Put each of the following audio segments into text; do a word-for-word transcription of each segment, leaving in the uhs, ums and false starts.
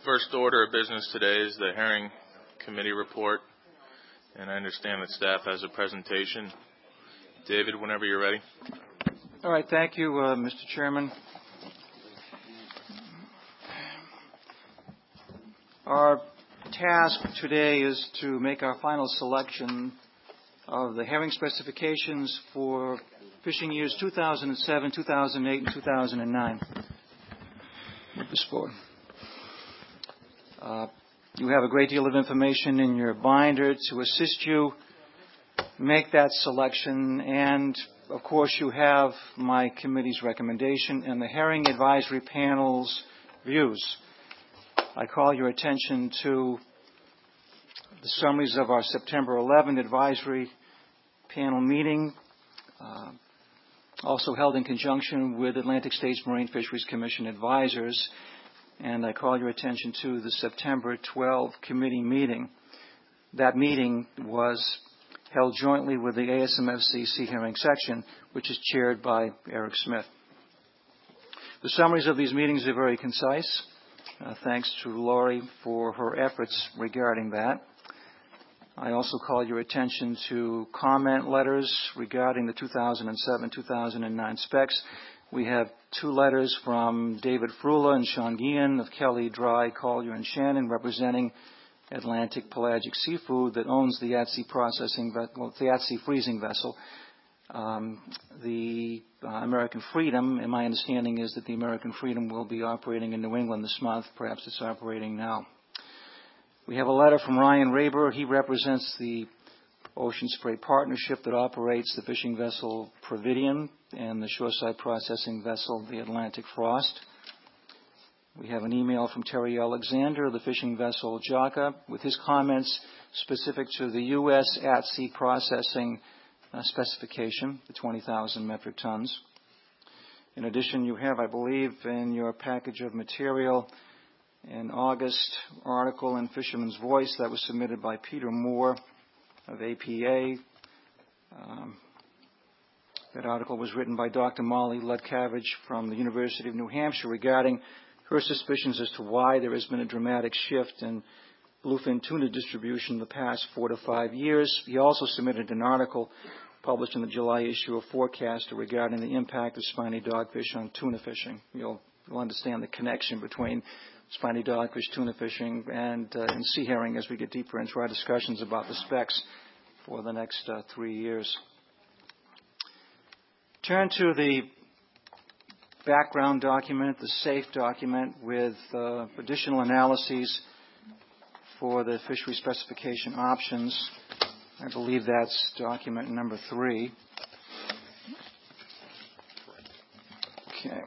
first order of business today is the Herring Committee report, and I understand that staff has a presentation. David, whenever you're ready. All right, thank you, uh, Mister Chairman. Our task today is to make our final selection of the herring specifications for fishing years two thousand seven, two thousand eight, and two thousand nine. Move this forward. Uh, you have a great deal of information in your binder to assist you make that selection, and of course you have my committee's recommendation and the Herring Advisory Panel's views. I call your attention to the summaries of our September eleventh Advisory Panel meeting, uh, also held in conjunction with Atlantic States Marine Fisheries Commission advisors, and I call your attention to the September twelfth committee meeting. That meeting was held jointly with the A S M F C Sea Herring Section, which is chaired by Eric Smith. The summaries of these meetings are very concise. Uh, thanks to Laurie for her efforts regarding that. I also call your attention to comment letters regarding the two thousand seven, two thousand nine specs. We have two letters from David Frula and Sean Guillen of Kelly, Dry, Collier, and Shannon, representing Atlantic Pelagic Seafood that owns the at-sea processing, well, the at-sea freezing vessel. Um, the uh, American Freedom, and my understanding is that the American Freedom will be operating in New England this month. Perhaps it's operating now. We have a letter from Ryan Raber. He represents the Ocean Spray Partnership that operates the fishing vessel Providian and the shoreside processing vessel, the Atlantic Frost. We have an email from Terry Alexander, the fishing vessel Jaka, with his comments specific to the U S at-sea processing uh, specification, the twenty thousand metric tons. In addition, you have, I believe, in your package of material an August article in Fisherman's Voice that was submitted by Peter Moore of A P A. Um, that article was written by Doctor Molly Ludcavage from the University of New Hampshire regarding her suspicions as to why there has been a dramatic shift in bluefin tuna distribution in the past four to five years. He also submitted an article published in the July issue of Forecaster regarding the impact of spiny dogfish on tuna fishing. You'll, you'll understand the connection between spiny dogfish, tuna fishing, and, uh, and sea herring as we get deeper into our discussions about the specs for the next uh, three years. Turn to the background document, the SAFE document, with uh, additional analyses for the fishery specification options. I believe that's document number three. Okay.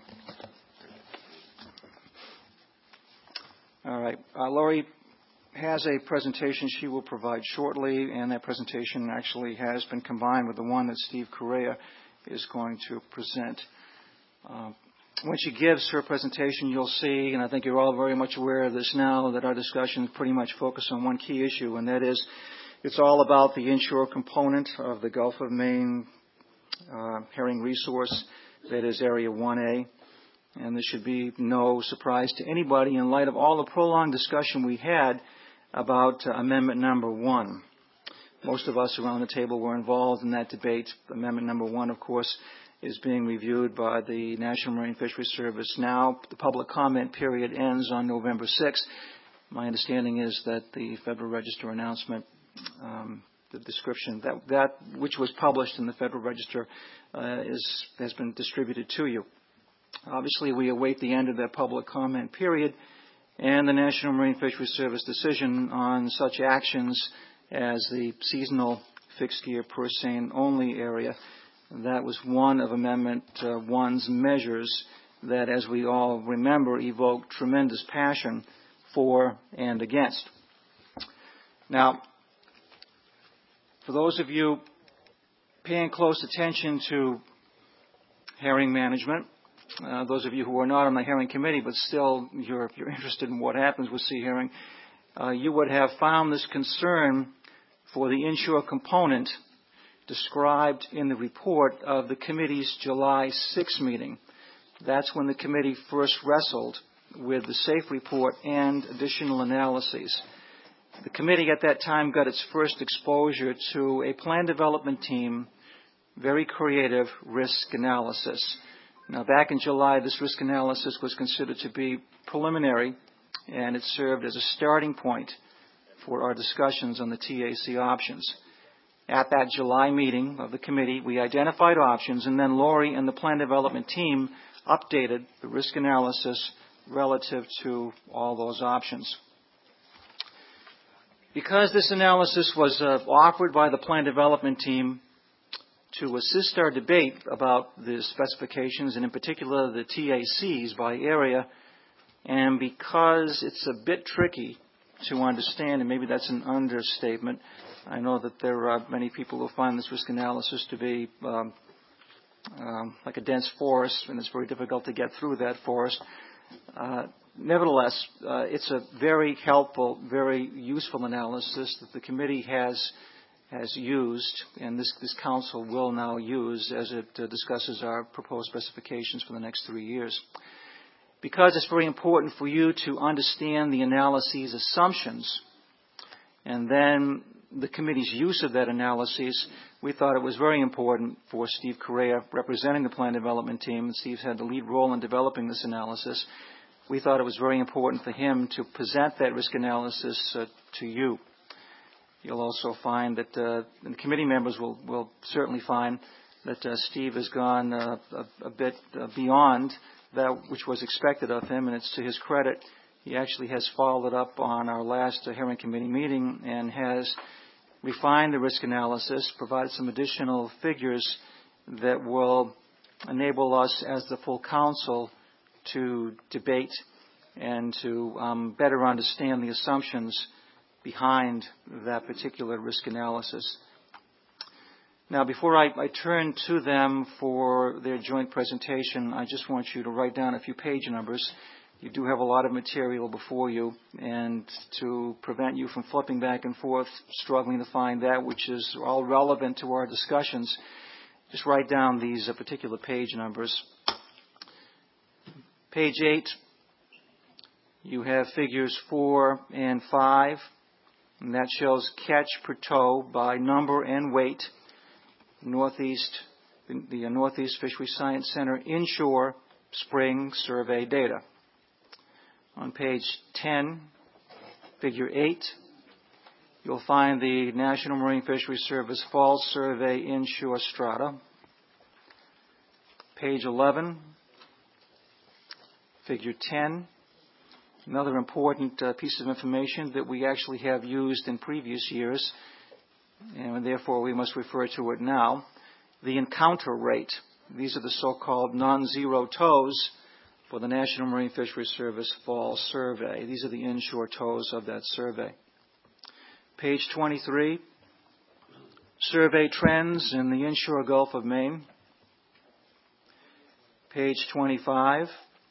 All right. Uh, Laurie has a presentation she will provide shortly, and that presentation actually has been combined with the one that Steve Correa is going to present. Uh, when she gives her presentation, you'll see, and I think you're all very much aware of this now, that our discussion pretty much focused on one key issue, and that is it's all about the inshore component of the Gulf of Maine uh, herring resource, that is Area one A. And this should be no surprise to anybody in light of all the prolonged discussion we had about uh, Amendment Number One. Most of us around the table were involved in that debate. Amendment Number One, of course, is being reviewed by the National Marine Fisheries Service now. The public comment period ends on November sixth. My understanding is that the Federal Register announcement, um, the description that, that which was published in the Federal Register, uh, is has been distributed to you. Obviously, we await the end of that public comment period and the National Marine Fisheries Service decision on such actions as the seasonal fixed gear purse seine only area. That was one of Amendment uh, One's measures that, as we all remember, evoked tremendous passion for and against. Now, for those of you paying close attention to herring management, Uh, those of you who are not on the herring committee, but still you're, you're interested in what happens with sea herring, uh, you would have found this concern for the inshore component described in the report of the committee's July sixth meeting. That's when the committee first wrestled with the SAFE report and additional analyses. The committee at that time got its first exposure to a plan development team, very creative risk analysis. Now, back in July, this risk analysis was considered to be preliminary, and it served as a starting point for our discussions on the T A C options. At that July meeting of the committee, we identified options, and then Lori and the plan development team updated the risk analysis relative to all those options. Because this analysis was uh, offered by the plan development team to assist our debate about the specifications, and in particular the T A Cs by area, and because it's a bit tricky to understand, and maybe that's an understatement, I know that there are many people who find this risk analysis to be um, um, like a dense forest, and it's very difficult to get through that forest. Uh, nevertheless, uh, it's a very helpful, very useful analysis that the committee has has used, and this, this council will now use as it uh, discusses our proposed specifications for the next three years. Because it's very important for you to understand the analyses assumptions and then the committee's use of that analysis, we thought it was very important for Steve Correa, representing the plan development team, and Steve's had the lead role in developing this analysis. We thought it was very important for him to present that risk analysis uh, to you. You'll also find that, uh, and the committee members will, will certainly find that uh, Steve has gone uh, a, a bit uh, beyond that which was expected of him, and it's to his credit. He actually has followed up on our last uh, hearing committee meeting and has refined the risk analysis, provided some additional figures that will enable us as the full council to debate and to um, better understand the assumptions behind that particular risk analysis. Now, before I, I turn to them for their joint presentation, I just want you to write down a few page numbers. You do have a lot of material before you, and to prevent you from flipping back and forth, struggling to find that which is all relevant to our discussions, just write down these uh, particular page numbers. Page eight, you have figures four and five, and that shows catch per tow by number and weight. Northeast, the, the Northeast Fishery Science Center inshore spring survey data. On page ten, figure eight, you'll find the National Marine Fisheries Service Fall Survey inshore strata. Page eleven, figure ten, another important uh, piece of information that we actually have used in previous years, and therefore we must refer to it now. The encounter rate. These are the so-called non-zero tows for the National Marine Fisheries Service Fall Survey. These are the inshore tows of that survey. Page twenty-three, survey trends in the inshore Gulf of Maine. Page twenty-five,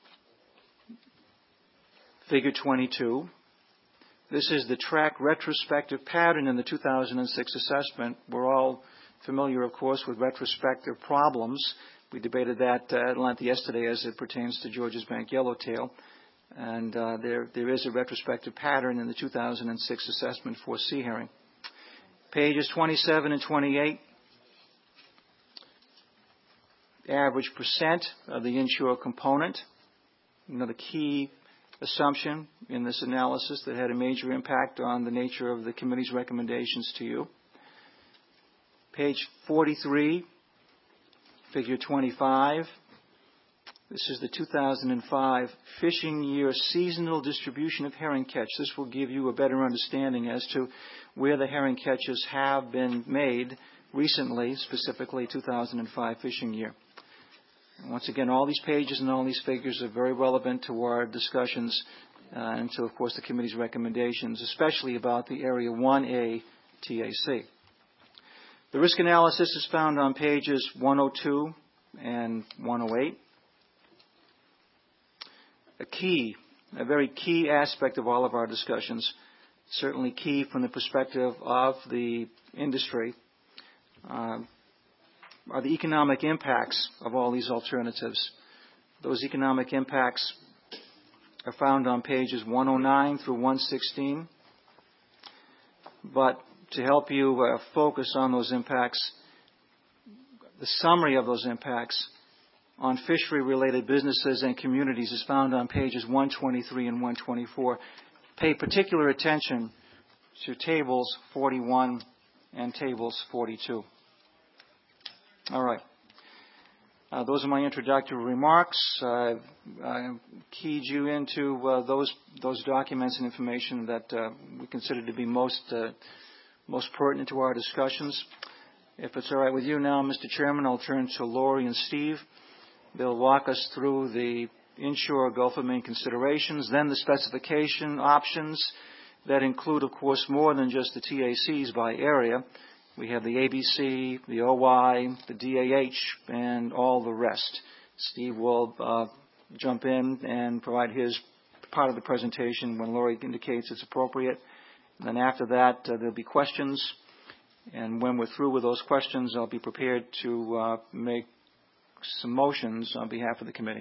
figure twenty-two. This is the track retrospective pattern in the two thousand six assessment. We're all familiar, of course, with retrospective problems. We debated that uh, at length yesterday as it pertains to Georges Bank Yellowtail. And uh, there, there is a retrospective pattern in the two thousand six assessment for sea herring. Pages twenty-seven and twenty-eight, average percent of the inshore component. Another key assumption in this analysis that had a major impact on the nature of the committee's recommendations to you. Page forty-three, figure twenty-five. This is the two thousand five fishing year seasonal distribution of herring catch. This will give you a better understanding as to where the herring catches have been made recently, specifically two thousand five fishing year. Once again, all these pages and all these figures are very relevant to our discussions uh, and to, of course, the committee's recommendations, especially about the Area one A T A C. The risk analysis is found on pages one oh two and one oh eight. A key, a very key aspect of all of our discussions, certainly key from the perspective of the industry, uh, are the economic impacts of all these alternatives. Those economic impacts are found on pages one oh nine through one sixteen. But to help you uh, focus on those impacts, the summary of those impacts on fishery-related businesses and communities is found on pages one twenty-three and one twenty-four. Pay particular attention to tables forty-one and tables forty-two. All right. Uh, those are my introductory remarks. Uh, I keyed you into uh, those those documents and information that uh, we consider to be most uh, most pertinent to our discussions. If it's all right with you now, Mister Chairman, I'll turn to Lori and Steve. They'll walk us through the inshore Gulf of Maine considerations, then the specification options that include, of course, more than just the T A Cs by area. We have the A B C, the O Y, the D A H, and all the rest. Steve will uh, jump in and provide his part of the presentation when Lori indicates it's appropriate. And then after that, uh, there'll be questions. And when we're through with those questions, I'll be prepared to uh, make some motions on behalf of the committee.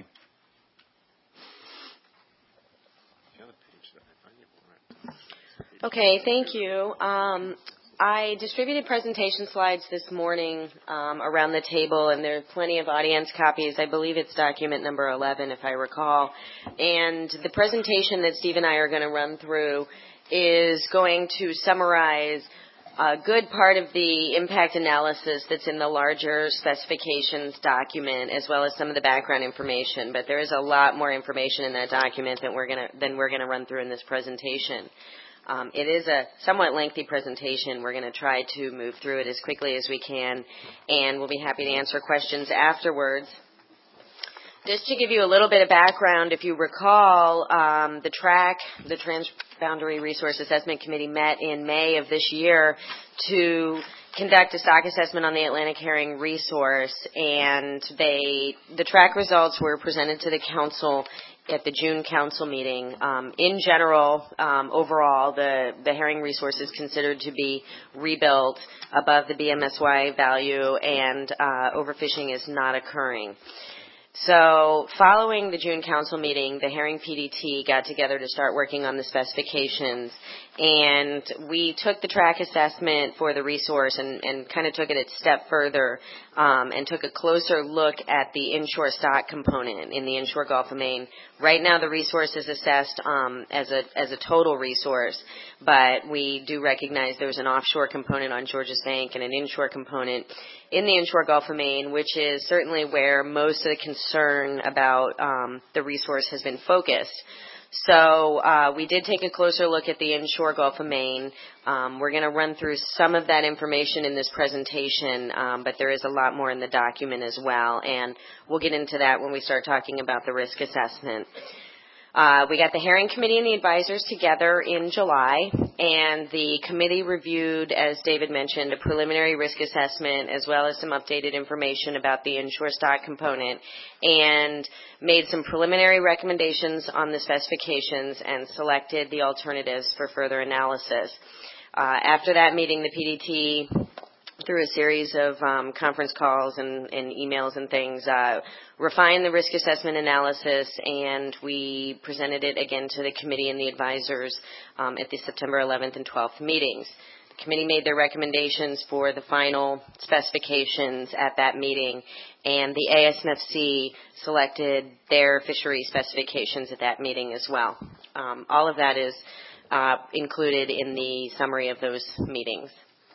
Okay, thank you. Um, I distributed presentation slides this morning um, around the table, and there are plenty of audience copies. I believe it's document number eleven, if I recall. And the presentation that Steve and I are going to run through is going to summarize a good part of the impact analysis that's in the larger specifications document, as well as some of the background information. But there is a lot more information in that document than we're going to than we're going to run through in this presentation. Um, it is a somewhat lengthy presentation. We're going to try to move through it as quickly as we can, and we'll be happy to answer questions afterwards. Just to give you a little bit of background, if you recall, um, the TRAC, the Transboundary Resource Assessment Committee, met in May of this year to conduct a stock assessment on the Atlantic herring resource, and they the TRAC results were presented to the council at the June council meeting. Um, in general, um, overall, the, the herring resource is considered to be rebuilt above the B M S Y value, and uh, overfishing is not occurring. So following the June council meeting, the Herring P D T got together to start working on the specifications, and we took the track assessment for the resource and, and kind of took it a step further um, and took a closer look at the inshore stock component in the inshore Gulf of Maine. Right now the resource is assessed um, as a as a total resource, but we do recognize there's an offshore component on Georges Bank and an inshore component in the inshore Gulf of Maine, which is certainly where most of the concern about um, the resource has been focused. So uh, we did take a closer look at the inshore Gulf of Maine. Um, we're going to run through some of that information in this presentation, um, but there is a lot more in the document as well, and we'll get into that when we start talking about the risk assessment. Uh, we got the Herring Committee and the advisors together in July, and the committee reviewed, as David mentioned, a preliminary risk assessment as well as some updated information about the inshore stock component, and made some preliminary recommendations on the specifications and selected the alternatives for further analysis. Uh, after that meeting, the P D T, through a series of um, conference calls and, and emails and things, uh, refined the risk assessment analysis, and we presented it again to the committee and the advisors um, at the September eleventh and twelfth meetings. The committee made their recommendations for the final specifications at that meeting, and the A S M F C selected their fishery specifications at that meeting as well. Um, all of that is uh, included in the summary of those meetings.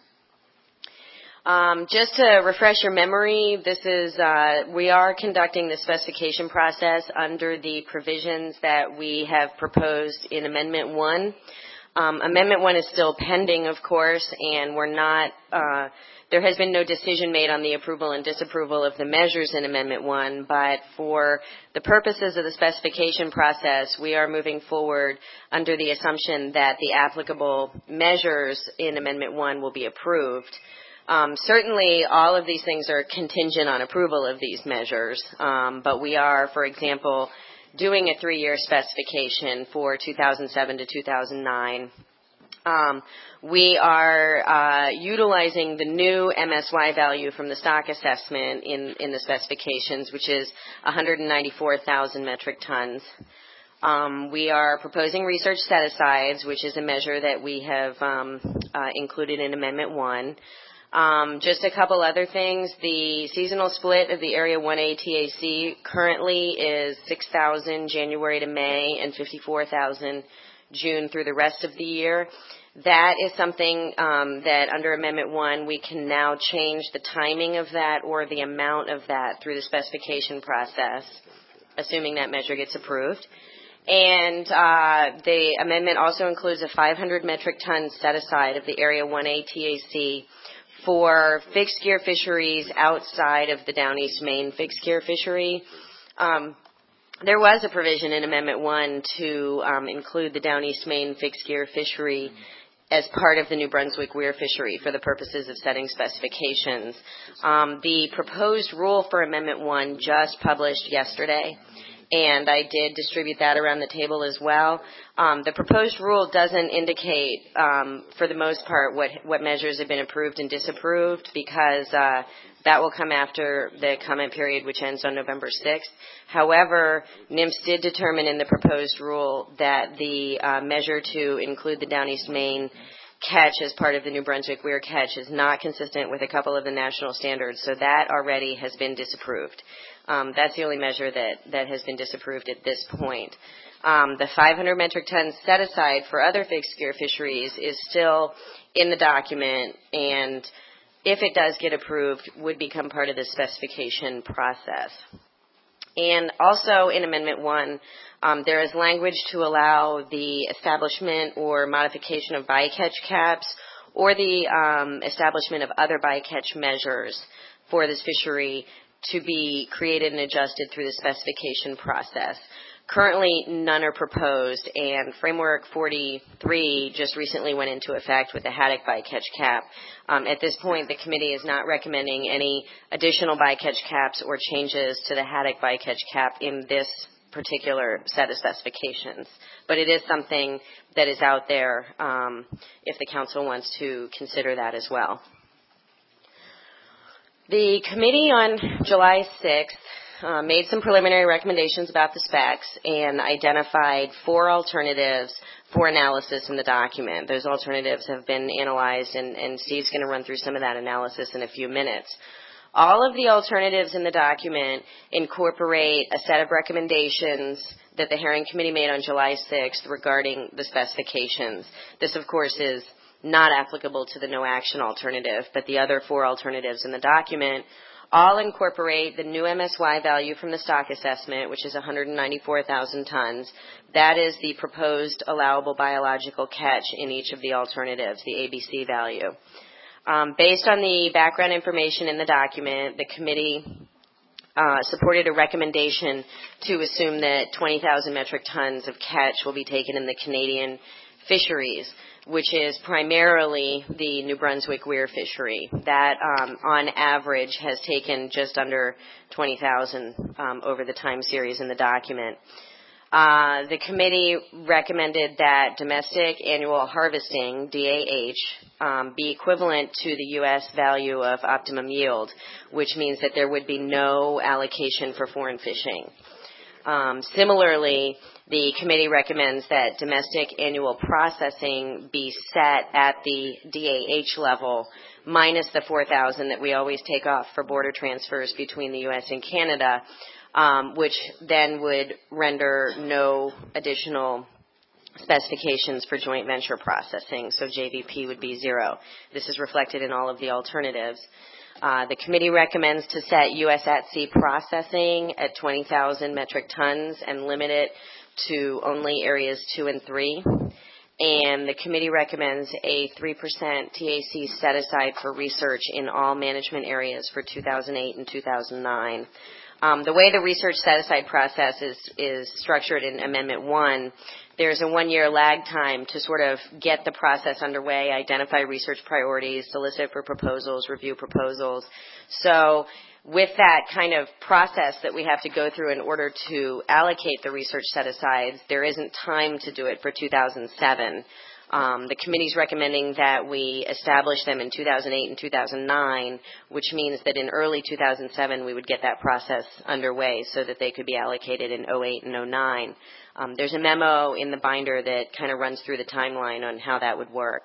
Um, just to refresh your memory, this is uh, we are conducting the specification process under the provisions that we have proposed in Amendment one. Um, Amendment one is still pending, of course, and we're not. Uh, there has been no decision made on the approval and disapproval of the measures in Amendment one, but for the purposes of the specification process, we are moving forward under the assumption that the applicable measures in Amendment one will be approved. Um, certainly, all of these things are contingent on approval of these measures, um, but we are, for example, doing a three-year specification for two thousand seven to two thousand nine. Um, we are uh, utilizing the new M S Y value from the stock assessment in, in the specifications, which is one hundred ninety-four thousand metric tons. Um, we are proposing research set-asides, which is a measure that we have um, uh, included in Amendment one. Um, just a couple other things. The seasonal split of the Area one A T A C currently is six thousand January to May and fifty-four thousand June through the rest of the year. That is something um, that under Amendment one we can now change the timing of that or the amount of that through the specification process, assuming that measure gets approved. And uh, the amendment also includes a five hundred metric ton set-aside of the Area one A T A C for fixed gear fisheries outside of the Down East Maine fixed gear fishery. Um, there was a provision in Amendment one to um, include the Down East Maine fixed gear fishery as part of the New Brunswick Weir fishery for the purposes of setting specifications. Um, the proposed rule for Amendment one just published yesterday, and I did distribute that around the table as well. Um, the proposed rule doesn't indicate, um, for the most part, what, what measures have been approved and disapproved, because uh, that will come after the comment period, which ends on November sixth. However, NMFS did determine in the proposed rule that the uh, measure to include the Down East Maine catch as part of the New Brunswick Weir catch is not consistent with a couple of the national standards, so that already has been disapproved. Um, that's the only measure that, that has been disapproved at this point. Um, the five hundred metric tons set aside for other fixed gear fisheries is still in the document, and if it does get approved, would become part of the specification process. And also in Amendment one, um, there is language to allow the establishment or modification of bycatch caps or the um, establishment of other bycatch measures for this fishery to be created and adjusted through the specification process. Currently, none are proposed, and Framework forty-three just recently went into effect with the haddock bycatch cap. Um, at this point, the committee is not recommending any additional bycatch caps or changes to the haddock bycatch cap in this particular set of specifications. But it is something that is out there um, if the council wants to consider that as well. The committee on July sixth uh, made some preliminary recommendations about the specs and identified four alternatives for analysis in the document. Those alternatives have been analyzed, and, and Steve's going to run through some of that analysis in a few minutes. All of the alternatives in the document incorporate a set of recommendations that the Herring Committee made on July sixth regarding the specifications. This, of course, is not applicable to the no action alternative, but the other four alternatives in the document all incorporate the new M S Y value from the stock assessment, which is one hundred ninety-four thousand tons. That is the proposed allowable biological catch in each of the alternatives, the A B C value. Um, based on the background information in the document, the committee uh, supported a recommendation to assume that twenty thousand metric tons of catch will be taken in the Canadian fisheries, which is primarily the New Brunswick Weir fishery. That, um, on average, has taken just under twenty thousand um, over the time series in the document. Uh, the committee recommended that domestic annual harvesting, D A H, um, be equivalent to the U S value of optimum yield, which means that there would be no allocation for foreign fishing. Um, similarly, the committee recommends that domestic annual processing be set at the D A H level minus the four thousand that we always take off for border transfers between the U S and Canada, um, which then would render no additional specifications for joint venture processing, so J V P would be zero. This is reflected in all of the alternatives. Uh, the committee recommends to set U S at sea processing at twenty thousand metric tons and limit it to only areas two and three. And the committee recommends a three percent T A C set aside for research in all management areas for two thousand eight and two thousand nine. Um, the way the research set-aside process is, is structured in Amendment one, there's a one-year lag time to sort of get the process underway, identify research priorities, solicit for proposals, review proposals. So with that kind of process that we have to go through in order to allocate the research set-asides, there isn't time to do it for two thousand seven. Um, the committee's recommending that we establish them in two thousand eight and two thousand nine, which means that in early two thousand seven we would get that process underway so that they could be allocated in oh eight and oh nine. Um, there's a memo in the binder that kind of runs through the timeline on how that would work.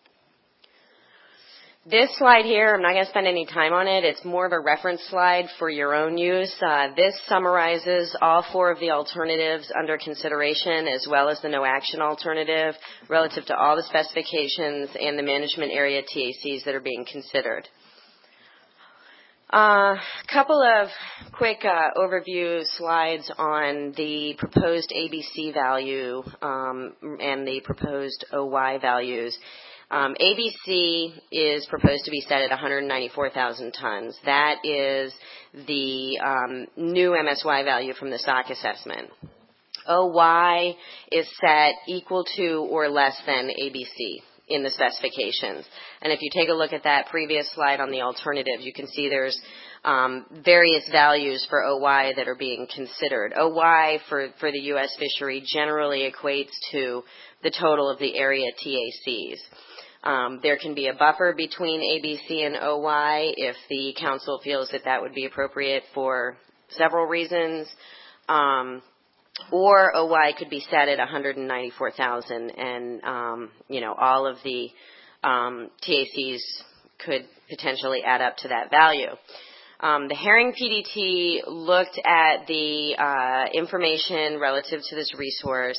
This slide here, I'm not going to spend any time on it. It's more of a reference slide for your own use. Uh, this summarizes all four of the alternatives under consideration, as well as the no action alternative, relative to all the specifications and the management area T A Cs that are being considered. A uh, couple of quick uh, overview slides on the proposed A B C value um, and the proposed O Y values. Um, A B C is proposed to be set at one hundred ninety-four thousand tons. That is the um, new M S Y value from the stock assessment. O Y is set equal to or less than A B C in the specifications. And if you take a look at that previous slide on the alternative, you can see there's um, various values for O Y that are being considered. O Y for, for the U S fishery generally equates to the total of the area T A Cs. Um, there can be a buffer between A B C and O Y if the council feels that that would be appropriate for several reasons. Um, or O Y could be set at one hundred ninety-four thousand, and um, you know, all of the um, T A Cs could potentially add up to that value. Um, the Herring P D T looked at the uh, information relative to this resource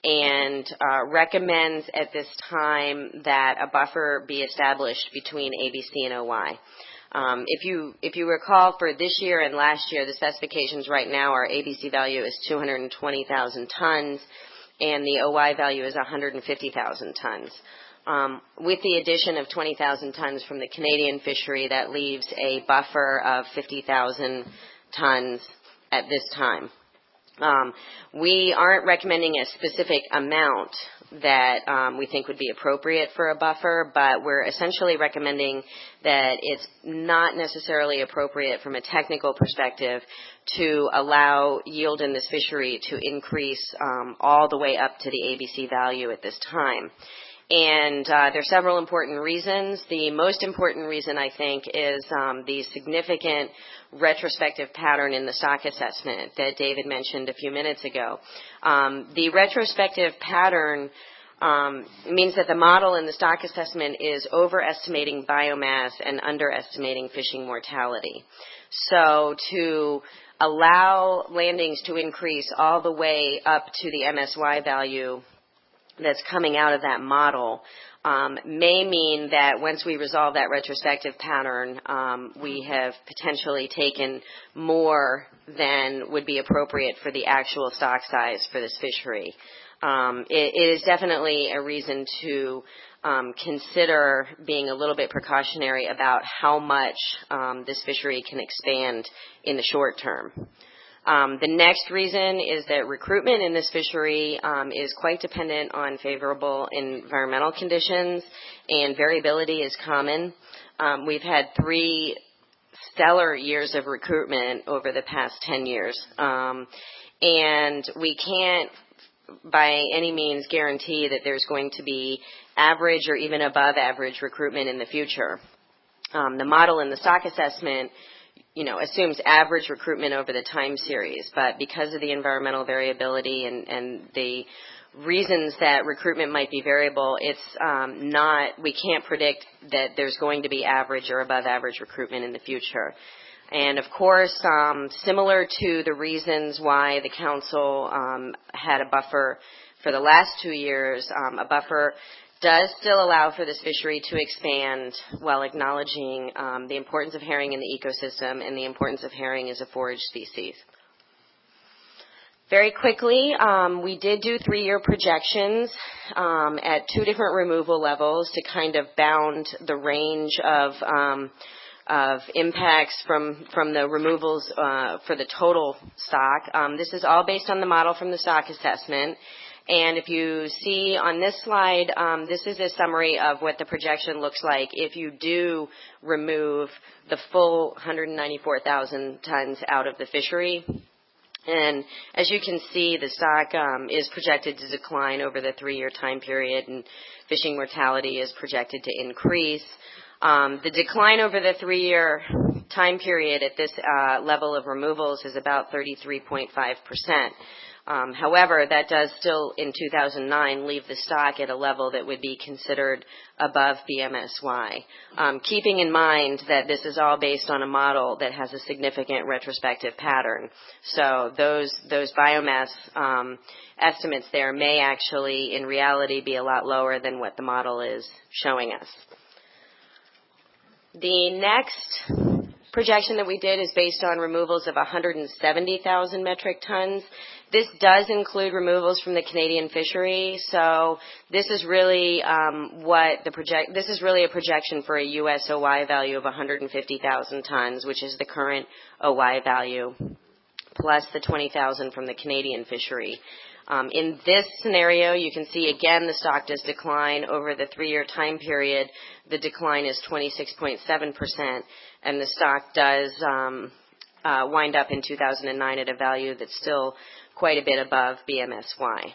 and uh, recommends at this time that a buffer be established between A B C and O Y. Um, if you if you recall, for this year and last year, the specifications right now, our A B C value is two hundred twenty thousand tons, and the O Y value is one hundred fifty thousand tons. Um, with the addition of twenty thousand tons from the Canadian fishery, that leaves a buffer of fifty thousand tons at this time. Um, we aren't recommending a specific amount that um, we think would be appropriate for a buffer, but we're essentially recommending that it's not necessarily appropriate from a technical perspective to allow yield in this fishery to increase um, all the way up to the A B C value at this time. And uh, there are several important reasons. The most important reason, I think, is um, the significant retrospective pattern in the stock assessment that David mentioned a few minutes ago. Um, the retrospective pattern um, means that the model in the stock assessment is overestimating biomass and underestimating fishing mortality. So to allow landings to increase all the way up to the M S Y value that's coming out of that model um, may mean that once we resolve that retrospective pattern, um, we have potentially taken more than would be appropriate for the actual stock size for this fishery. Um, it, it is definitely a reason to um, consider being a little bit precautionary about how much um, this fishery can expand in the short term. Um, the next reason is that recruitment in this fishery um, is quite dependent on favorable environmental conditions, and variability is common. Um, we've had three stellar years of recruitment over the past ten years, um, and we can't by any means guarantee that there's going to be average or even above average recruitment in the future. Um, the model in the stock assessment you know, assumes average recruitment over the time series, but because of the environmental variability and, and the reasons that recruitment might be variable, it's um, not, we can't predict that there's going to be average or above average recruitment in the future. And of course, um, similar to the reasons why the council um, had a buffer for the last two years, um, a buffer does still allow for this fishery to expand while acknowledging um, the importance of herring in the ecosystem and the importance of herring as a forage species. Very quickly, um, we did do three-year projections um, at two different removal levels to kind of bound the range of um, of impacts from, from the removals uh, for the total stock. Um, this is all based on the model from the stock assessment. And if you see on this slide, um, this is a summary of what the projection looks like if you do remove the full one hundred ninety-four thousand tons out of the fishery. And as you can see, the stock um, is projected to decline over the three-year time period, and fishing mortality is projected to increase. Um, the decline over the three-year time period at this uh, level of removals is about thirty-three point five percent. Um, however, that does still, in two thousand nine, leave the stock at a level that would be considered above B M S Y. Um, keeping in mind that this is all based on a model that has a significant retrospective pattern. So those, those biomass um, estimates there may actually, in reality, be a lot lower than what the model is showing us. The next projection that we did is based on removals of one hundred seventy thousand metric tons. This does include removals from the Canadian fishery, so this is really um, what the project. This is really a projection for a U S O Y value of one hundred fifty thousand tons, which is the current O Y value, plus the twenty thousand from the Canadian fishery. Um, in this scenario, you can see again the stock does decline over the three-year time period. The decline is twenty-six point seven percent, and the stock does um, uh, wind up in two thousand nine at a value that's still quite a bit above B M S Y.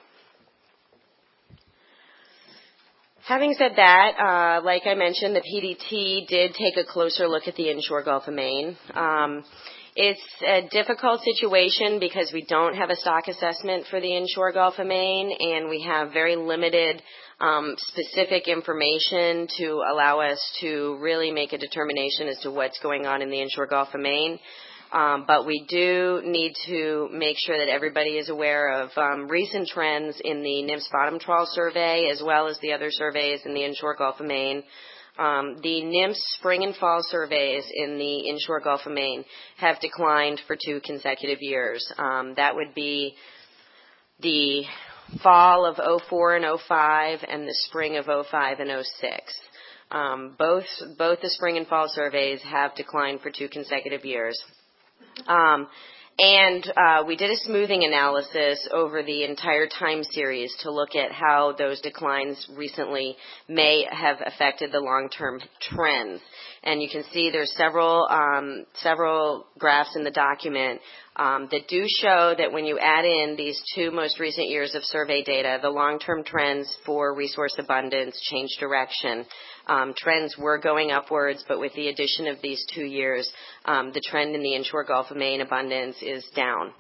Having said that, uh, like I mentioned, the P D T did take a closer look at the inshore Gulf of Maine. Um, It's a difficult situation because we don't have a stock assessment for the inshore Gulf of Maine, and we have very limited um, specific information to allow us to really make a determination as to what's going on in the inshore Gulf of Maine. Um, but we do need to make sure that everybody is aware of um, recent trends in the NIMS bottom trawl survey as well as the other surveys in the inshore Gulf of Maine. Um, the NIMS spring and fall surveys in the inshore Gulf of Maine have declined for two consecutive years. Um, that would be the fall of oh four and oh five and the spring of oh five and oh six. Um, both, both the spring and fall surveys have declined for two consecutive years. Um, and uh, we did a smoothing analysis over the entire time series to look at how those declines recently may have affected the long-term trends. And you can see there's several um, several graphs in the document um, that do show that when you add in these two most recent years of survey data, the long-term trends for resource abundance change direction. Um, trends were going upwards, but with the addition of these two years, um, the trend in the inshore Gulf of Maine abundance is down.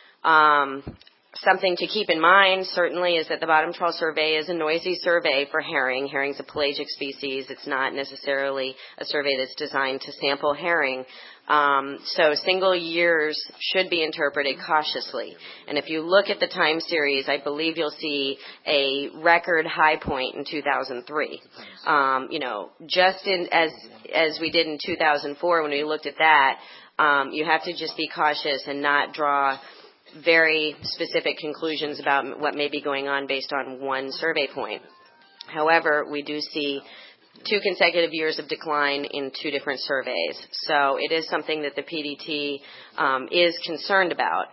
Um, something to keep in mind, certainly, is that the bottom trawl survey is a noisy survey for herring. Herring's a pelagic species. It's not necessarily a survey that's designed to sample herring. Um, so single years should be interpreted cautiously. And if you look at the time series, I believe you'll see a record high point in two thousand three. Um, you know, just in, as as we did in two thousand four when we looked at that, um, you have to just be cautious and not draw very specific conclusions about what may be going on based on one survey point. However, we do see two consecutive years of decline in two different surveys. So it is something that the P D T um, is concerned about.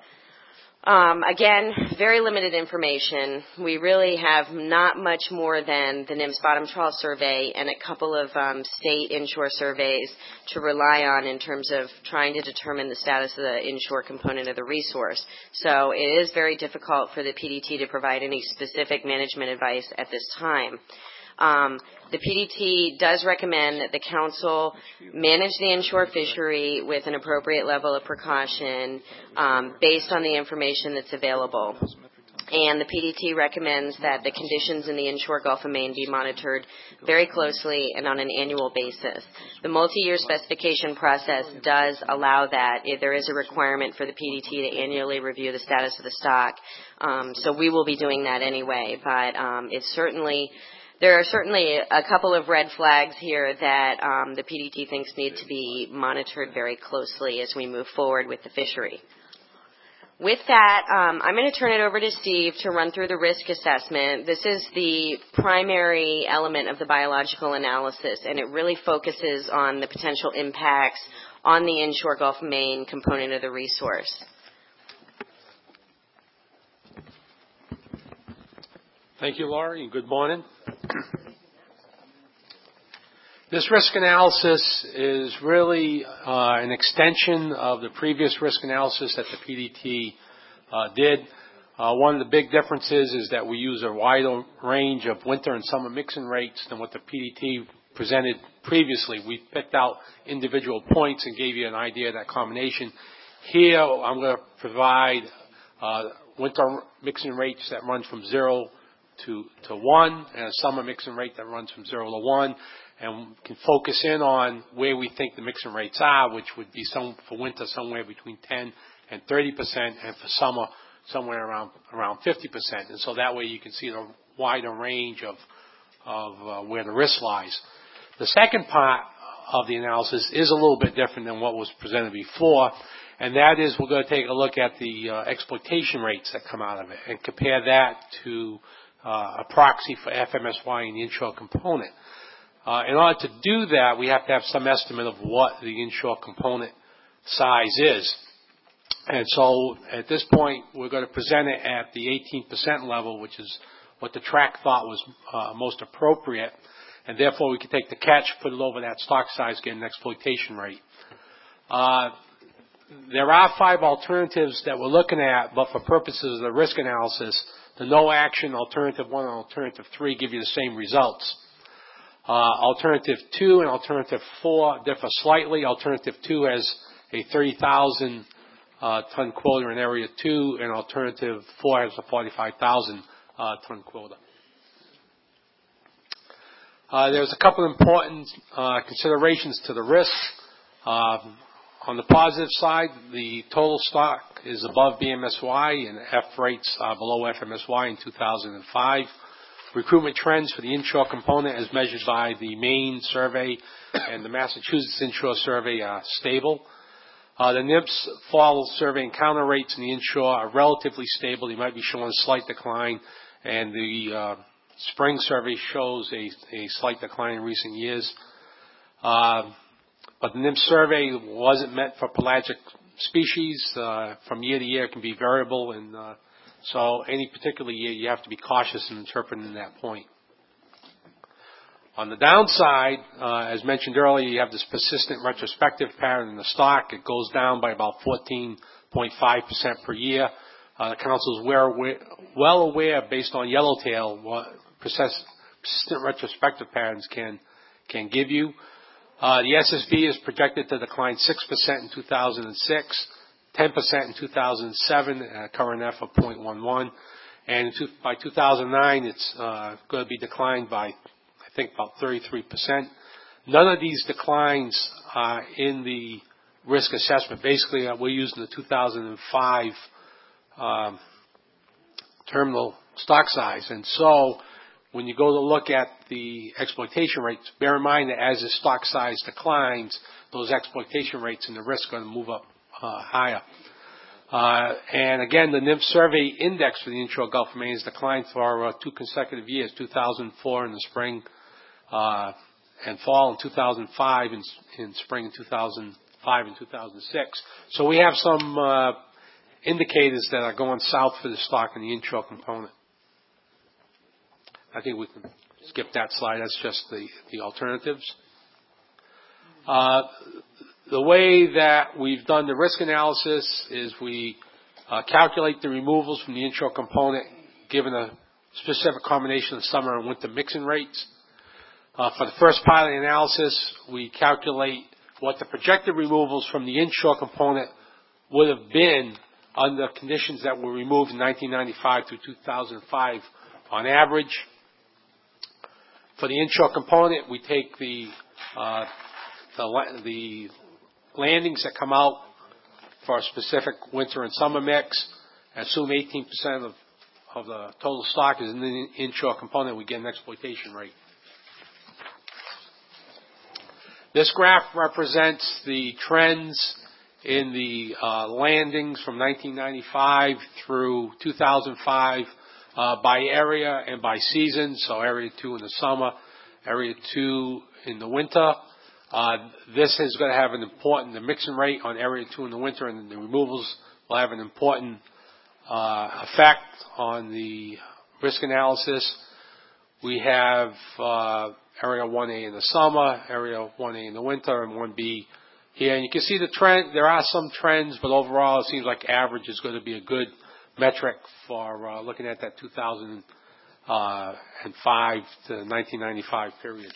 Um, again, very limited information. We really have not much more than the NIMS bottom trawl survey and a couple of um, state inshore surveys to rely on in terms of trying to determine the status of the inshore component of the resource. So it is very difficult for the P D T to provide any specific management advice at this time. Um, the P D T does recommend that the council manage the inshore fishery with an appropriate level of precaution um, based on the information that's available. And the P D T recommends that the conditions in the inshore Gulf of Maine be monitored very closely and on an annual basis. The multi-year specification process does allow that. There is a requirement for the P D T to annually review the status of the stock. Um, so we will be doing that anyway, but um, it's certainly... There are certainly a couple of red flags here that um, the P D T thinks need to be monitored very closely as we move forward with the fishery. With that, um, I'm going to turn it over to Steve to run through the risk assessment. This is the primary element of the biological analysis, and it really focuses on the potential impacts on the inshore Gulf of Maine component of the resource. Thank you, Laurie, and good morning. This risk analysis is really uh, an extension of the previous risk analysis that the P D T uh, did. Uh, one of the big differences is that we use a wider range of winter and summer mixing rates than what the P D T presented previously. We picked out individual points and gave you an idea of that combination. Here, I'm going to provide uh, winter mixing rates that run from zero to, to one, and a summer mixing rate that runs from zero to one, and can focus in on where we think the mixing rates are, which would be some for winter somewhere between ten and thirty percent, and for summer somewhere around around fifty percent. And so that way you can see the wider range of of uh, where the risk lies. The second part of the analysis is a little bit different than what was presented before, and that is we're going to take a look at the uh, exploitation rates that come out of it and compare that to uh, a proxy for F M S Y and the inshore component. Uh, in order to do that, we have to have some estimate of what the inshore component size is. And so at this point, we're going to present it at the eighteen percent level, which is what the track thought was uh, most appropriate. And therefore, we can take the catch, put it over that stock size, get an exploitation rate. Uh, there are five alternatives that we're looking at, but for purposes of the risk analysis, the no action, alternative one, and alternative three give you the same results. Uh, alternative two and alternative four differ slightly. Alternative two has a thirty thousand uh, ton quota in area two, and alternative four has a forty-five thousand uh, ton quota. Uh, there's a couple of important uh, considerations to the risk. Um, on the positive side, the total stock is above B M S Y, and F rates are below F M S Y in two thousand five. Recruitment trends for the inshore component as measured by the Maine survey and the Massachusetts inshore survey are stable. Uh, the N I P S fall survey encounter rates in the inshore are relatively stable. They might be showing a slight decline, and the uh, spring survey shows a, a slight decline in recent years. Uh, but the N I P S survey wasn't meant for pelagic species. Uh, from year to year, it can be variable, and uh, so any particular year, you have to be cautious in interpreting that point. On the downside, uh, as mentioned earlier, you have this persistent retrospective pattern in the stock. It goes down by about fourteen point five percent per year. Uh, the council is well aware, based on Yellowtail, what persistent retrospective patterns can can give you. Uh, the S S B is projected to decline six percent in two thousand six. ten percent in two thousand seven, uh, current F of zero point one one, and two, by two thousand nine it's uh, going to be declined by, I think, about thirty-three percent. None of these declines are in the risk assessment. Basically, uh, we're using the two thousand five um, terminal stock size, and so when you go to look at the exploitation rates, bear in mind that as the stock size declines, those exploitation rates and the risk are going to move up Uh, higher. Uh, and again, the N I P S survey index for the inshore Gulf of Maine has declined for uh, two consecutive years, two thousand four in the spring uh, and fall, and two thousand five in, in spring and two thousand five and two thousand six. So we have some uh, indicators that are going south for the stock in the inshore component. I think we can skip that slide. That's just the, the alternatives. Uh, The way that we've done the risk analysis is we uh, calculate the removals from the inshore component given a specific combination of summer and winter mixing rates. Uh, for the first part of the analysis, we calculate what the projected removals from the inshore component would have been under conditions that were removed in nineteen ninety-five through two thousand five on average. For the inshore component, we take the uh, the, the landings that come out for a specific winter and summer mix, assume eighteen percent of, of the total stock is in the inshore component, we get an exploitation rate. This graph represents the trends in the uh, landings from nineteen ninety-five through two thousand five uh, by area and by season, so area two in the summer, area two in the winter. Uh, this is going to have an important, the mixing rate on area two in the winter and the removals will have an important uh, effect on the risk analysis. We have uh, area one A in the summer, area one A in the winter, and one B here. And you can see the trend. There are some trends, but overall it seems like average is going to be a good metric for uh, looking at that two thousand five to nineteen ninety-five period.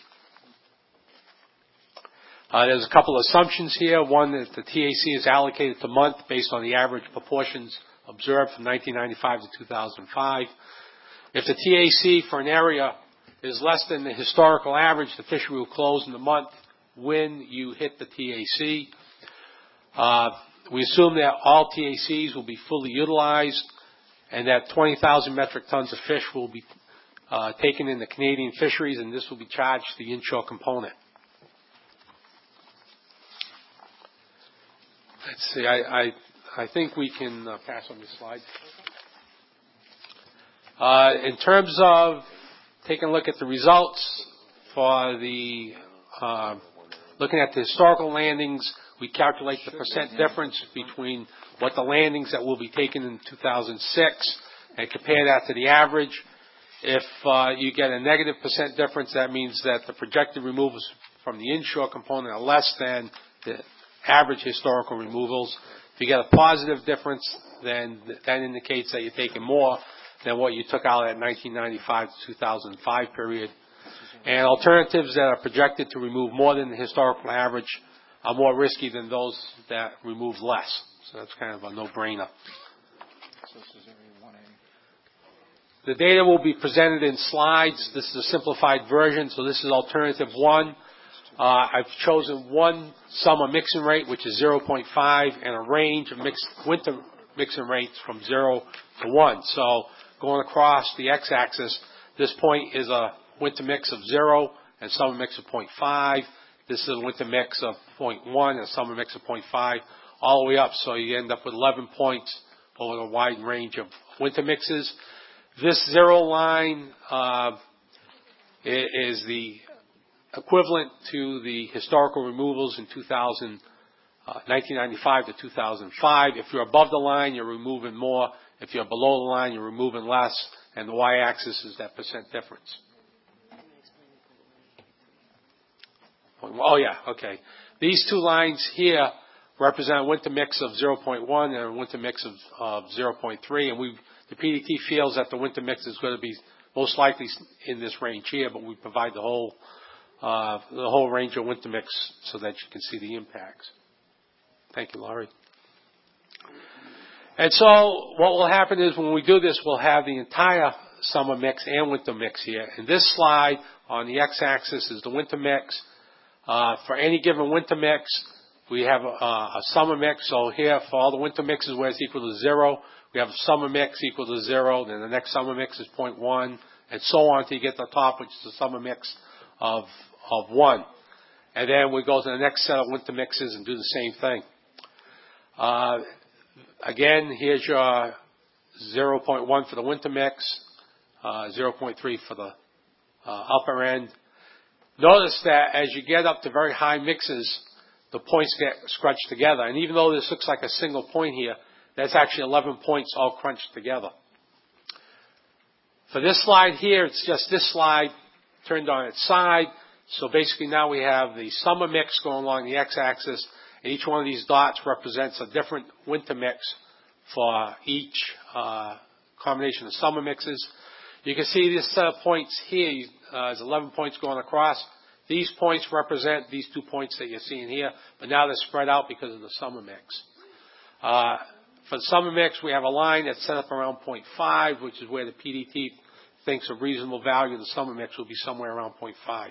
Uh, there's a couple of assumptions here. One, that the T A C is allocated to month based on the average proportions observed from nineteen ninety-five to two thousand five. If the T A C for an area is less than the historical average, the fishery will close in the month when you hit the T A C. Uh, we assume that all T A Cs will be fully utilized and that twenty thousand metric tons of fish will be uh, taken in the Canadian fisheries, and this will be charged to the inshore component. Let's see, I, I, I think we can uh, pass on this slide. Uh, in terms of taking a look at the results for the, uh, looking at the historical landings, we calculate the percent difference between what the landings that will be taken in two thousand six and compare that to the average. If uh, you get a negative percent difference, that means that the projected removals from the inshore component are less than the average historical removals. If you get a positive difference, then that indicates that you're taking more than what you took out at nineteen ninety-five to two thousand five period. And alternatives that are projected to remove more than the historical average are more risky than those that remove less. So that's kind of a no-brainer. The data will be presented in slides. This is a simplified version, so this is alternative one. Uh, I've chosen one summer mixing rate, which is zero point five, and a range of mixed winter mixing rates from zero to one. So going across the x-axis, this point is a winter mix of zero and summer mix of zero point five. This is a winter mix of zero point one and a summer mix of zero point five, all the way up, so you end up with eleven points over a wide range of winter mixes. This zero line uh, is the equivalent to the historical removals in two thousand, uh, nineteen ninety-five to two thousand five. If you're above the line, you're removing more. If you're below the line, you're removing less. And the y-axis is that percent difference. Oh, yeah, okay. These two lines here represent a winter mix of zero point one and a winter mix of, of zero point three. And we, the P D T feels that the winter mix is going to be most likely in this range here, but we provide the whole Uh, the whole range of winter mix so that you can see the impacts. Thank you, Laurie. And so what will happen is when we do this, we'll have the entire summer mix and winter mix here. In this slide, on the x-axis is the winter mix. Uh, for any given winter mix, we have a, a summer mix. So here, for all the winter mixes where it's equal to zero, we have a summer mix equal to zero. Then the next summer mix is zero point one, and so on until you get to the top, which is the summer mix of of one. And then we go to the next set of winter mixes and do the same thing. Uh, again, here's your zero point one for the winter mix, uh, zero point three for the uh, upper end. Notice that as you get up to very high mixes, the points get scrunched together. And even though this looks like a single point here, that's actually eleven points all crunched together. For this slide here, it's just this slide turned on its side. So basically now we have the summer mix going along the x-axis, and each one of these dots represents a different winter mix for each uh, combination of summer mixes. You can see this set of points here uh, is eleven points going across. These points represent these two points that you're seeing here, but now they're spread out because of the summer mix. Uh, for the summer mix, we have a line that's set up around zero point five, which is where the P D T thinks a reasonable value of the summer mix will be somewhere around zero point five.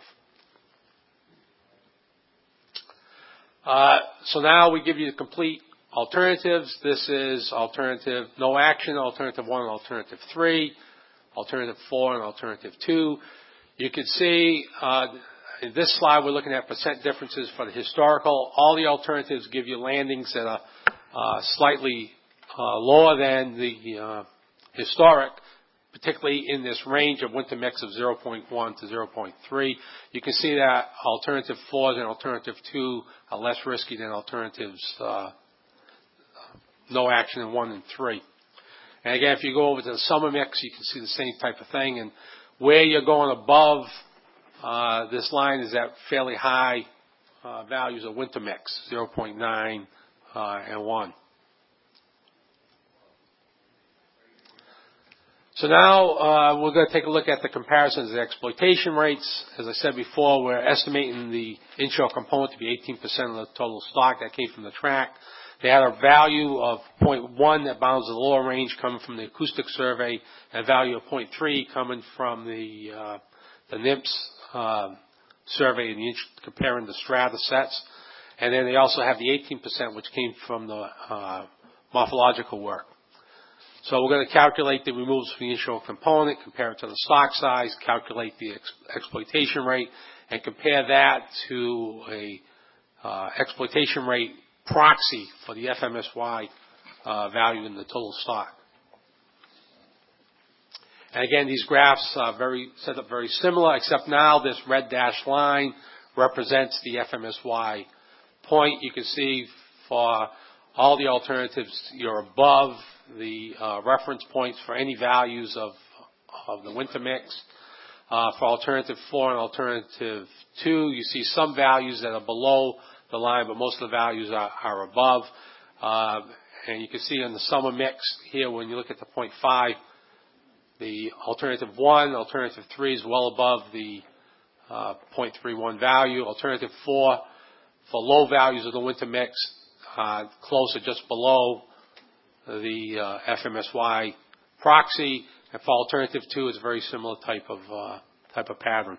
Uh, so now we give you the complete alternatives. This is alternative no action, alternative one, and alternative three, alternative four, and alternative two. You can see uh, in this slide we're looking at percent differences for the historical. All the alternatives give you landings that are uh, slightly uh, lower than the uh, historic, particularly in this range of winter mix of zero point one to zero point three. You can see that alternative fours and alternative two are less risky than alternatives uh, no action in one and three. And again, if you go over to the summer mix, you can see the same type of thing. And where you're going above uh, this line is at fairly high uh, values of winter mix, zero point nine uh, and one. So now uh, we're going to take a look at the comparisons of the exploitation rates. As I said before, we're estimating the inshore component to be eighteen percent of the total stock that came from the track. They had a value of zero point one that bounds the lower range coming from the acoustic survey, and a value of zero point three coming from the uh, the NIMS uh, survey, and the, comparing the strata sets. And then they also have the eighteen percent, which came from the uh, morphological work. So we're going to calculate the removals from the initial component, compare it to the stock size, calculate the ex exploitation rate, and compare that to a uh, exploitation rate proxy for the F M S Y uh, value in the total stock. And again, these graphs are very set up very similar, except now this red dashed line represents the F M S Y point. You can see for all the alternatives, you're above the uh, reference points for any values of, of the winter mix. Uh, for alternative four and alternative two, you see some values that are below the line, but most of the values are, are above. Uh, and you can see in the summer mix here, when you look at the zero point five, the alternative one, alternative three is well above the uh, zero point three one value. Alternative four, for low values of the winter mix, uh, closer just below the uh, F M S Y proxy. And for alternative two, it's a very similar type of uh, type of pattern.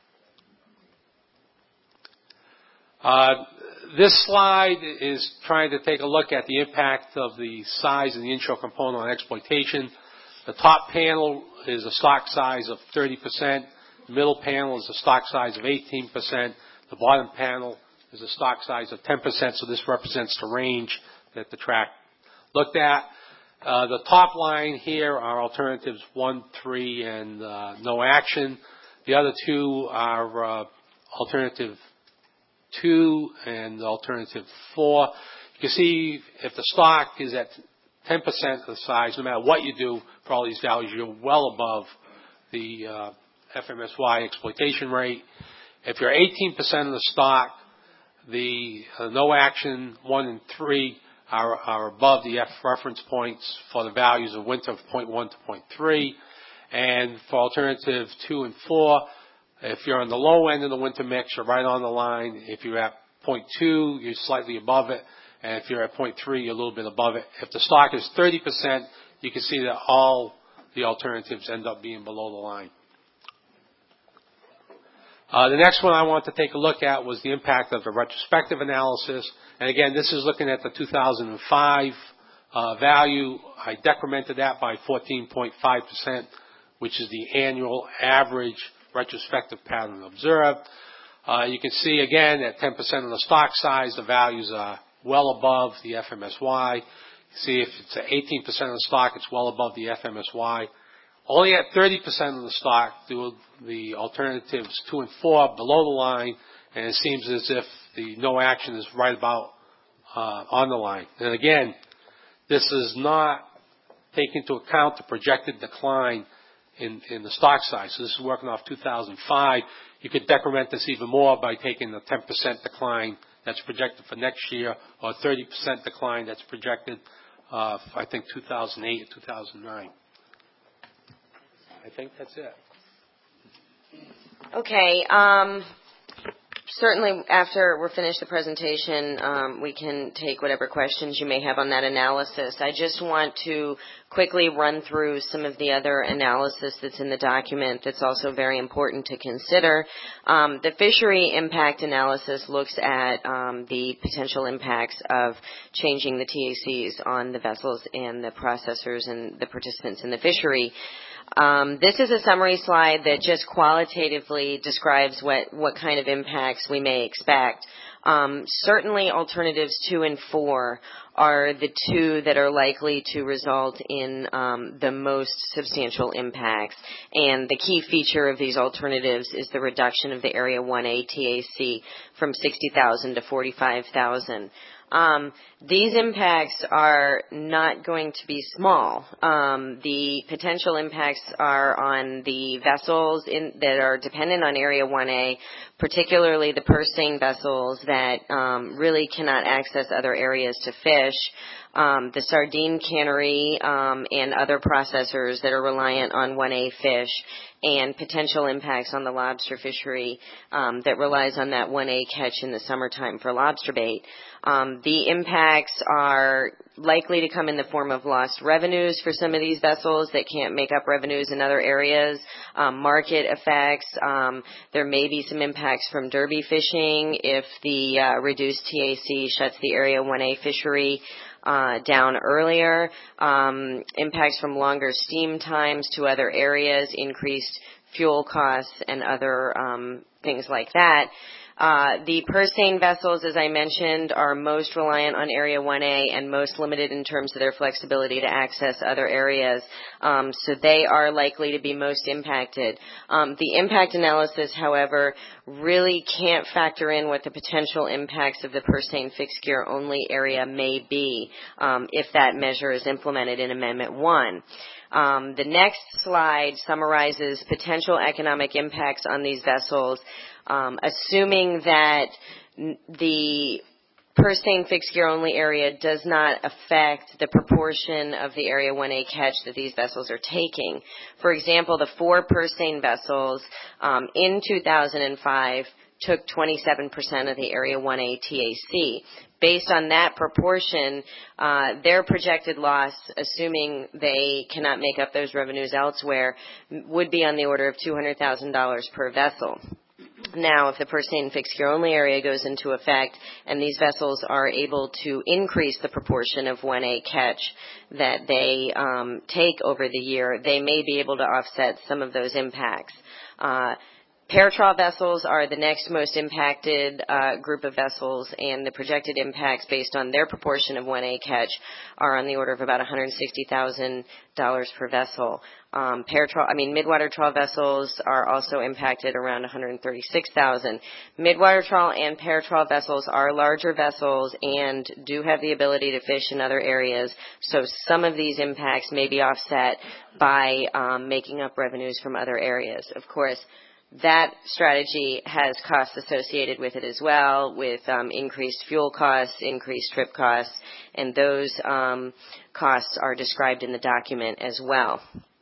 Uh, this slide is trying to take a look at the impact of the size of the intro component on exploitation. The top panel is a stock size of thirty percent. The middle panel is a stock size of eighteen percent. The bottom panel is a stock size of ten percent. So this represents the range that the track looked at. Uh, the top line here are alternatives one, three, and uh, no action. The other two are uh, alternative two and alternative four. You can see if the stock is at ten percent of the size, no matter what you do for all these values, you're well above the uh, F M S Y exploitation rate. If you're eighteen percent of the stock, the uh, no action one and three are, are above the F reference points for the values of winter of zero point one to zero point three. And for alternative two and four, if you're on the low end of the winter mix, you're right on the line. If you're at zero point two, you're slightly above it. And if you're at zero point three, you're a little bit above it. If the stock is thirty percent, you can see that all the alternatives end up being below the line. Uh, the next one I want to take a look at was the impact of the retrospective analysis. And again, this is looking at the two thousand five uh, value. I decremented that by fourteen point five percent, which is the annual average retrospective pattern observed. Uh, you can see again at ten percent of the stock size, the values are well above the F M S Y. You see if it's at eighteen percent of the stock, it's well above the F M S Y. Only at thirty percent of the stock do the alternatives two and four below the line, and it seems as if the no action is right about uh, on the line. And again, this is not taking into account the projected decline in, in the stock size. So this is working off two thousand five. You could decrement this even more by taking the ten percent decline that's projected for next year, or thirty percent decline that's projected, uh, for, I think, two thousand eight or two thousand nine. I think that's it. Okay. Um, certainly, after we're finished the presentation, um, we can take whatever questions you may have on that analysis. I just want to quickly run through some of the other analysis that's in the document that's also very important to consider. Um, the fishery impact analysis looks at um, the potential impacts of changing the T A Cs on the vessels and the processors and the participants in the fishery. Um, this is a summary slide that just qualitatively describes what, what kind of impacts we may expect. Um, certainly alternatives two and four are the two that are likely to result in um, the most substantial impacts. And the key feature of these alternatives is the reduction of the Area one A T A C from sixty thousand to forty-five thousand. Um, these impacts are not going to be small. Um, the potential impacts are on the vessels in, that are dependent on Area one A, particularly the purse seine vessels that um, really cannot access other areas to fish, um, the sardine cannery um, and other processors that are reliant on one A fish, and potential impacts on the lobster fishery um, that relies on that one A catch in the summertime for lobster bait. Um, the impacts are likely to come in the form of lost revenues for some of these vessels that can't make up revenues in other areas, um, market effects. Um, there may be some impacts from derby fishing if the uh, reduced T A C shuts the Area one A fishery Uh, down earlier, um, impacts from longer steam times to other areas, increased fuel costs, and other um, things like that. Uh, the purse seine vessels, as I mentioned, are most reliant on Area one A and most limited in terms of their flexibility to access other areas. Um, so they are likely to be most impacted. Um, the impact analysis, however, really can't factor in what the potential impacts of the purse seine fixed gear only area may be um, if that measure is implemented in Amendment one. Um, the next slide summarizes potential economic impacts on these vessels, um, assuming that n- the purse seine fixed gear only area does not affect the proportion of the Area one A catch that these vessels are taking. For example, the four purse seine vessels um, in two thousand five took twenty-seven percent of the Area one A T A C. Based on that proportion, uh, their projected loss, assuming they cannot make up those revenues elsewhere, would be on the order of two hundred thousand dollars per vessel. Now, if the purse seine fixed gear only area goes into effect and these vessels are able to increase the proportion of one A catch that they um, take over the year, they may be able to offset some of those impacts. Uh, Paratrawl vessels are the next most impacted uh, group of vessels, and the projected impacts based on their proportion of one A catch are on the order of about one hundred sixty thousand dollars per vessel. Um, paratrawl, I mean, midwater trawl vessels are also impacted around one hundred thirty-six thousand dollars. Midwater trawl and paratrawl vessels are larger vessels and do have the ability to fish in other areas, so some of these impacts may be offset by um, making up revenues from other areas. Of course, that strategy has costs associated with it as well, with um, increased fuel costs, increased trip costs, and those um, costs are described in the document as well.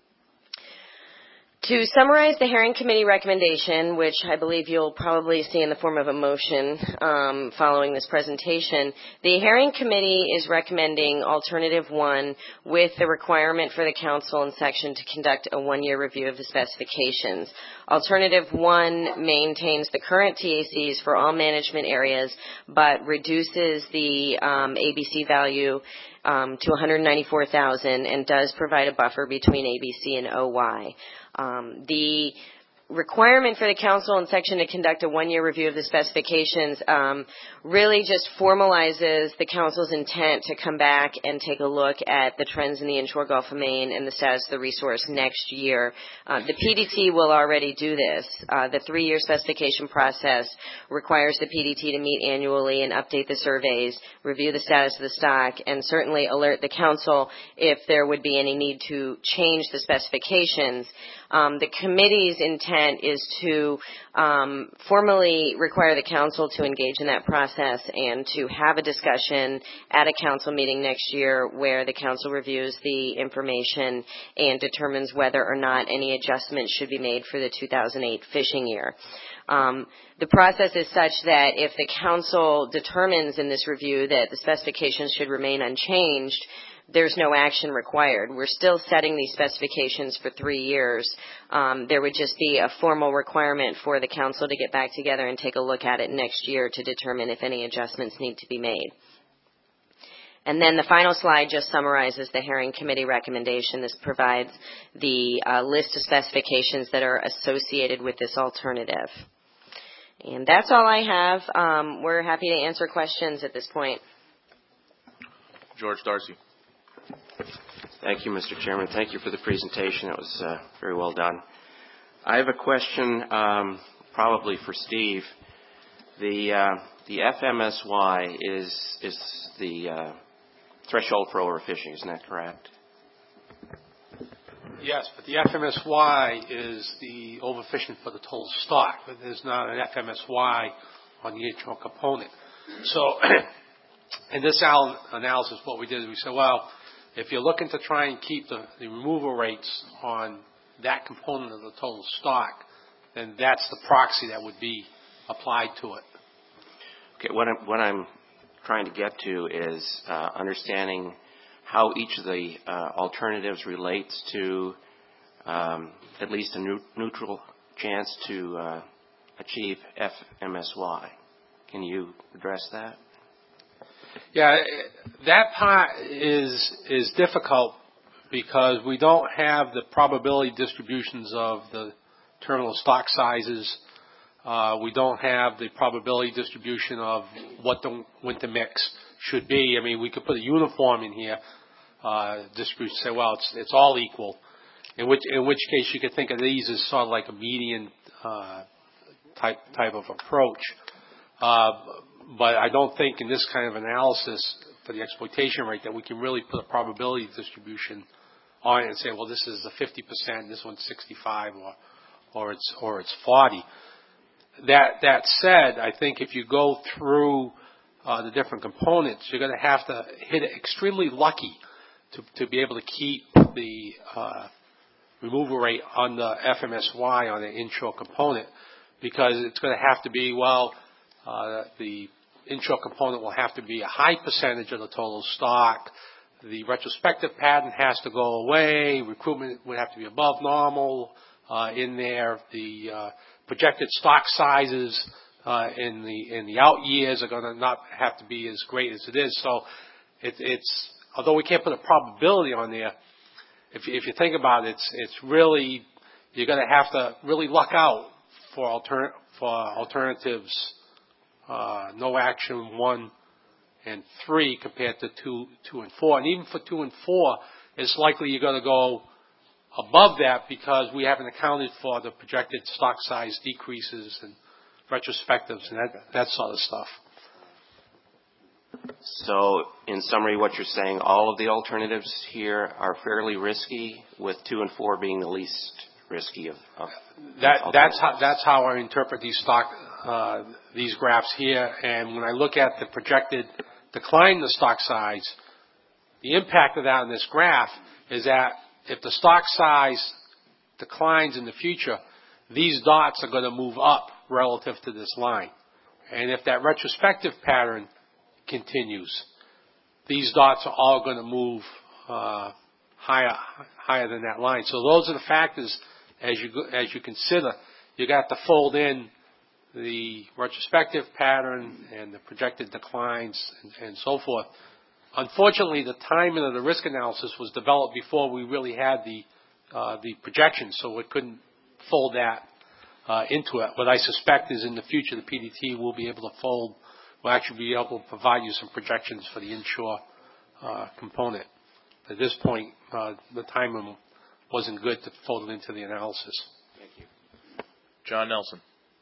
To summarize the Herring Committee recommendation, which I believe you'll probably see in the form of a motion um, following this presentation, the Herring Committee is recommending Alternative one with the requirement for the Council and Section to conduct a one-year review of the specifications. Alternative one maintains the current T A Cs for all management areas, but reduces the um, A B C value um, to one hundred ninety-four thousand dollars and does provide a buffer between A B C and O Y. Um, the requirement for the Council and Section to conduct a one-year review of the specifications um, really just formalizes the Council's intent to come back and take a look at the trends in the inshore Gulf of Maine and the status of the resource next year. Uh, the P D T will already do this. Uh, the three-year specification process requires the P D T to meet annually and update the surveys, review the status of the stock, and certainly alert the Council if there would be any need to change the specifications. Um, the committee's intent is to um, formally require the Council to engage in that process and to have a discussion at a Council meeting next year where the Council reviews the information and determines whether or not any adjustments should be made for the two thousand eight fishing year. Um, the process is such that if the Council determines in this review that the specifications should remain unchanged, there's no action required. We're still setting these specifications for three years. Um, there would just be a formal requirement for the Council to get back together and take a look at it next year to determine if any adjustments need to be made. And then the final slide just summarizes the Herring Committee recommendation. This provides the uh, list of specifications that are associated with this alternative. And that's all I have. Um, we're happy to answer questions at this point. George Darcy. Thank you, Mister Chairman. Thank you for the presentation. It was uh, very well done. I have a question um, probably for Steve. The uh, the F M S Y is is the uh, threshold for overfishing, isn't that correct? Yes, but the F M S Y is the overfishing for the total stock, but there's not an F M S Y on the H O component. So in this analysis, what we did is we said, well, if you're looking to try and keep the, the removal rates on that component of the total stock, then that's the proxy that would be applied to it. Okay, what I'm, what I'm trying to get to is uh, understanding how each of the uh, alternatives relates to um, at least a new, neutral chance to uh, achieve F M S Y. Can you address that? Yeah, that part is is difficult because we don't have the probability distributions of the terminal stock sizes. Uh, we don't have the probability distribution of what the winter mix should be. I mean, we could put a uniform in here, uh, distribution, say, well, it's it's all equal. In which in which case you could think of these as sort of like a median uh, type type of approach. Uh, but I don't think in this kind of analysis for the exploitation rate that we can really put a probability distribution on it and say, well, this is a fifty percent, this one's sixty-five, or or it's or it's forty. That that said, I think if you go through uh, the different components, you're going to have to hit it extremely lucky to to be able to keep the uh, removal rate on the F M S Y on the inshore component, because it's going to have to be, well, uh, the inshore component will have to be a high percentage of the total stock. The retrospective pattern has to go away. Recruitment would have to be above normal uh, in there. The uh, projected stock sizes uh, in the in the out years are going to not have to be as great as it is. So it, it's although we can't put a probability on there, if you, if you think about it, it's it's really you're going to have to really luck out for alter, for alternatives. Uh, no action one and three compared to two, two and four, and even for two and four, it's likely you're going to go above that because we haven't accounted for the projected stock size decreases and retrospectives and that that sort of stuff. So, in summary, what you're saying, all of the alternatives here are fairly risky, with two and four being the least risky of, of that. That's how that's how I interpret these stock uh, these graphs here. And when I look at the projected decline in the stock size, the impact of that in this graph is that if the stock size declines in the future, these dots are going to move up relative to this line. And if that retrospective pattern continues, these dots are all going to move uh, higher higher than that line. So those are the factors as you go, as you consider. You got to fold in the retrospective pattern and the projected declines and, and so forth. Unfortunately, the timing of the risk analysis was developed before we really had the uh, the projections, so we couldn't fold that uh, into it. What I suspect is in the future the P D T will be able to fold, will actually be able to provide you some projections for the inshore uh, component. At this point, uh, the timing wasn't good to fold it into the analysis. Thank you. John Nelson.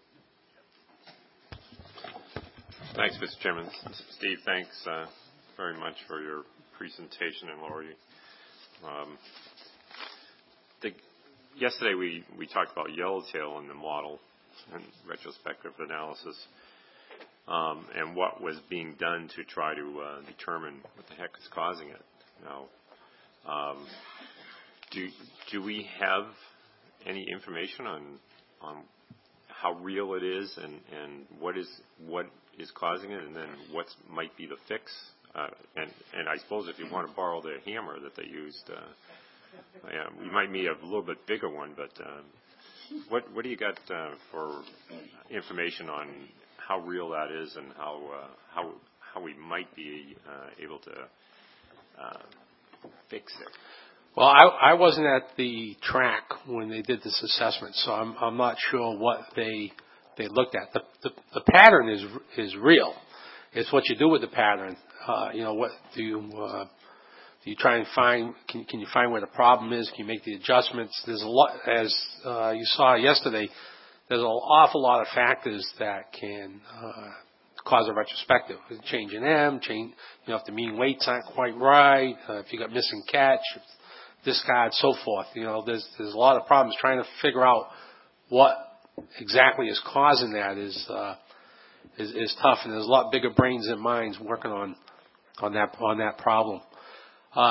Thanks, Mister Chairman. Steve, thanks uh, very much for your presentation, and Lori. Um, the, yesterday we, we talked about yellowtail in the model and retrospective analysis, um, and what was being done to try to uh, determine what the heck is causing it. Now, um, do do we have any information on on how real it is and, and what is what is causing it, and then what might be the fix? Uh, and, and I suppose if you want to borrow the hammer that they used, uh, yeah, we might need a little bit bigger one. But um, what what do you got uh, for information on how real that is and how uh, how how we might be uh, able to uh, fix it? Well, I, I wasn't at the track when they did this assessment, so I'm, I'm not sure what they they looked at. The, the, the pattern is is real. It's what you do with the pattern. Uh, you know, what do you uh, do? You try and find? Can, can you find where the problem is? Can you make the adjustments? There's a lot, as uh, you saw yesterday. There's an awful lot of factors that can uh, cause a retrospective. Change in M, change. You know, if the mean weights aren't quite right, uh, if you got missing catch, discard, so forth. You know, there's there's a lot of problems trying to figure out what exactly is causing that is uh, is, is tough, and there's a lot bigger brains than minds working on on that on that problem. Uh,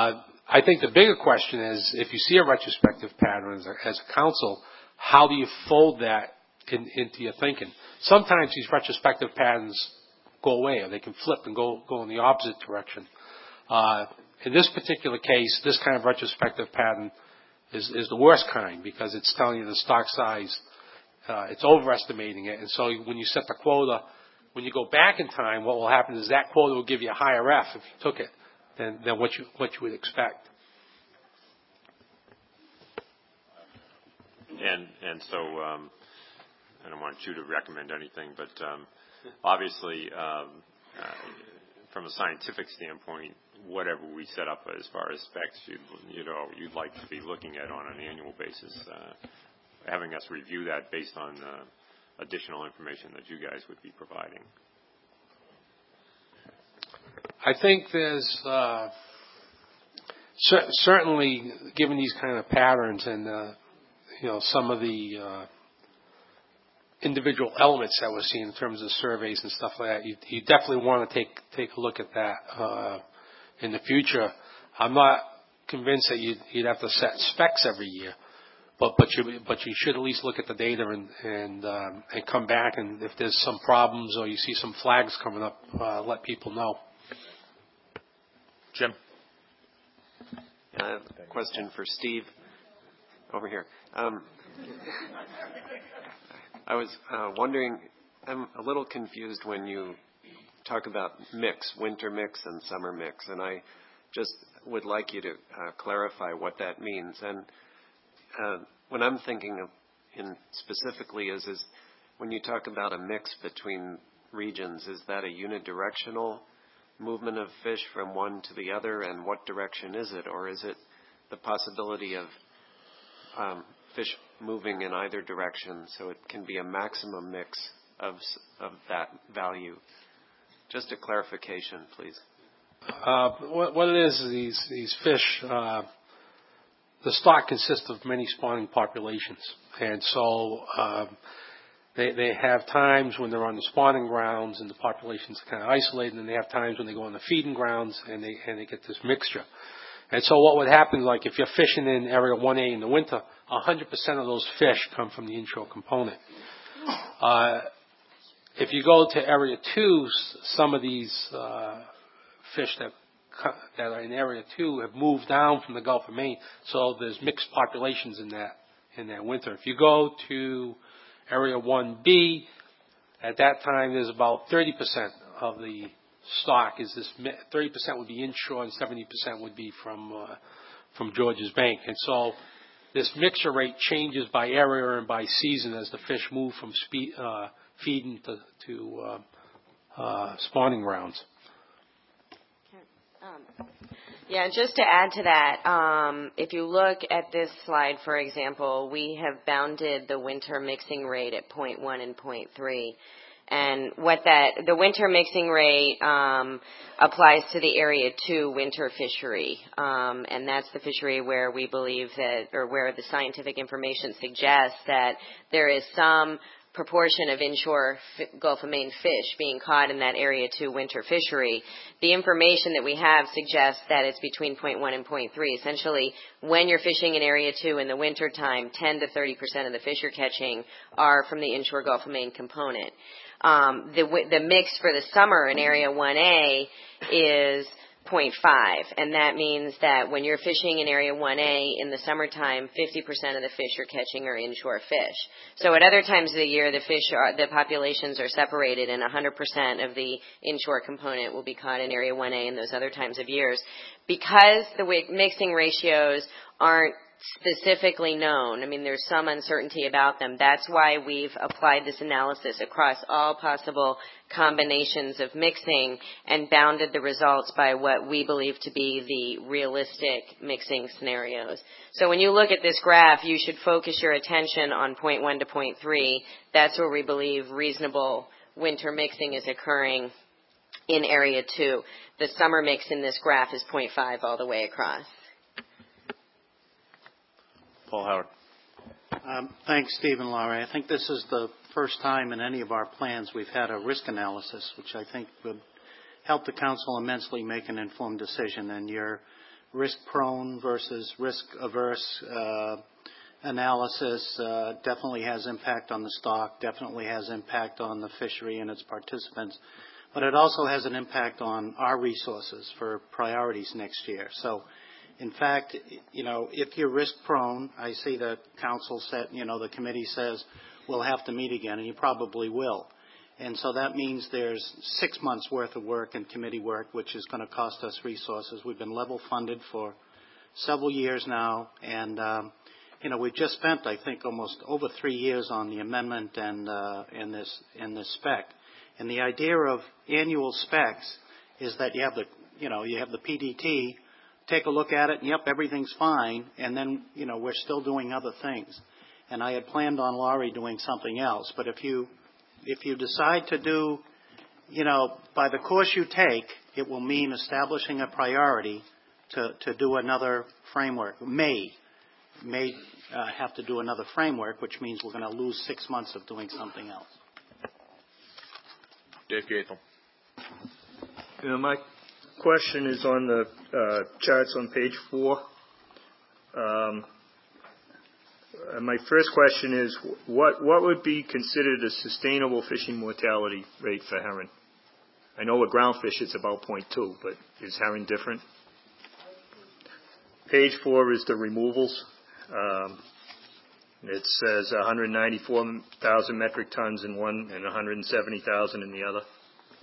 I think the bigger question is, if you see a retrospective pattern as a, as a council, how do you fold that in, into your thinking? Sometimes these retrospective patterns go away, or they can flip and go, go in the opposite direction. Uh, in this particular case, this kind of retrospective pattern is, is the worst kind, because it's telling you the stock size, uh, it's overestimating it. And so when you set the quota, when you go back in time, what will happen is that quota will give you a higher F if you took it than, than what you, what you would expect. And, and so, um, I don't want you to recommend anything, but, um, obviously, um, uh, from a scientific standpoint, whatever we set up as far as specs, you, you know, you'd like to be looking at on an annual basis, uh, having us review that based on uh, additional information that you guys would be providing. I think there's uh, cer- certainly, given these kind of patterns and uh, you know some of the uh, individual elements that we're seeing in terms of surveys and stuff like that, you, you definitely want to take take a look at that uh, in the future. I'm not convinced that you'd, you'd have to set specs every year, but but you but you should at least look at the data and and um, and come back, and if there's some problems or you see some flags coming up, uh, let people know. Jim. Uh, question for Steve over here. Um, I was uh, wondering, I'm a little confused when you talk about mix, winter mix and summer mix, and I just would like you to uh, clarify what that means. And uh, what I'm thinking of in specifically is, is when you talk about a mix between regions, is that a unidirectional movement of fish from one to the other, and what direction is it? Or is it the possibility of um, fish moving in either direction, so it can be a maximum mix of of that value? Just a clarification, please. Uh, what, what it is, is these these fish, uh, the stock consists of many spawning populations, and so uh, they they have times when they're on the spawning grounds and the populations are kind of isolated, and they have times when they go on the feeding grounds and they and they get this mixture. And so what would happen, like if you're fishing in Area one A in the winter, one hundred percent of those fish come from the inshore component. Uh, if you go to Area two, some of these uh, fish that that are in Area two have moved down from the Gulf of Maine, so there's mixed populations in that in that winter. If you go to Area one B, at that time there's about thirty percent of the stock is this, thirty percent would be inshore and seventy percent would be from uh, from Georges Bank. And so this mixture rate changes by area and by season as the fish move from spe- uh, feeding to, to uh, uh, spawning grounds. Um, yeah, just to add to that, um, if you look at this slide, for example, we have bounded the winter mixing rate at zero point one and zero point three. And what that, the winter mixing rate um, applies to the Area two winter fishery. Um, and that's the fishery where we believe that, or where the scientific information suggests that there is some proportion of inshore f- Gulf of Maine fish being caught in that Area two winter fishery. The information that we have suggests that it's between zero point one and zero point three. Essentially, when you're fishing in Area two in the winter time, ten to thirty percent of the fish you're catching are from the inshore Gulf of Maine component. Um, the, the mix for the summer in Area one A is zero point five, and that means that when you're fishing in Area one A in the summertime, fifty percent of the fish you're catching are inshore fish. So at other times of the year, the fish are, the populations are separated, and one hundred percent of the inshore component will be caught in Area one A in those other times of years. Because the mixing ratios aren't specifically known, I mean, there's some uncertainty about them. That's why we've applied this analysis across all possible combinations of mixing and bounded the results by what we believe to be the realistic mixing scenarios. So when you look at this graph, you should focus your attention on zero point one to zero point three. That's where we believe reasonable winter mixing is occurring in Area two. The summer mix in this graph is zero point five all the way across. Paul Howard. Um, thanks, Steve and Laurie. I think this is the first time in any of our plans we've had a risk analysis, which I think would help the council immensely make an informed decision. And your risk-prone versus risk-averse uh, analysis uh, definitely has impact on the stock, definitely has impact on the fishery and its participants, but it also has an impact on our resources for priorities next year. So, in fact, you know, if you're risk-prone, I see the council said, you know, the committee says we'll have to meet again, and you probably will. And so that means there's six months' worth of work and committee work, which is going to cost us resources. We've been level funded for several years now, and um, you know we've just spent, I think, almost over three years on the amendment and uh, in this in this spec. And the idea of annual specs is that you have the you know you have the P D T take a look at it, and yep, everything's fine, and then you know we're still doing other things. And I had planned on Laurie doing something else, but if you If you decide to do, you know, by the course you take, it will mean establishing a priority to, to do another framework. May, may uh, have to do another framework, which means we're going to lose six months of doing something else. Dave Gaethel. You know, my question is on the uh, charts on page four. Um, Uh, my first question is, what what would be considered a sustainable fishing mortality rate for herring? I know with groundfish it's about zero point two, but is herring different? Page four is the removals. Um, it says one hundred ninety-four thousand metric tons in one and one hundred seventy thousand in the other.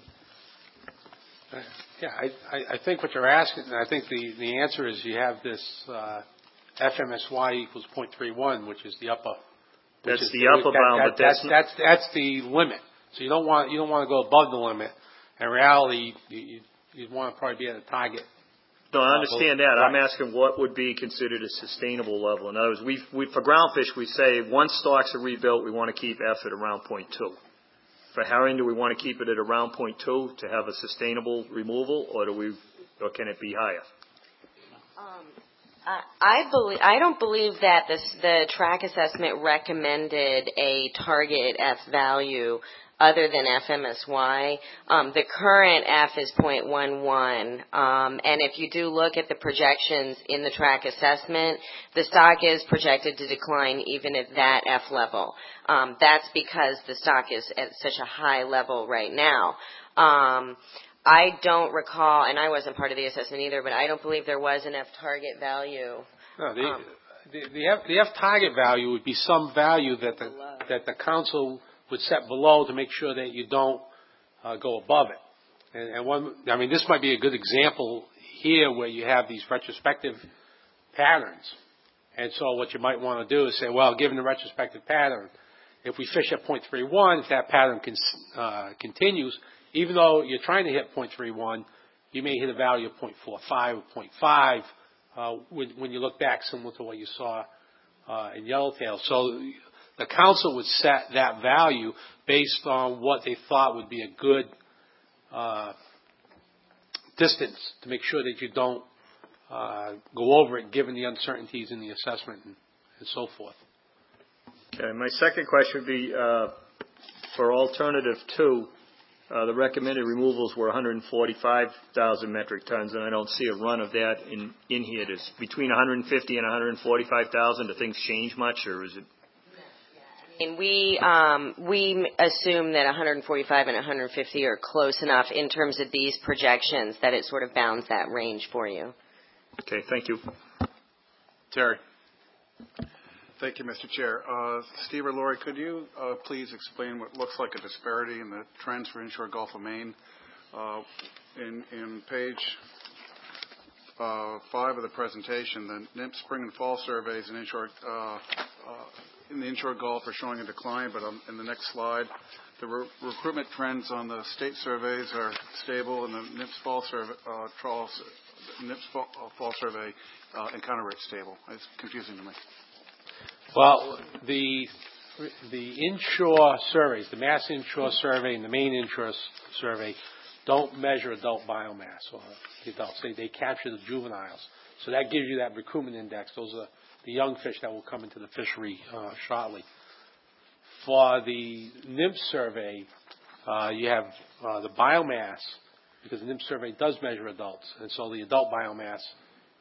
Uh, yeah, I, I, I think what you're asking, I think the, the answer is you have this uh, F M S Y equals zero point three one, which is the upper. That's is the upper that, bound, that, but that's that's, that's that's the limit. So you don't want you don't want to go above the limit. In reality, you you, you want to probably be at a target. No, I understand that. Right. I'm asking what would be considered a sustainable level. In other words, we we for groundfish we say once stocks are rebuilt, we want to keep F at around zero point two. For herring, do we want to keep it at around zero point two to have a sustainable removal, or do we, or can it be higher? Um. I believe I don't believe that this, the track assessment recommended a target F value other than F M S Y. Um, the current F is zero point one one, um, and if you do look at the projections in the track assessment, the stock is projected to decline even at that F level. Um, that's because the stock is at such a high level right now. Um, I don't recall, and I wasn't part of the assessment either, but I don't believe there was an F target value. No, the, um, the, the, F, the F target value would be some value that the below. that the council would set below to make sure that you don't uh, go above it. And, and one, I mean, this might be a good example here where you have these retrospective patterns. And so what you might want to do is say, well, given the retrospective pattern, if we fish at zero point three one, if that pattern can, uh, continues, even though you're trying to hit zero point three one, you may hit a value of zero point four five or zero point five uh, when, when you look back, similar to what you saw uh, in Yellowtail. So the council would set that value based on what they thought would be a good uh, distance to make sure that you don't uh, go over it, given the uncertainties in the assessment and, and so forth. Okay, my second question would be uh, for alternative two. Uh, the recommended removals were one hundred forty-five thousand metric tons, and I don't see a run of that in, in here. Does between one hundred fifty and one hundred forty-five thousand, do things change much, or is it? And we um, we assume that one hundred forty-five and one hundred fifty are close enough in terms of these projections that it sort of bounds that range for you. Okay, thank you. Terry. Thank you, Mister Chair. Uh, Steve or Laurie, could you uh, please explain what looks like a disparity in the trends for inshore Gulf of Maine? Uh, in, in page uh, five of the presentation, the N I P spring and fall surveys in inshore uh, uh, in the inshore Gulf are showing a decline, but um, in the next slide, the re- recruitment trends on the state surveys are stable, and the N I P S fall survey, uh, trials, N I P S fall, uh, fall survey uh, encounter rate stable. It's confusing to me. Well, the the inshore surveys, the Mass Inshore Survey and the Maine Inshore Survey, don't measure adult biomass or the adults. They, they capture the juveniles. So that gives you that recruitment index. Those are the young fish that will come into the fishery uh, shortly. For the N I M S survey, uh, you have uh, the biomass, because the N I M S survey does measure adults, and so the adult biomass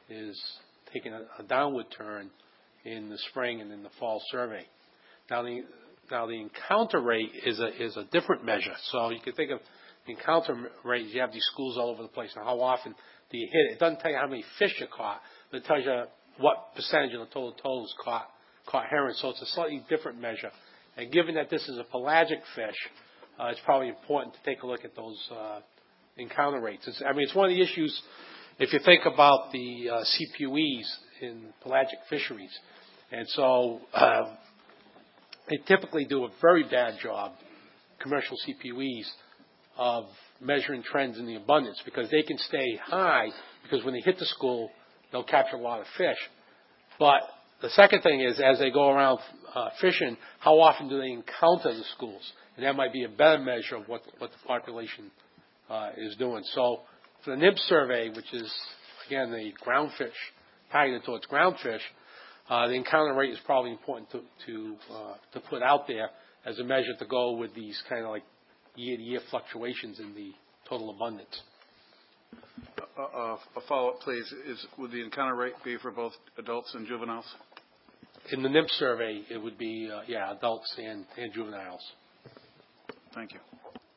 is taking a, a downward turn in the spring and in the fall survey. Now the now the encounter rate is a is a different measure. So you can think of the encounter rate. You have these schools all over the place. Now, how often do you hit it? It doesn't tell you how many fish you caught, but it tells you what percentage of the total totals caught caught herring. So it's a slightly different measure. And given that this is a pelagic fish, uh, it's probably important to take a look at those uh, encounter rates. It's, I mean, it's one of the issues. If you think about the uh, C P U Es in pelagic fisheries, and so uh, they typically do a very bad job, commercial C P U Es, of measuring trends in the abundance, because they can stay high because when they hit the school, they'll capture a lot of fish. But the second thing is, as they go around uh, fishing, how often do they encounter the schools? And that might be a better measure of what, what the population uh, is doing. So for the N I B survey, which is, again, the ground fish, targeted towards ground fish, uh, the encounter rate is probably important to to, uh, to put out there as a measure to go with these kind of like year-to-year fluctuations in the total abundance. Uh, uh, a follow-up, please. Is would the encounter rate be for both adults and juveniles? In the N I B survey, it would be, uh, yeah, adults and, and juveniles. Thank you.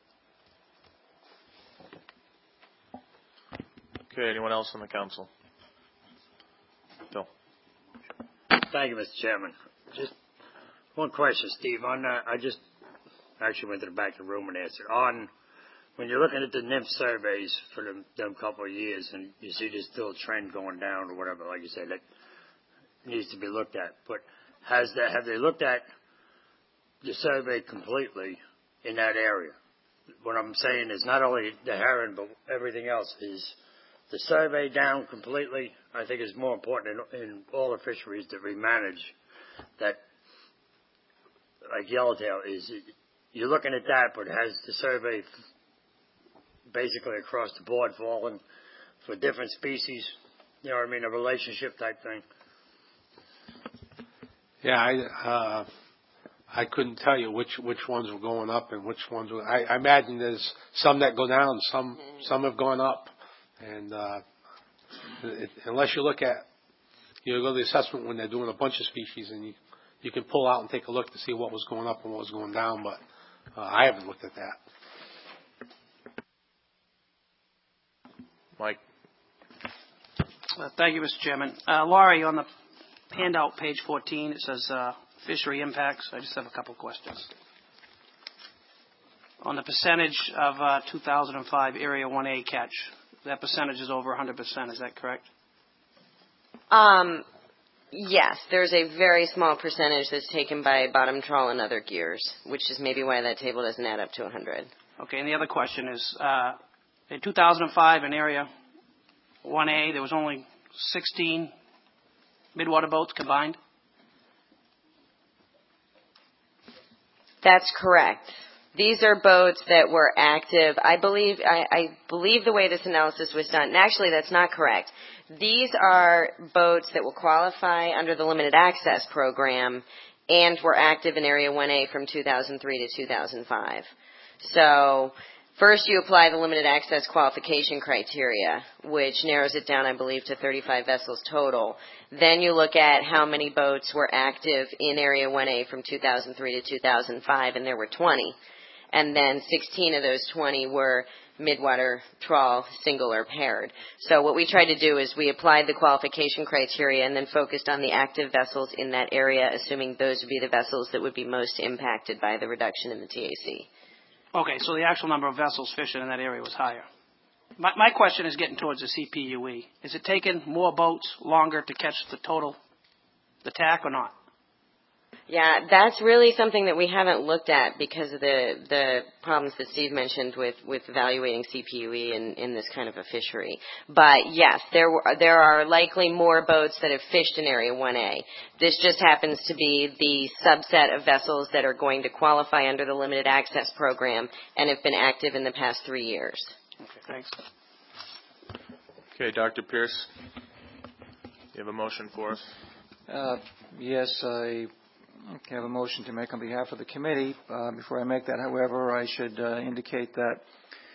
Okay, anyone else on the council? Bill. Thank you, Mister Chairman. Just one question, Steve. On uh, I just actually went to the back of the room and answered. On when you're looking at the N I B surveys for them, them couple of years, and you see there's still a trend going down or whatever, like you said, that needs to be looked at. But has that have they looked at the survey completely in that area? What I'm saying is not only the herring, but everything else. Is the survey down completely? I think is more important in, in all the fisheries that we manage. That, like yellowtail, is you're looking at that, but has the survey basically across the board fallen for different species? You know what I mean? A relationship type thing. Yeah, I uh, I couldn't tell you which which ones were going up and which ones were. I, I imagine there's some that go down, some some have gone up, and uh, it, unless you look at, you know, go to the assessment when they're doing a bunch of species, and you you can pull out and take a look to see what was going up and what was going down, but uh, I haven't looked at that. Mike. Uh, thank you, Mister Chairman. Uh, Laurie, on the handout, page fourteen, it says uh, fishery impacts. I just have a couple of questions. On the percentage of uh, two thousand five Area one A catch, that percentage is over one hundred percent. Is that correct? Um, yes, there's a very small percentage that's taken by bottom trawl and other gears, which is maybe why that table doesn't add up to one hundred. Okay, and the other question is, uh, in two thousand five in Area one A, there was only sixteen midwater boats combined? That's correct. These are boats that were active. I believe I, I believe the way this analysis was done, and actually that's not correct. These are boats that will qualify under the limited access program and were active in Area one A from two thousand three to two thousand five. So first you apply the limited access qualification criteria, which narrows it down, I believe, to thirty-five vessels total. Then you look at how many boats were active in Area one A from two thousand three to two thousand five, and there were twenty. And then sixteen of those twenty were midwater trawl, single or paired. So what we tried to do is we applied the qualification criteria and then focused on the active vessels in that area, assuming those would be the vessels that would be most impacted by the reduction in the T A C. Okay, so the actual number of vessels fishing in that area was higher. My, my question is getting towards the C P U E. Is it taking more boats longer to catch the total, the tack, or not? Yeah, that's really something that we haven't looked at because of the the problems that Steve mentioned with, with evaluating C P U E in, in this kind of a fishery. But yes, there were, there are likely more boats that have fished in Area one A. This just happens to be the subset of vessels that are going to qualify under the limited access program and have been active in the past three years. Okay, thanks. Okay, Doctor Pierce, you have a motion for us? Uh, yes, I have a motion to make on behalf of the committee. Uh, before I make that, however, I should uh, indicate that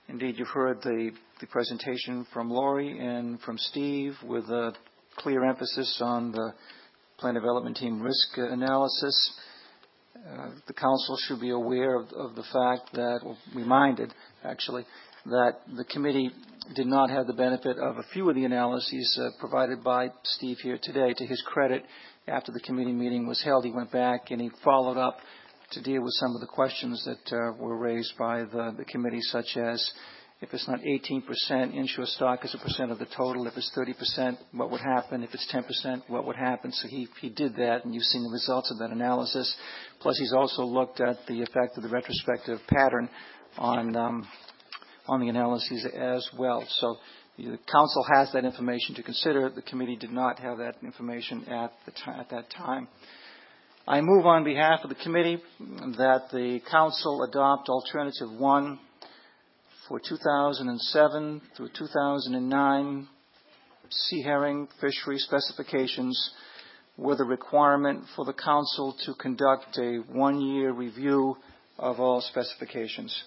Indeed, you've heard the, the presentation from Lori and from Steve with a clear emphasis on the plan development team risk analysis. Uh, the council should be aware of, of the fact that, well, reminded actually, that the committee did not have the benefit of a few of the analyses uh, provided by Steve here today. To his credit, after the committee meeting was held, he went back and he followed up to deal with some of the questions that uh, were raised by the, the committee, such as if it's not eighteen percent inshore stock as a percent of the total, if it's thirty percent, what would happen? If it's ten percent, what would happen? So he, he did that, and you've seen the results of that analysis. Plus, he's also looked at the effect of the retrospective pattern on um, on the analyses as well. So the council has that information to consider. The committee did not have that information at, the t- at that time. I move on behalf of the committee that the council adopt alternative one for two thousand seven through two thousand nine sea herring fishery specifications with a requirement for the council to conduct a one-year review of all specifications.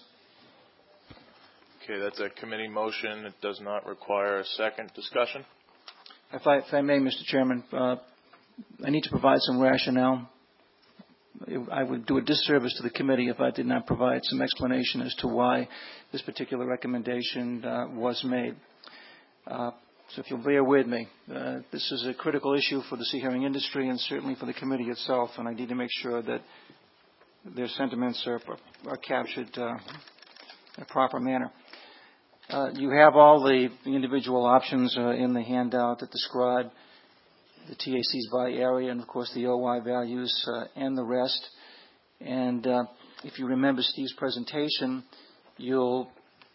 Okay, that's a committee motion. It does not require a second discussion. If I, if I may, Mister Chairman, uh, I need to provide some rationale. I would do a disservice to the committee if I did not provide some explanation as to why this particular recommendation uh, was made. Uh, so if you'll bear with me, uh, this is a critical issue for the sea herring industry and certainly for the committee itself, and I need to make sure that their sentiments are, are captured uh, in a proper manner. Uh, you have all the, the individual options uh, in the handout that describe the T A Cs by area and, of course, the O Y values uh, and the rest. And uh, if you remember Steve's presentation, you'll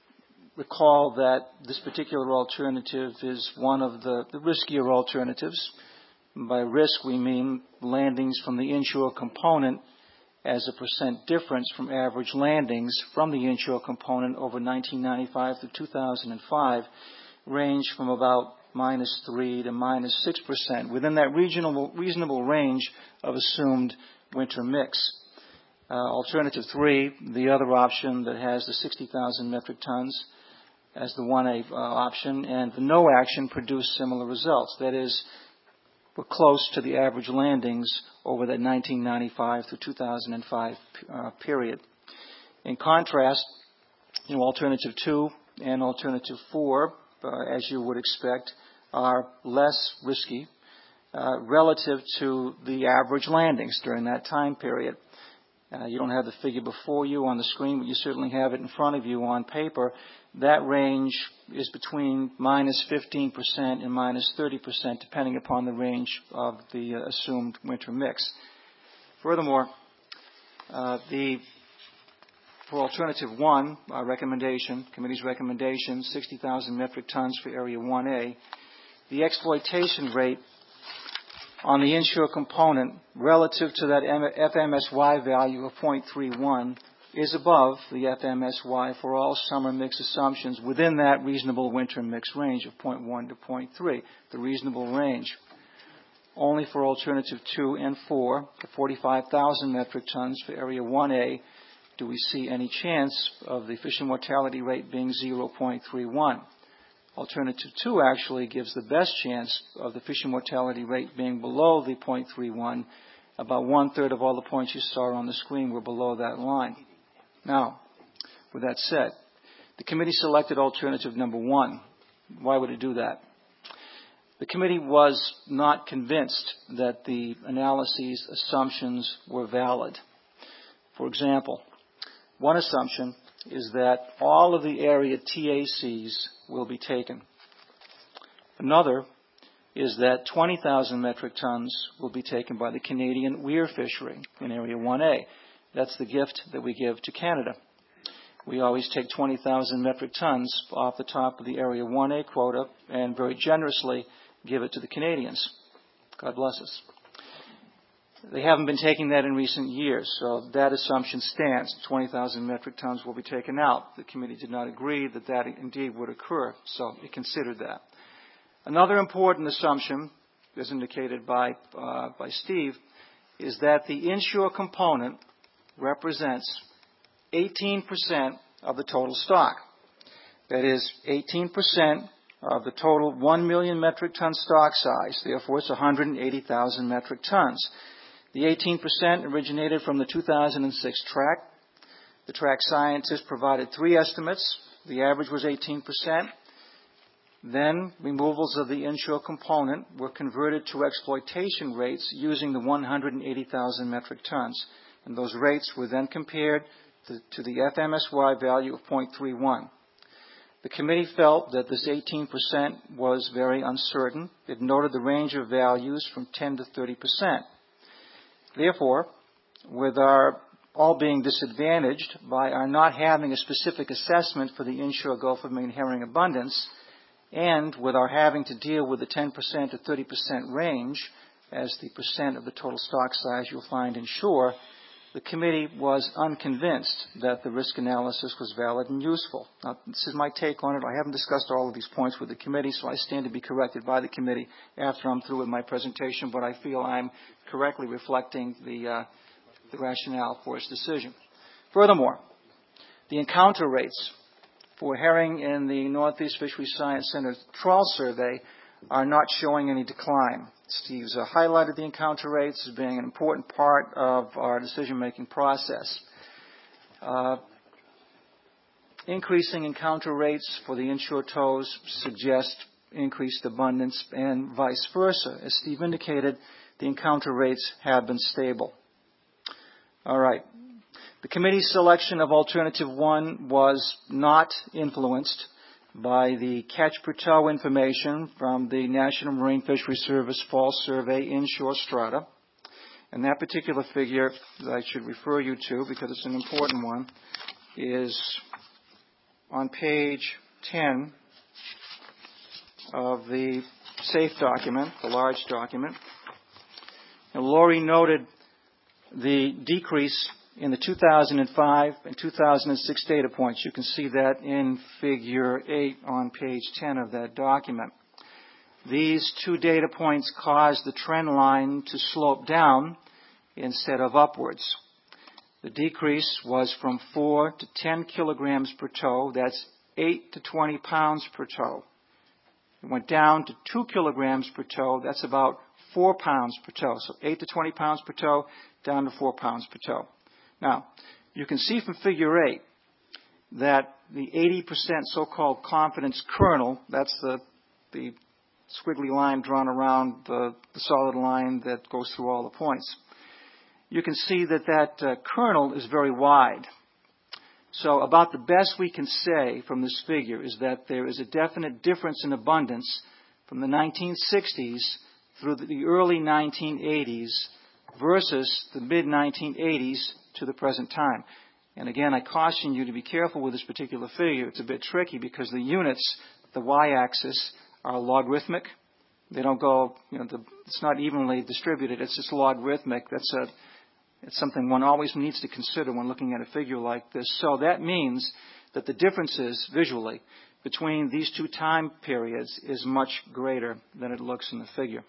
recall that this particular alternative is one of the, the riskier alternatives. And by risk, we mean landings from the inshore component as a percent difference from average landings from the inshore component over nineteen ninety-five to two thousand five range from about minus three to minus six percent within that reasonable, reasonable range of assumed winter mix. Uh, alternative three, the other option that has the sixty thousand metric tons as the one A uh, option, and the no action produced similar results. That is, we're close to the average landings over that nineteen ninety-five to two thousand five uh, period. In contrast, you know, alternative two and alternative four, uh, as you would expect, are less risky uh, relative to the average landings during that time period. Uh, you don't have the figure before you on the screen, but you certainly have it in front of you on paper. That range is between minus fifteen percent and minus thirty percent, depending upon the range of the uh, assumed winter mix. Furthermore, uh, the for alternative one, our recommendation, committee's recommendation, sixty thousand metric tons for area one A, the exploitation rate on the inshore component relative to that F M S Y value of zero point three one is above the F M S Y for all summer mix assumptions within that reasonable winter mix range of zero point one to zero point three, the reasonable range. Only for alternative two and four, the forty-five thousand metric tons for area one A, do we see any chance of the fish and mortality rate being zero point three one. Alternative two actually gives the best chance of the fish and mortality rate being below the zero point three one. About one-third of all the points you saw on the screen were below that line. Now, with that said, the committee selected alternative number one. Why would it do that? The committee was not convinced that the analyses assumptions were valid. For example, one assumption is that all of the area T A Cs will be taken. Another is that twenty thousand metric tons will be taken by the Canadian weir fishery in area one A. That's the gift that we give to Canada. We always take twenty thousand metric tons off the top of the area one A quota and very generously give it to the Canadians. God bless us. They haven't been taking that in recent years, so that assumption stands. twenty thousand metric tons will be taken out. The committee did not agree that that indeed would occur, so it considered that. Another important assumption, as indicated by, uh, by Steve, is that the inshore component represents eighteen percent of the total stock. That is eighteen percent of the total one million metric ton stock size. Therefore, it's one hundred eighty thousand metric tons. The eighteen percent originated from the two thousand six track. The track scientists provided three estimates. The average was eighteen percent. Then removals of the inshore component were converted to exploitation rates using the one hundred eighty thousand metric tons. And those rates were then compared to, to the F M S Y value of zero point three one. The committee felt that this eighteen percent was very uncertain. It noted the range of values from ten to thirty percent. Therefore, with our all being disadvantaged by our not having a specific assessment for the inshore Gulf of Maine herring abundance, and with our having to deal with the ten percent to thirty percent range as the percent of the total stock size you'll find inshore, the committee was unconvinced that the risk analysis was valid and useful. Now, this is my take on it. I haven't discussed all of these points with the committee, so I stand to be corrected by the committee after I'm through with my presentation, but I feel I'm correctly reflecting the, uh, the rationale for its decision. Furthermore, the encounter rates for herring in the Northeast Fisheries Science Center trawl survey are not showing any decline. Steve's uh, highlighted the encounter rates as being an important part of our decision-making process. Uh, increasing encounter rates for the inshore tows suggest increased abundance and vice versa. As Steve indicated, the encounter rates have been stable. All right. The committee's selection of alternative one was not influenced by the catch per tow information from the National Marine Fisheries Service Fall Survey inshore strata. And that particular figure that I should refer you to, because it's an important one, is on page ten of the SAFE document, the large document. And Laurie noted the decrease in the two thousand five and two thousand six data points. You can see that in figure eight on page ten of that document. These two data points caused the trend line to slope down instead of upwards. The decrease was from four to ten kilograms per tow. That's eight to twenty pounds per tow. It went down to two kilograms per tow. That's about four pounds per tow. So eight to twenty pounds per tow, down to four pounds per tow. Now, you can see from figure eight that the eighty percent so-called confidence kernel, that's the, the squiggly line drawn around the, the solid line that goes through all the points. You can see that that uh, kernel is very wide. So about the best we can say from this figure is that there is a definite difference in abundance from the nineteen sixties through the early nineteen eighties versus the mid nineteen eighties to the present time. And again, I caution you to be careful with this particular figure. It's a bit tricky because the units, the y-axis, are logarithmic. They don't go, you know, the, it's not evenly distributed. It's just logarithmic. That's a, it's something one always needs to consider when looking at a figure like this. So that means that the differences visually between these two time periods is much greater than it looks in the figure.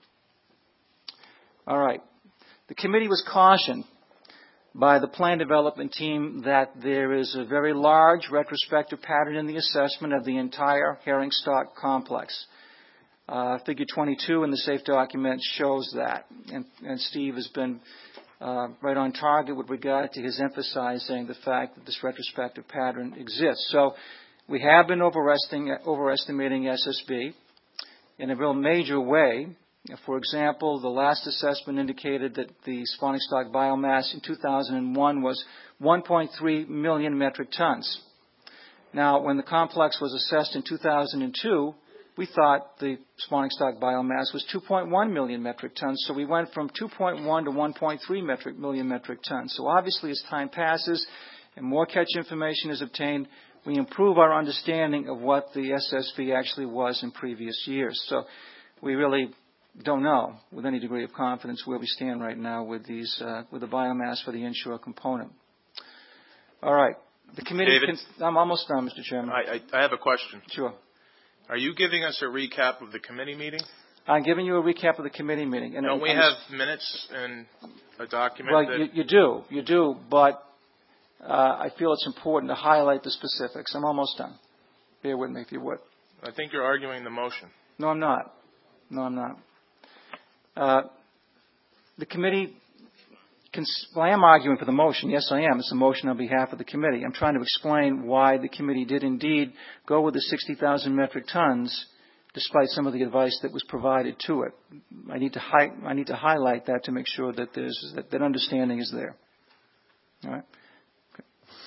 All right. The committee was cautioned by the plan development team that there is a very large retrospective pattern in the assessment of the entire herring stock complex. Uh, figure twenty-two in the SAFE document shows that. And, and Steve has been uh, right on target with regard to his emphasizing the fact that this retrospective pattern exists. So we have been overestimating S S B in a real major way. For example, the last assessment indicated that the spawning stock biomass in two thousand one was one point three million metric tons. Now, when the complex was assessed in two thousand two, we thought the spawning stock biomass was two point one million metric tons, so we went from two point one to one point three metric million metric tons. So obviously, as time passes and more catch information is obtained, we improve our understanding of what the S S B actually was in previous years. So we really don't know with any degree of confidence where we stand right now with these uh, with the biomass for the inshore component. All right, the committee. David, Can, I'm almost done, Mister Chairman. I, I, I have a question. Sure. Are you giving us a recap of the committee meeting? I'm giving you a recap of the committee meeting. And Don't we and have minutes and a document? Well, that you, you do, you do, but uh, I feel it's important to highlight the specifics. I'm almost done. bear with me if you would. I think you're arguing the motion. No, I'm not. No, I'm not. Uh, the committee, cons- well, I am arguing for the motion. Yes, I am. It's a motion on behalf of the committee. I'm trying to explain why the committee did indeed go with the sixty thousand metric tons, despite some of the advice that was provided to it. I need to, hi- I need to highlight that to make sure that there's that, that understanding is there. All right. Okay.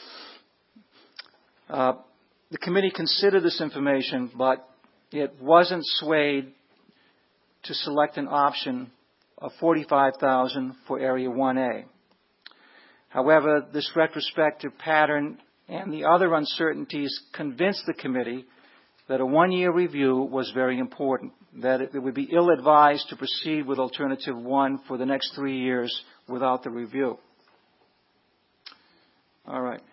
Uh, the committee considered this information, but it wasn't swayed to select an option of forty-five thousand for Area one A. However, this retrospective pattern and the other uncertainties convinced the committee that a one-year review was very important, that it would be ill-advised to proceed with Alternative one for the next three years without the review. All right.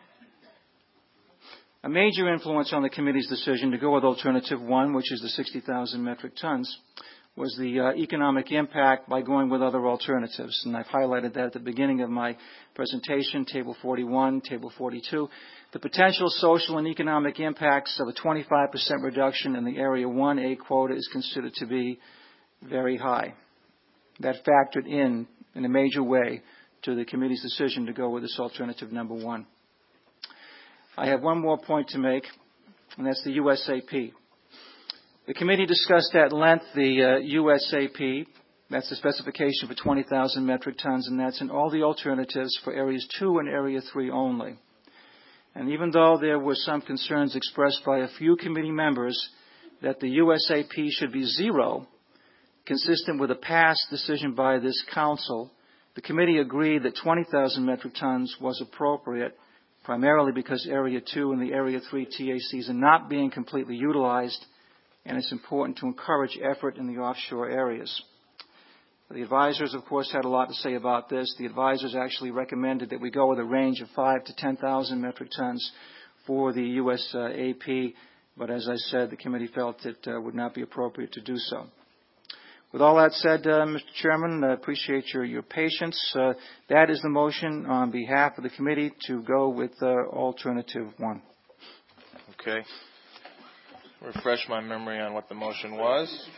A major influence on the committee's decision to go with Alternative one, which is the sixty thousand metric tons, was the uh, economic impact by going with other alternatives. And I've highlighted that at the beginning of my presentation, Table forty-one, Table forty-two. The potential social and economic impacts of a twenty-five percent reduction in the Area one A quota is considered to be very high. That factored in in a major way to the committee's decision to go with this alternative number one. I have one more point to make, and that's the U S A P. The committee discussed at length the uh, U S A P. That's the specification for twenty thousand metric tons, and that's in all the alternatives for Areas two and Area three only. And even though there were some concerns expressed by a few committee members that the U S A P should be zero, consistent with a past decision by this council, the committee agreed that twenty thousand metric tons was appropriate, primarily because Area two and the Area three T A Cs are not being completely utilized, and it's important to encourage effort in the offshore areas. The advisors, of course, had a lot to say about this. The advisors actually recommended that we go with a range of five to ten thousand metric tons for the U S A P, but as I said, the committee felt it uh, would not be appropriate to do so. With all that said, uh, Mister Chairman, I appreciate your, your patience. Uh, that is the motion on behalf of the committee to go with uh, Alternative one. Okay. Refresh my memory on what the motion was.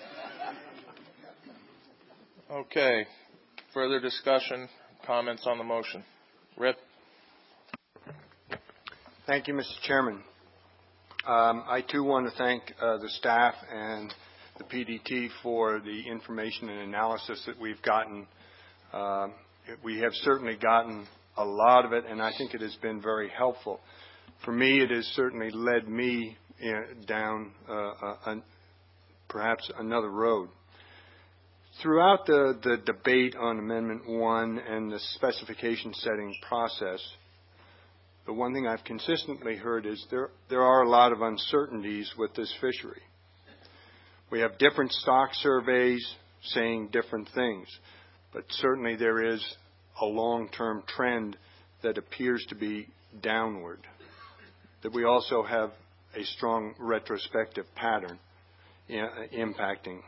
Okay. Further discussion, comments on the motion. Rip. Thank you, Mister Chairman. Um, I, too, want to thank uh, the staff and the P D T for the information and analysis that we've gotten. Uh, we have certainly gotten a lot of it, and I think it has been very helpful. For me, it has certainly led me in, down uh, uh, an, perhaps another road. Throughout the, the debate on Amendment one and the specification setting process, the one thing I've consistently heard is there, there are a lot of uncertainties with this fishery. We have different stock surveys saying different things, but certainly there is a long-term trend that appears to be downward. That we also have a strong retrospective pattern in, uh, impacting.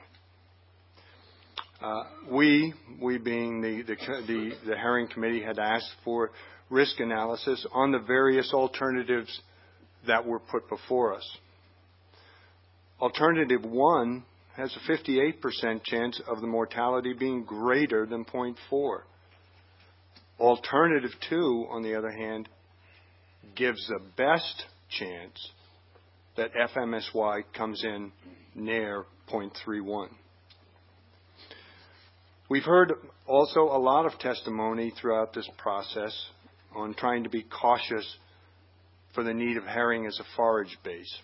Uh, we, we being the, the, the, the Herring Committee, had asked for risk analysis on the various alternatives that were put before us. Alternative one has a fifty-eight percent chance of the mortality being greater than zero point four. Alternative two, on the other hand, gives the best chance that F M S Y comes in near zero point three one. We've heard also a lot of testimony throughout this process on trying to be cautious for the need of herring as a forage base.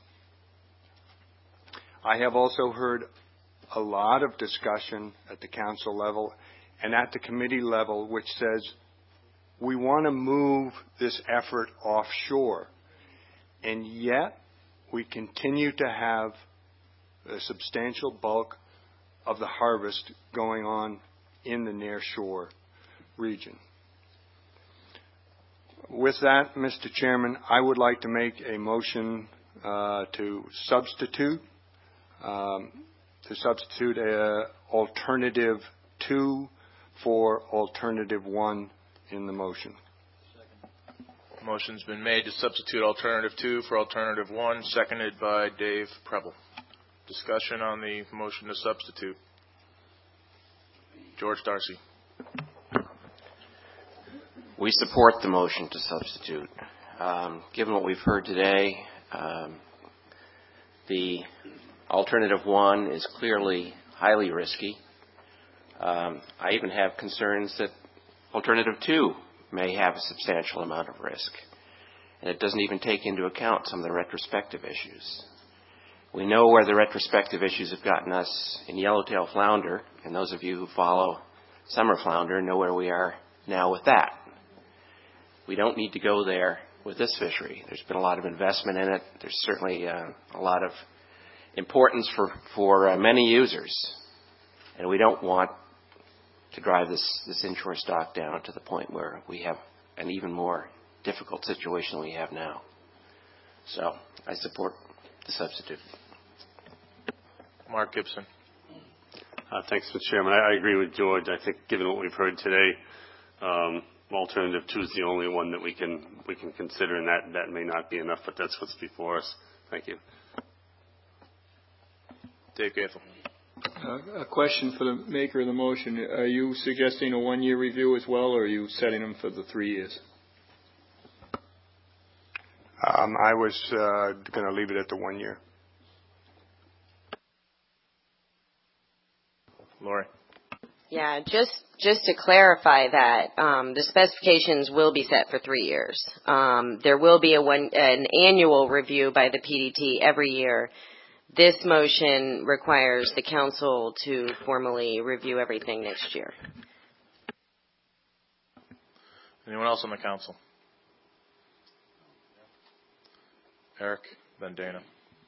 I have also heard a lot of discussion at the council level and at the committee level which says we want to move this effort offshore, and yet we continue to have a substantial bulk of the harvest going on in the near shore region. With that, Mister Chairman, I would like to make a motion uh, to substitute um, to substitute a alternative two for alternative one in the motion. Motion's been made to substitute alternative two for alternative one, seconded by Dave Preble. Discussion on the motion to substitute. George Darcy. We support the motion to substitute. Um, given what we've heard today, um, the alternative one is clearly highly risky. Um, I even have concerns that alternative two may have a substantial amount of risk. And it doesn't even take into account some of the retrospective issues. We know where the retrospective issues have gotten us in yellowtail flounder, and those of you who follow summer flounder know where we are now with that. We don't need to go there with this fishery. There's been a lot of investment in it. There's certainly uh, a lot of importance for, for uh, many users. And we don't want to drive this, this inshore stock down to the point where we have an even more difficult situation than we have now. So I support the substitute. Mark Gibson. Uh, thanks, Mister Chairman. I, I agree with George. I think given what we've heard today, um, alternative two is the only one that we can we can consider, and that, that may not be enough, but that's what's before us. Thank you. Dave Gaethel. Uh, a question for the maker of the motion. Are you suggesting a one-year review as well, or are you setting them for the three years? Um, I was uh, going to leave it at the one year. Lori. Yeah, just just to clarify that, um, the specifications will be set for three years. Um, there will be a one an annual review by the P D T every year. This motion requires the council to formally review everything next year. Anyone else on the council? Eric, then Dana.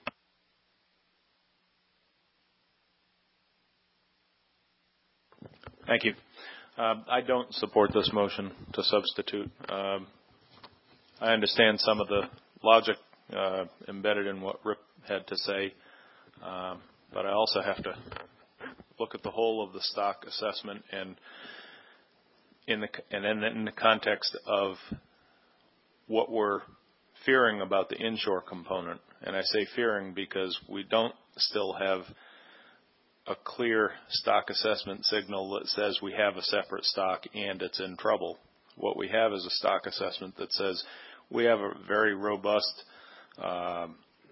Thank you. Uh, I don't support this motion to substitute. Um, I understand some of the logic uh, embedded in what Rip had to say, um, but I also have to look at the whole of the stock assessment and in the and then in the context of what we're fearing about the inshore component. And I say fearing because we don't still have a clear stock assessment signal that says we have a separate stock and it's in trouble. What we have is a stock assessment that says we have a very robust uh,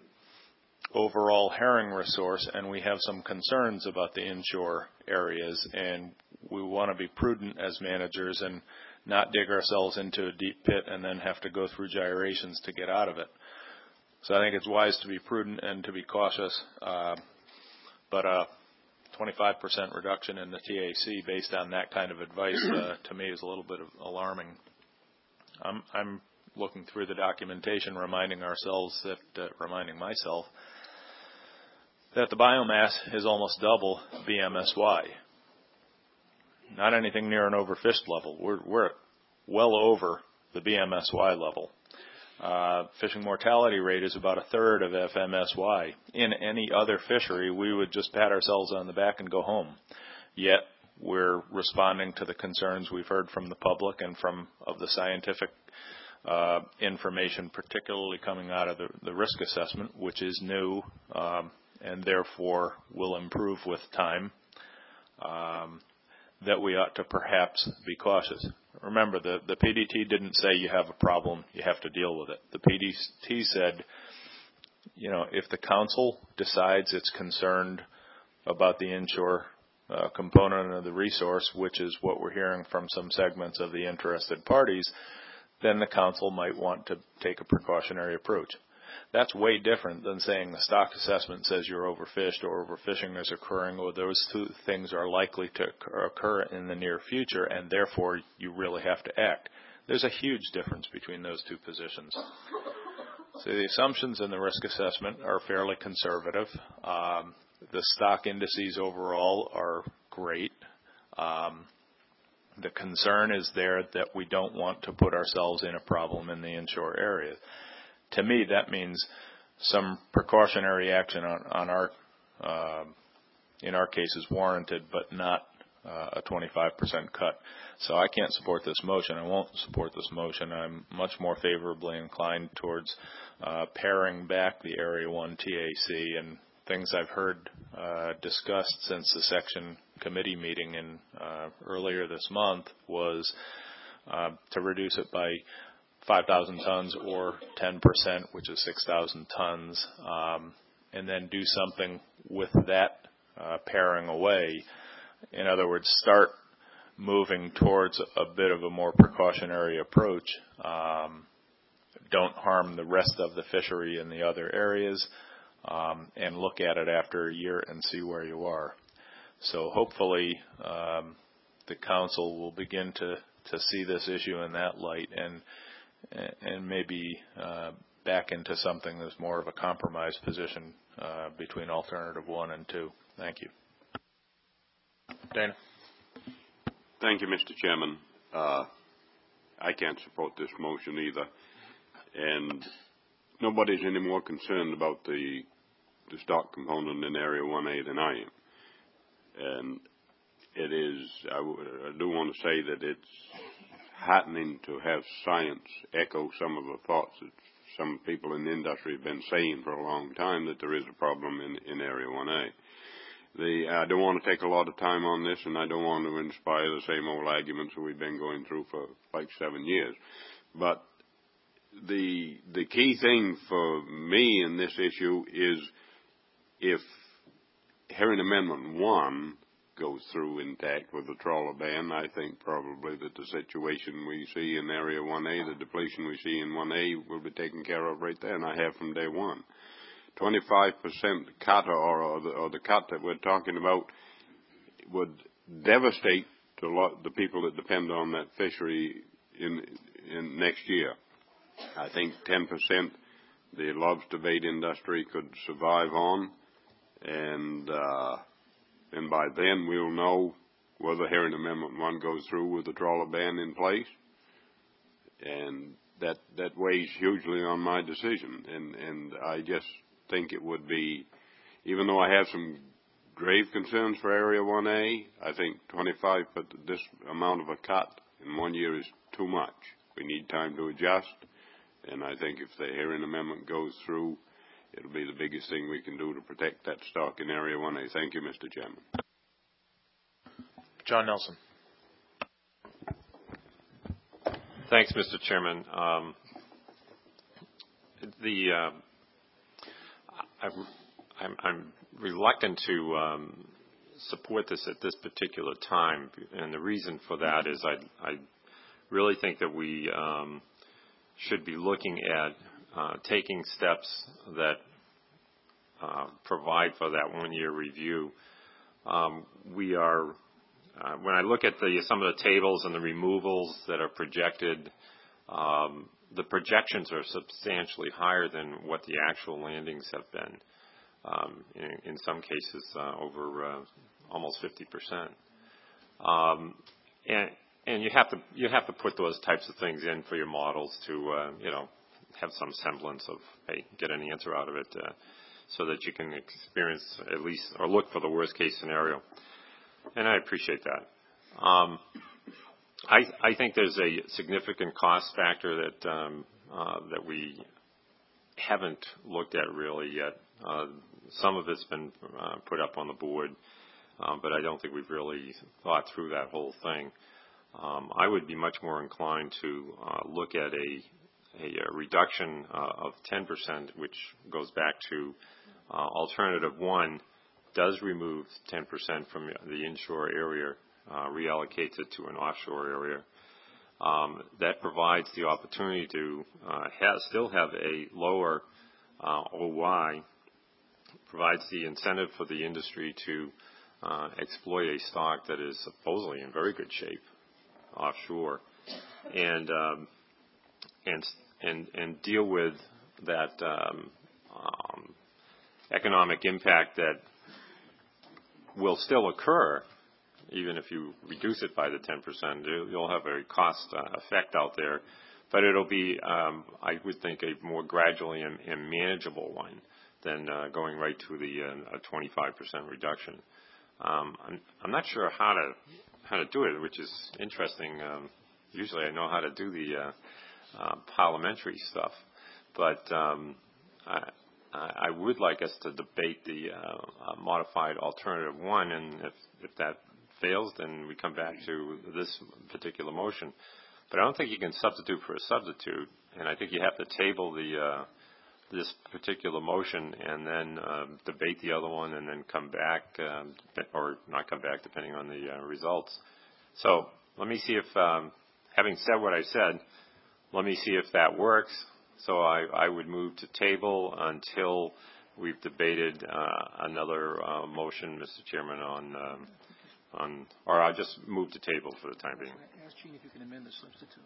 overall herring resource, and we have some concerns about the inshore areas, and we want to be prudent as managers and not dig ourselves into a deep pit and then have to go through gyrations to get out of it. So I think it's wise to be prudent and to be cautious, uh, but a twenty-five percent reduction in the T A C based on that kind of advice uh, to me is a little bit of alarming. I'm, I'm looking through the documentation, reminding ourselves that, uh, reminding myself that the biomass is almost double B M S Y. Not anything near an overfished level. We're, we're well over the B M S Y level. Uh, fishing mortality rate is about a third of F M S Y. In any other fishery, we would just pat ourselves on the back and go home. Yet, we're responding to the concerns we've heard from the public and from of the scientific uh, information, particularly coming out of the, the risk assessment, which is new um, and therefore will improve with time, um, that we ought to perhaps be cautious. Remember, the, the P D T didn't say you have a problem, you have to deal with it. The P D T said, you know, if the council decides it's concerned about the inshore uh, component of the resource, which is what we're hearing from some segments of the interested parties, then the council might want to take a precautionary approach. That's way different than saying the stock assessment says you're overfished or overfishing is occurring, or those two things are likely to occur in the near future, and therefore you really have to act. There's a huge difference between those two positions. So the assumptions in the risk assessment are fairly conservative. Um, the stock indices overall are great. Um, the concern is there that we don't want to put ourselves in a problem in the inshore area. To me, that means some precautionary action on, on our, uh, in our case, is warranted, but not uh, a twenty-five percent cut. So I can't support this motion. I won't support this motion. I'm much more favorably inclined towards uh, paring back the Area one T A C, and things I've heard uh, discussed since the section committee meeting in uh, earlier this month was uh, to reduce it by five thousand tons or ten percent, which is six thousand tons, um, and then do something with that uh, paring away. In other words, start moving towards a bit of a more precautionary approach. Um, don't harm the rest of the fishery in the other areas, um, and look at it after a year and see where you are. So hopefully um, the council will begin to, to see this issue in that light and and maybe uh, back into something that's more of a compromise position uh, between alternative one and two. Thank you. Dana. Thank you, Mister Chairman. Uh, I can't support this motion either. And nobody's any more concerned about the, the stock component in Area one A than I am. And it is, I, w- I do want to say that it's heartening to have science echo some of the thoughts that some people in the industry have been saying for a long time, that there is a problem in, in Area one A. The, I don't want to take a lot of time on this, and I don't want to inspire the same old arguments that we've been going through for like seven years. But the the key thing for me in this issue is if Herring Amendment one goes through intact with the trawler ban, I think probably that the situation we see in Area one A, the depletion we see in one A, will be taken care of right there, and I have from day one. twenty-five percent cut, or, or, the, or the cut that we're talking about, would devastate the, lot, the people that depend on that fishery in, in next year. I think ten percent the lobster bait industry could survive on, and uh, and by then we'll know whether Herring Amendment one goes through with the trawler ban in place, and that that weighs hugely on my decision. And and I just think it would be, even though I have some grave concerns for Area one A, I think twenty-five, but this amount of a cut in one year is too much. We need time to adjust, and I think if the Herring Amendment goes through, it'll be the biggest thing we can do to protect that stock in Area one A. Thank you, Mister Chairman. John Nelson. Thanks, Mister Chairman. Um, the uh, I'm, I'm, I'm reluctant to um, support this at this particular time, and the reason for that is I, I really think that we um, should be looking at uh, taking steps that uh, provide for that one-year review. Um, we are, uh, when I look at the some of the tables and the removals that are projected, um, the projections are substantially higher than what the actual landings have been. Um, in, in some cases, uh, over uh, almost fifty percent. Um, and and you have to you have to put those types of things in for your models to uh, you know have some semblance of, hey, get an answer out of it, uh, so that you can experience at least or look for the worst case scenario. And I appreciate that. Um, I, I think there's a significant cost factor that um, uh, that we haven't looked at really yet. Uh, some of it's been uh, put up on the board, um, but I don't think we've really thought through that whole thing. Um, I would be much more inclined to uh, look at a, a, a reduction uh, of ten percent, which goes back to uh, alternative one, does remove ten percent from the inshore area, uh, reallocates it to an offshore area. Um, that provides the opportunity to uh, have, still have a lower uh, O Y, provides the incentive for the industry to uh, exploit a stock that is supposedly in very good shape offshore, and um, and and and deal with that um, um, economic impact that will still occur, even if you reduce it by the ten percent. You'll have a cost uh, effect out there, but it'll be, um, I would think, a more gradually and, and manageable one than uh, going right to the uh, a twenty-five percent reduction. Um, I'm, I'm not sure how to how to do it, which is interesting. Um, usually, I know how to do the uh, uh, parliamentary stuff, but um, I, I would like us to debate the uh, uh, modified alternative one, and if, if that fails, then we come back to this particular motion. But I don't think you can substitute for a substitute, and I think you have to table the uh, this particular motion and then um, debate the other one and then come back, um, or not come back, depending on the uh, results. So let me see if, um, having said what I said, let me see if that works. So I, I would move to table until we've debated uh, another uh, motion, Mister Chairman, on, um, on, or I'll just move to table for the time being. Ask Gene if you can amend the substitute.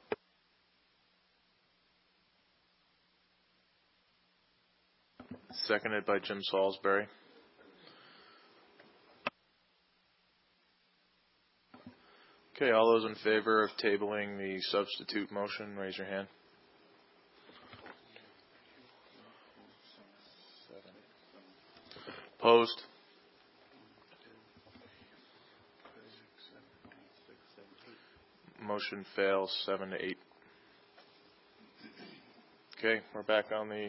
Seconded by Jim Salisbury. Okay, all those in favor of tabling the substitute motion, raise your hand. Opposed? Motion fails seven to eight. Okay, we're back on the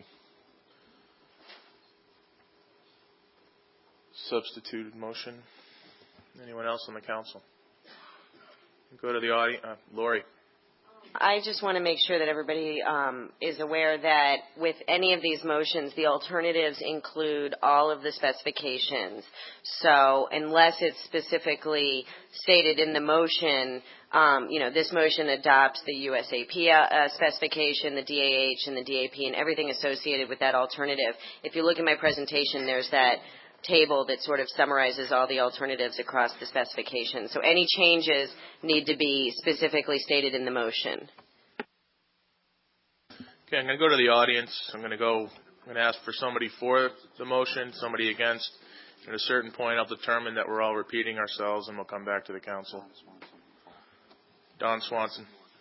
substituted motion. Anyone else on the council? Go to the audience. Uh, Lori. I just want to make sure that everybody um, is aware that with any of these motions, the alternatives include all of the specifications. So unless it's specifically stated in the motion, um, you know, this motion adopts the U S A P uh, specification, the D A H and the D A P and everything associated with that alternative. If you look at my presentation, there's that table that sort of summarizes all the alternatives across the specification. So any changes need to be specifically stated in the motion. Okay, I'm going to go to the audience. I'm going to go, I'm going to ask for somebody for the motion, somebody against. At a certain point, I'll determine that we're all repeating ourselves, and we'll come back to the council. Don Swanson.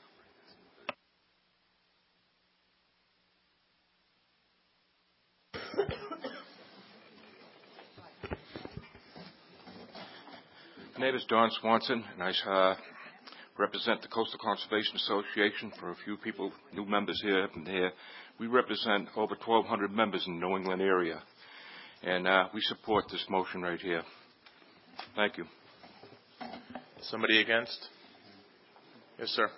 My name is Don Swanson, and I uh, represent the Coastal Conservation Association. For a few people, new members here and there, we represent over twelve hundred members in the New England area, and uh, we support this motion right here. Thank you. Somebody against? Yes, sir.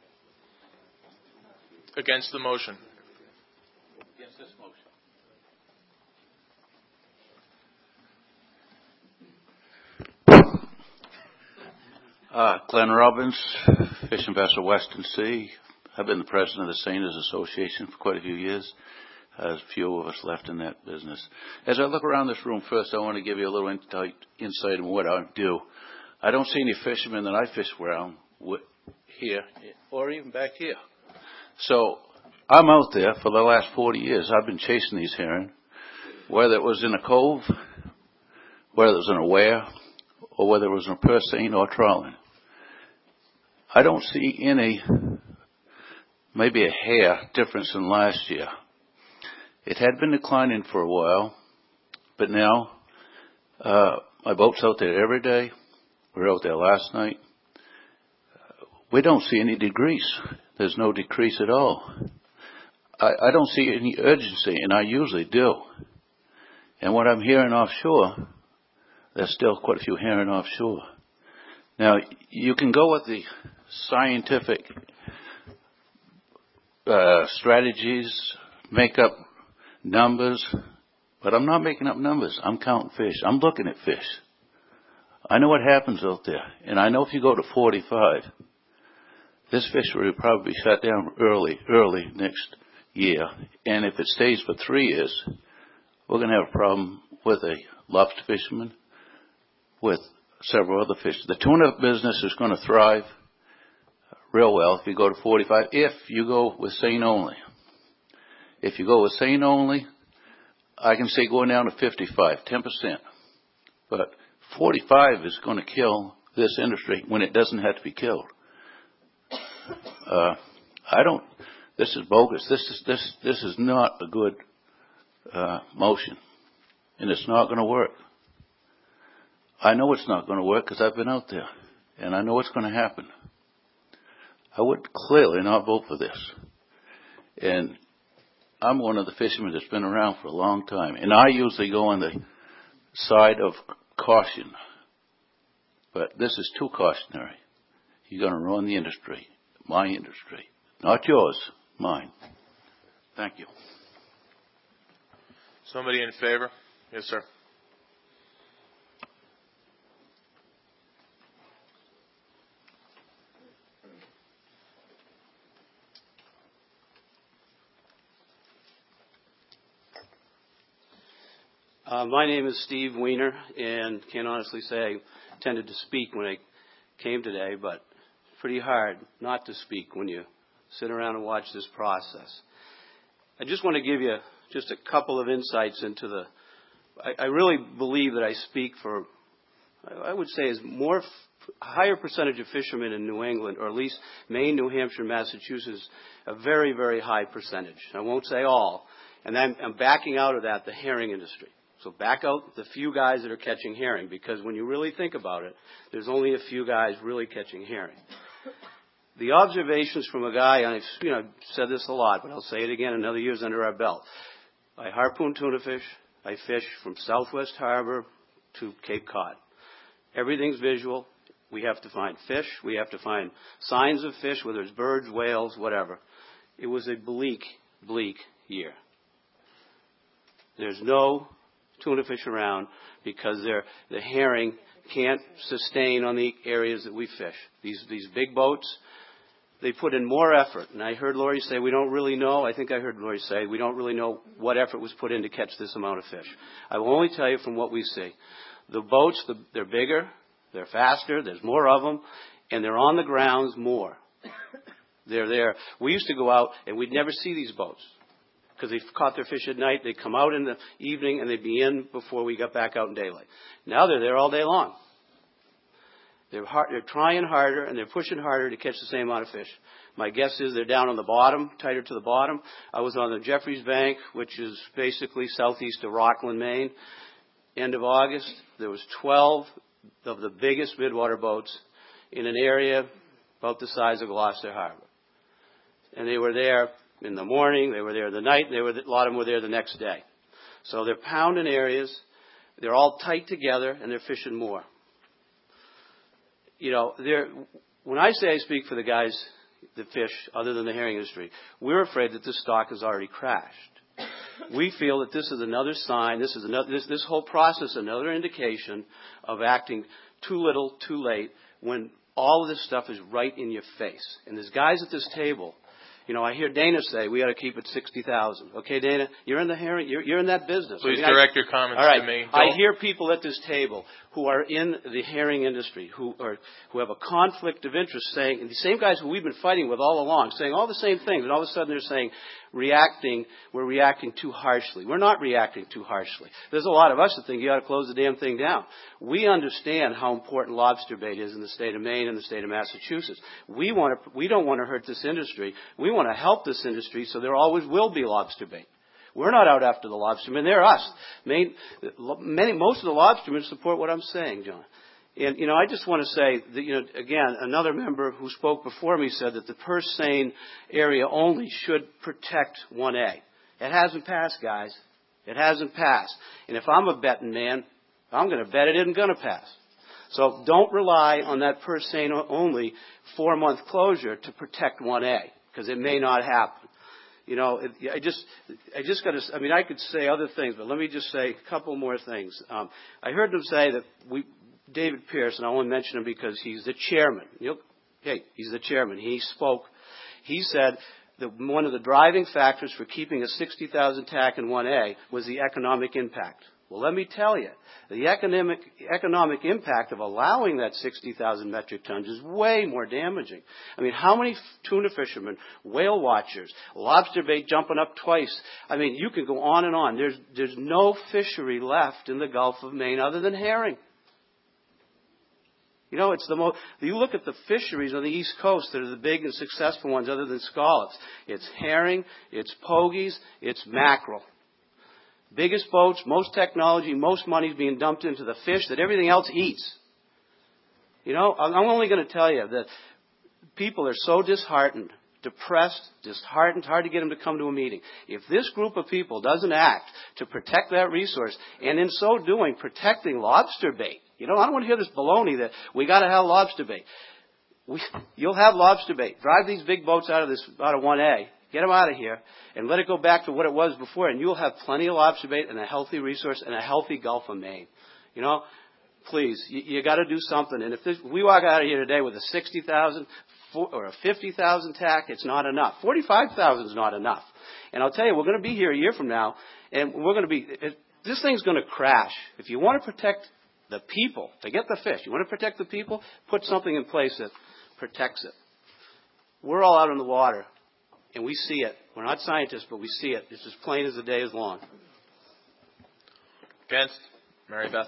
Against the motion. Against this motion. Uh, Glenn Robbins, Fish and Vessel Western Sea. I've been the president of the Sailors Association for quite a few years. There's a few of us left in that business. As I look around this room, first I want to give you a little insight, insight in what I do. I don't see any fishermen that I fish around here or even back here. So I'm out there for the last forty years. I've been chasing these herring, whether it was in a cove, whether it was in a weir, or whether it was in a purse seine or trawling. I don't see any, maybe a hair difference in last year. It had been declining for a while, but now uh, my boat's out there every day. We were out there last night. We don't see any decrease. There's no decrease at all. I, I don't see any urgency, and I usually do. And what I'm hearing offshore, there's still quite a few herring offshore. Now, you can go with the scientific uh, strategies, make up numbers, but I'm not making up numbers. I'm counting fish. I'm looking at fish. I know what happens out there, and I know if you go to forty-five, this fishery will probably be shut down early, early next year, and if it stays for three years, we're going to have a problem with a lobster fisherman, with several other fish. The tuna business is going to thrive real well if you go to forty-five, if you go with seine only. If you go with seine only, I can see going down to fifty-five, ten percent. But forty-five is going to kill this industry when it doesn't have to be killed. Uh, I don't, this is bogus. This is, this, this is not a good uh, motion, and it's not going to work. I know it's not going to work because I've been out there, and I know what's going to happen. I would clearly not vote for this. And I'm one of the fishermen that's been around for a long time, and I usually go on the side of caution. But this is too cautionary. You're going to ruin the industry, my industry. Not yours, mine. Thank you. Somebody in favor? Yes, sir. Uh, my name is Steve Weiner, and can honestly say I intended to speak when I came today, but it's pretty hard not to speak when you sit around and watch this process. I just want to give you just a couple of insights into the, I, I really believe that I speak for, I would say, is more, a higher percentage of fishermen in New England, or at least Maine, New Hampshire, Massachusetts, a very, very high percentage. I won't say all, and I'm, I'm backing out of that the herring industry. So back out the few guys that are catching herring, because when you really think about it, there's only a few guys really catching herring. The observations from a guy, and I've you know, said this a lot, but I'll say it again, another year's under our belt. I harpoon tuna fish. I fish from Southwest Harbor to Cape Cod. Everything's visual. We have to find fish. We have to find signs of fish, whether it's birds, whales, whatever. It was a bleak, bleak year. There's no tuna fish around because they're, the herring can't sustain on the areas that we fish. These, these big boats, they put in more effort. And I heard Lori say, we don't really know. I think I heard Lori say, we don't really know what effort was put in to catch this amount of fish. I will only tell you from what we see. The boats, the, they're bigger, they're faster, there's more of them, and they're on the grounds more. They're there. We used to go out, and we'd never see these boats, because they caught their fish at night. They'd come out in the evening, and they'd be in before we got back out in daylight. Now they're there all day long. They're, hard, they're trying harder, and they're pushing harder to catch the same amount of fish. My guess is they're down on the bottom, tighter to the bottom. I was on the Jeffreys Bank, which is basically southeast of Rockland, Maine. End of August, there was twelve of the biggest midwater boats in an area about the size of Gloucester Harbor. And they were there in the morning, they were there the night, they were, a lot of them were there the next day. So they're pounding areas, they're all tight together, and they're fishing more. You know, they're, when I say I speak for the guys that fish, other than the herring industry, we're afraid that this stock has already crashed. We feel that this is another sign, this is another, this, this whole process, another indication of acting too little, too late, when all of this stuff is right in your face. And there's guys at this table. You know, I hear Dana say we ought to keep it sixty thousand. Okay, Dana, you're in the herring, you're, you're in that business. Please I mean, direct I, your comments all right, to me. I Don't. hear people at this table who are in the herring industry, who are who have a conflict of interest, saying, and the same guys who we've been fighting with all along, saying all the same things, and all of a sudden they're saying, reacting, we're reacting too harshly. We're not reacting too harshly. There's a lot of us that think you ought to close the damn thing down. We understand how important lobster bait is in the state of Maine and the state of Massachusetts. We want to, we don't want to hurt this industry. We want to help this industry so there always will be lobster bait. We're not out after the lobstermen. They're us. Maine, many, most of the lobstermen support what I'm saying, John. And, you know, I just want to say that, you know, again, another member who spoke before me said that the purse seine area only should protect one A. It hasn't passed, guys. It hasn't passed. And if I'm a betting man, I'm going to bet it isn't going to pass. So don't rely on that purse seine only four-month closure to protect one A, because it may not happen. You know, it, I just, I just got to, I mean, I could say other things, but let me just say a couple more things. Um, I heard them say that we, David Pierce, and I only mention him because he's the chairman. You know, hey, he's the chairman. He spoke. He said that one of the driving factors for keeping a sixty thousand T A C in one A was the economic impact. Well, let me tell you, the economic economic impact of allowing that sixty thousand metric tons is way more damaging. I mean, how many tuna fishermen, whale watchers, lobster bait jumping up twice? I mean, you can go on and on. There's there's no fishery left in the Gulf of Maine other than herring. You know, it's the most, you look at the fisheries on the East Coast that are the big and successful ones other than scallops. It's herring, it's pogies, it's mackerel. Biggest boats, most technology, most money is being dumped into the fish that everything else eats. You know, I'm only going to tell you that people are so disheartened, depressed, disheartened, it's hard to get them to come to a meeting. If this group of people doesn't act to protect that resource, and in so doing, protecting lobster bait, you know, I don't want to hear this baloney that we got to have lobster bait. We, you'll have lobster bait. Drive these big boats out of this, out of one A, get them out of here, and let it go back to what it was before, and you'll have plenty of lobster bait and a healthy resource and a healthy Gulf of Maine. You know, please, you, you got to do something. And if this, we walk out of here today with a sixty thousand or a fifty thousand tack, it's not enough. forty-five thousand is not enough. And I'll tell you, we're going to be here a year from now, and we're going to be, it, this thing's going to crash. If you want to protect the people, to get the fish, you want to protect the people, put something in place that protects it. We're all out in the water, and we see it. We're not scientists, but we see it. It's as plain as the day is long. Against? Mary Beth.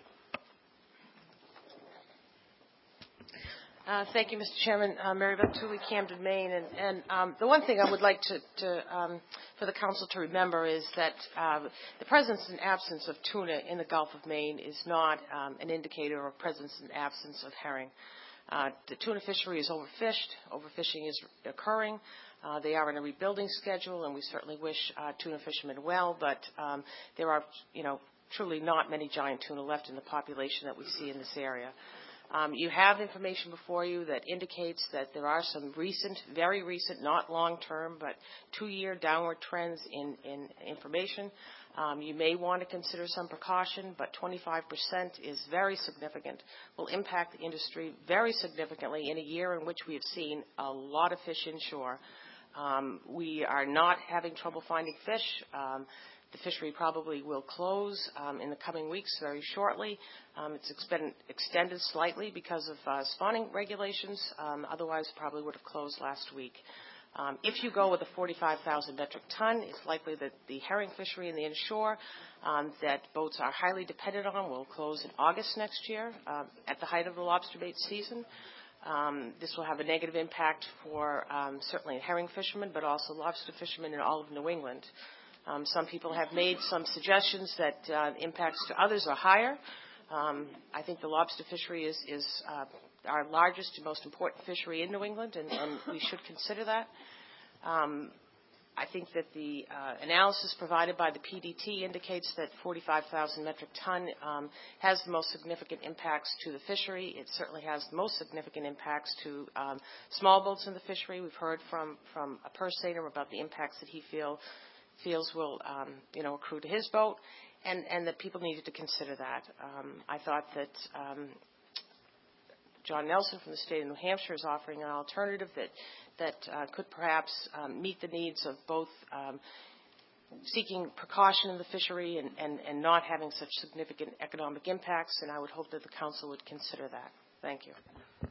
Uh, thank you, Mister Chairman. Uh, Mary Beth Tooley, Camden, Maine. And, and um, the one thing I would like to, to um, for the council to remember is that uh, the presence and absence of tuna in the Gulf of Maine is not um, an indicator of presence and absence of herring. Uh, the tuna fishery is overfished. Overfishing is occurring. Uh, they are in a rebuilding schedule, and we certainly wish uh, tuna fishermen well. But um, there are, you know, truly not many giant tuna left in the population that we see in this area. Um, you have information before you that indicates that there are some recent, very recent, not long-term, but two-year downward trends in, in information. Um, you may want to consider some precaution, but twenty-five percent is very significant, will impact the industry very significantly in a year in which we have seen a lot of fish inshore. Um, we are not having trouble finding fish. Um, The fishery probably will close um, in the coming weeks very shortly. Um, it's been extended slightly because of uh, spawning regulations. Um, otherwise, probably would have closed last week. Um, if you go with a forty-five thousand metric ton, it's likely that the herring fishery in the inshore um, that boats are highly dependent on will close in August next year uh, at the height of the lobster bait season. Um, this will have a negative impact for um, certainly herring fishermen, but also lobster fishermen in all of New England. Um, some people have made some suggestions that uh, impacts to others are higher. Um, I think the lobster fishery is, is uh, our largest and most important fishery in New England, and, and we should consider that. Um, I think that the uh, analysis provided by the P D T indicates that forty-five thousand metric ton um, has the most significant impacts to the fishery. It certainly has the most significant impacts to um, small boats in the fishery. We've heard from, from a purseiner about the impacts that he feel feels will, um, you know, accrue to his boat, and, and that people needed to consider that. Um, I thought that um, John Nelson from the state of New Hampshire is offering an alternative that that uh, could perhaps um, meet the needs of both um, seeking precaution in the fishery and, and, and not having such significant economic impacts, and I would hope that the council would consider that. Thank you.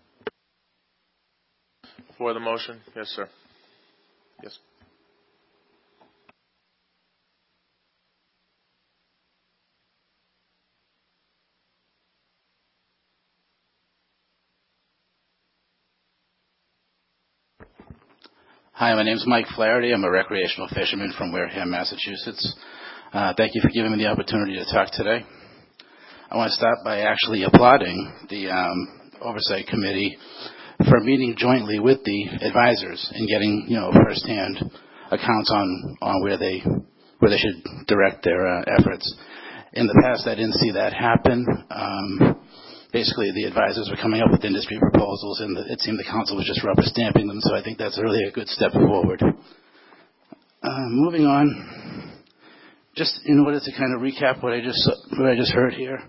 For the motion, yes, sir. Yes. Hi, my name is Mike Flaherty. I'm a recreational fisherman from Wareham, Massachusetts. Uh, thank you for giving me the opportunity to talk today. I want to start by actually applauding the um, Oversight Committee for meeting jointly with the advisors and getting, you know, firsthand accounts on, on where they where they should direct their uh, efforts. In the past, I didn't see that happen. Um, Basically, the advisors were coming up with industry proposals, and the, it seemed the council was just rubber stamping them, so I think that's really a good step forward. Uh, moving on, just in order to kind of recap what I just what I just heard here,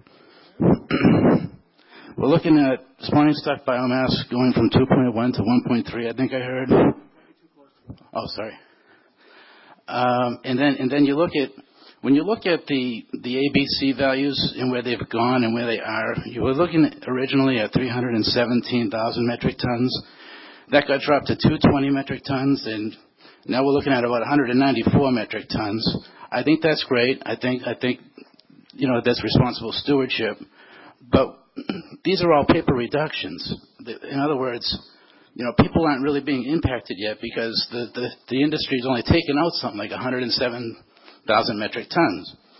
we're looking at spawning stock biomass going from two point one to one point three, I think I heard. Oh, sorry. Um, and then and then you look at When you look at the, the A B C values and where they've gone and where they are, you were looking at originally at three hundred seventeen thousand metric tons. That got dropped to two hundred twenty metric tons, and now we're looking at about one hundred ninety-four metric tons. I think that's great. I think, I think, you know, that's responsible stewardship. But these are all paper reductions. In other words, you know, people aren't really being impacted yet because the, the, the industry's only taken out something like one hundred seven thousand metric tons.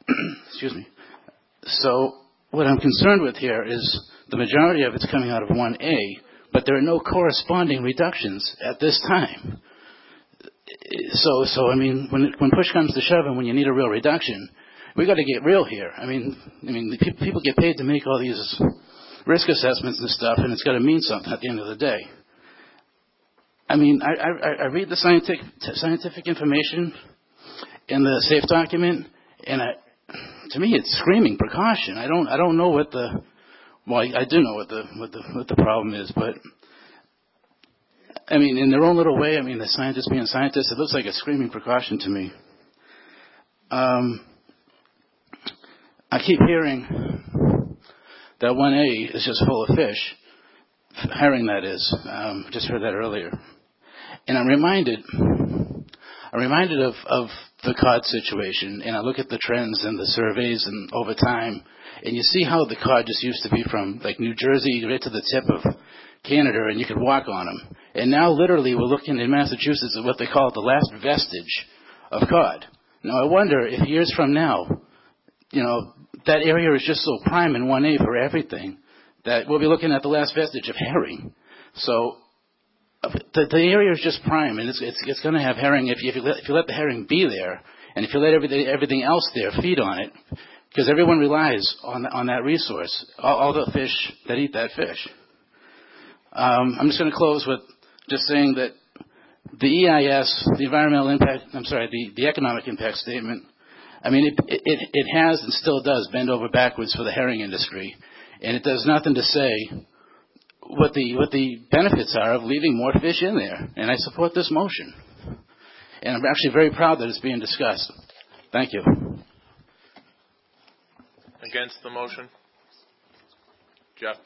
excuse me. So what I'm concerned with here is the majority of it's coming out of one A, but there are no corresponding reductions at this time. So, so I mean, when when push comes to shove, and when you need a real reduction, we got to get real here. I mean, I mean, the people, people get paid to make all these risk assessments and stuff, and it's got to mean something at the end of the day. I mean, I, I, I read the scientific scientific information in the SAFE document, and I, to me, it's screaming precaution. I don't I don't know what the well, I, I do know what the what the what the problem is, but I mean, in their own little way, I mean, the scientists being scientists, it looks like a screaming precaution to me. Um, I keep hearing that one A is just full of fish, herring that is. Um, just heard that earlier. And I'm reminded, I'm reminded of, of the cod situation, and I look at the trends and the surveys and over time, and you see how the cod just used to be from like New Jersey right to the tip of Canada, and you could walk on them. And now literally we're looking in Massachusetts at what they call the last vestige of cod. Now I wonder if years from now, you know, that area is just so prime in one A for everything that we'll be looking at the last vestige of herring. So the, the area is just prime, and it's it's, it's going to have herring if you, if you let if you let the herring be there, and if you let everything everything else there feed on it, because everyone relies on on that resource, all, all the fish that eat that fish. Um, I'm just going to close with just saying that the E I S, the environmental impact, I'm sorry, the, the economic impact statement, I mean, it, it, it has and still does bend over backwards for the herring industry, and it does nothing to say what the what the benefits are of leaving more fish in there. And I support this motion, and I'm actually very proud that it's being discussed. Thank you. Against the motion? Jeff?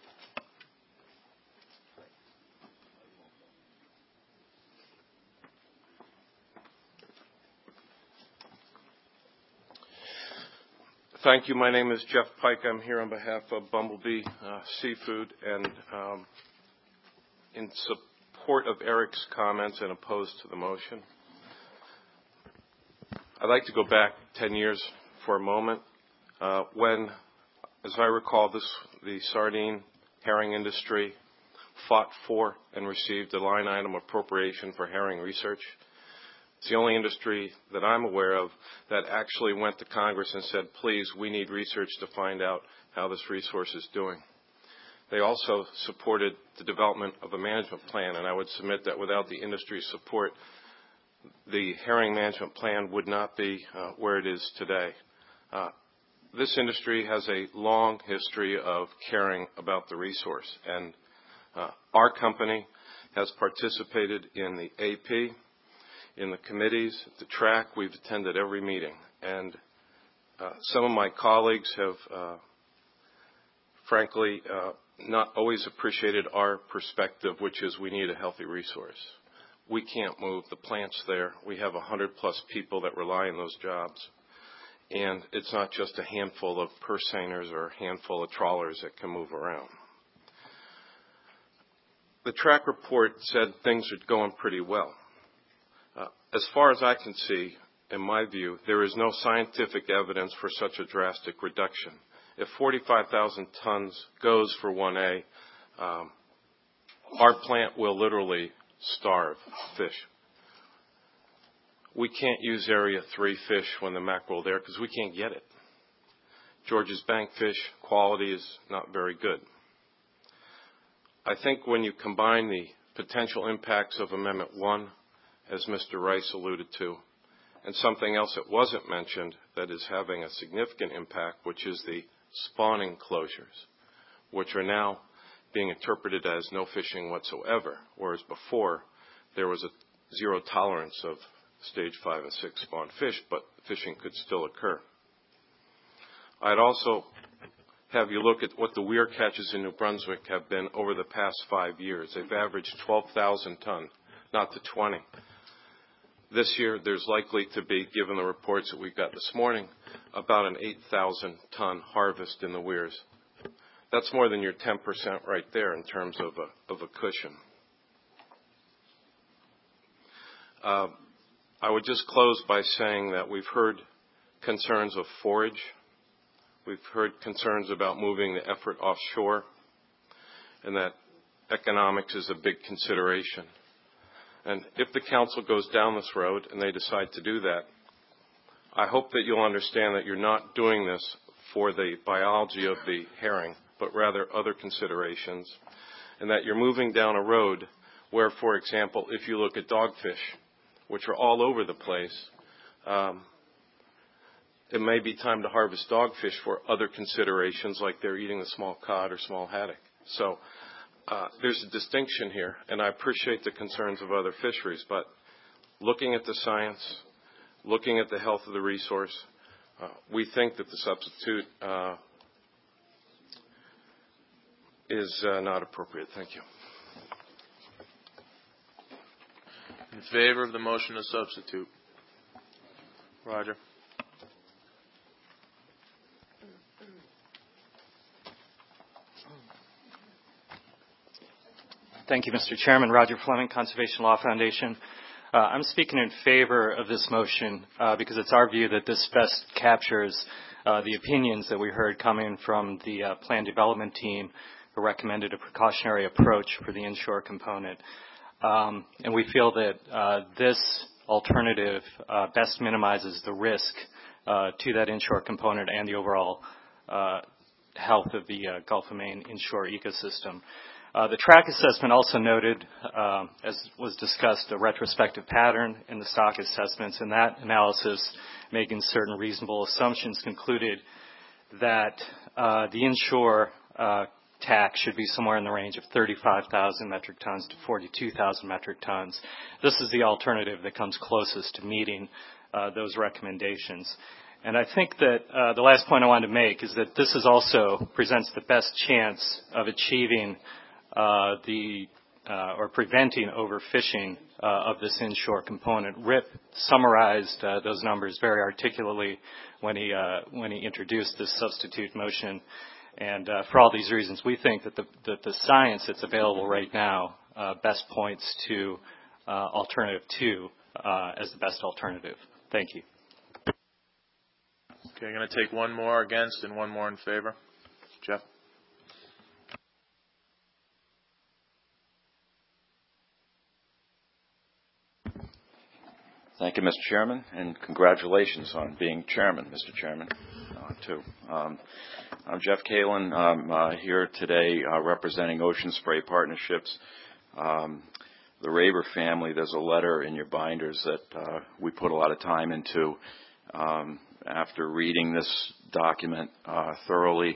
Thank you. My name is Jeff Pike. I'm here on behalf of Bumblebee uh, Seafood, and um, in support of Eric's comments and opposed to the motion. I'd like to go back ten years for a moment uh, when, as I recall, this the sardine herring industry fought for and received a line item appropriation for herring research. It's the only industry that I'm aware of that actually went to Congress and said, please, we need research to find out how this resource is doing. They also supported the development of a management plan, and I would submit that without the industry's support, the herring management plan would not be uh, where it is today. Uh, this industry has a long history of caring about the resource, and uh, our company has participated in the A P, in the committees, the track. We've attended every meeting. And uh, some of my colleagues have, uh, frankly, uh, not always appreciated our perspective, which is we need a healthy resource. We can't move the plants there. We have one hundred plus people that rely on those jobs. And it's not just a handful of purse seiners or a handful of trawlers that can move around. The track report said things are going pretty well. Uh, as far as I can see, in my view, there is no scientific evidence for such a drastic reduction. If forty-five thousand tons goes for one A, um, our plant will literally starve fish. We can't use Area three fish when the mackerel are there because we can't get it. George's Bank fish quality is not very good. I think when you combine the potential impacts of Amendment one, as Mister Rice alluded to, and something else that wasn't mentioned that is having a significant impact, which is the spawning closures, which are now being interpreted as no fishing whatsoever, whereas before there was a zero tolerance of stage five and six spawn fish, but fishing could still occur. I'd also have you look at what the weir catches in New Brunswick have been over the past five years. They've averaged twelve thousand ton, not the twenty. This year, there's likely to be, given the reports that we've got this morning, about an eight thousand ton harvest in the weirs. That's more than your ten percent right there in terms of a, of a cushion. Uh, I would just close by saying that we've heard concerns of forage. We've heard concerns about moving the effort offshore, and that economics is a big consideration. And if the council goes down this road and they decide to do that, I hope that you'll understand that you're not doing this for the biology of the herring, but rather other considerations, and that you're moving down a road where, for example, if you look at dogfish, which are all over the place, um, it may be time to harvest dogfish for other considerations, like they're eating the small cod or small haddock. So uh, there's a distinction here, and I appreciate the concerns of other fisheries, but looking at the science, looking at the health of the resource, uh, we think that the substitute uh, is uh, not appropriate. Thank you. In favor of the motion to substitute. Roger. Thank you, Mister Chairman. Roger Fleming, Conservation Law Foundation. Uh, I'm speaking in favor of this motion uh, because it's our view that this best captures uh, the opinions that we heard coming from the uh, plan development team who recommended a precautionary approach for the inshore component. Um, and we feel that uh, this alternative uh, best minimizes the risk uh, to that inshore component and the overall uh, health of the uh, Gulf of Maine inshore ecosystem. Uh, the track assessment also noted, uh, as was discussed, a retrospective pattern in the stock assessments, and that analysis, making certain reasonable assumptions, concluded that uh, the inshore uh, tax should be somewhere in the range of thirty-five thousand metric tons to forty-two thousand metric tons. This is the alternative that comes closest to meeting uh, those recommendations. And I think that uh, the last point I wanted to make is that this is also presents the best chance of achieving uh, the uh, or preventing overfishing uh, of this inshore component. Rip summarized uh, those numbers very articulately when he uh, when he introduced this substitute motion. And uh, for all these reasons, we think that the, that the science that's available right now uh, best points to uh, alternative two uh, as the best alternative. Thank you. Okay, I'm going to take one more against and one more in favor. Jeff? Thank you, Mister Chairman, and congratulations on being chairman, Mister Chairman, uh, too. Um, I'm Jeff Kalin. I'm uh, here today uh, representing Ocean Spray Partnerships. Um, the Raber family, there's a letter in your binders that uh, we put a lot of time into. Um, after reading this document uh, thoroughly,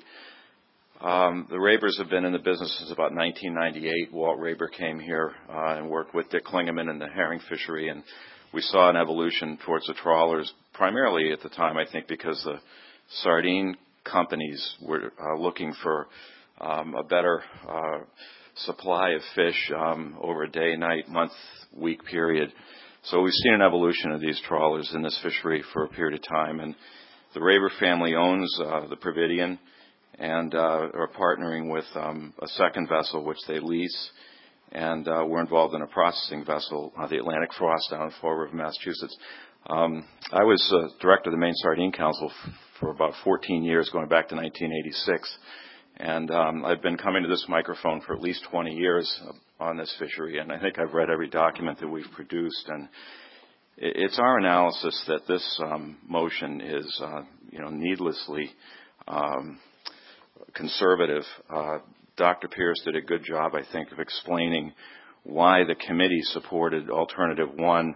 um, the Rabers have been in the business since about nineteen ninety-eight. Walt Raber came here uh, and worked with Dick Klingeman in the herring fishery, and we saw an evolution towards the trawlers, primarily at the time, I think, because the sardine companies were uh, looking for um, a better uh, supply of fish um, over a day, night, month, week period. So we've seen an evolution of these trawlers in this fishery for a period of time. And the Raber family owns uh, the Providian and uh, are partnering with um, a second vessel, which they lease. And uh, we're involved in a processing vessel, uh, the Atlantic Frost, down in Fall River, Massachusetts. Um, I was uh, director of the Maine Sardine Council f- for about fourteen years, going back to nineteen eighty-six. And um, I've been coming to this microphone for at least twenty years on this fishery, and I think I've read every document that we've produced. And it's our analysis that this um, motion is, uh, you know, needlessly um, conservative. Uh, Doctor Pierce did a good job, I think, of explaining why the committee supported alternative one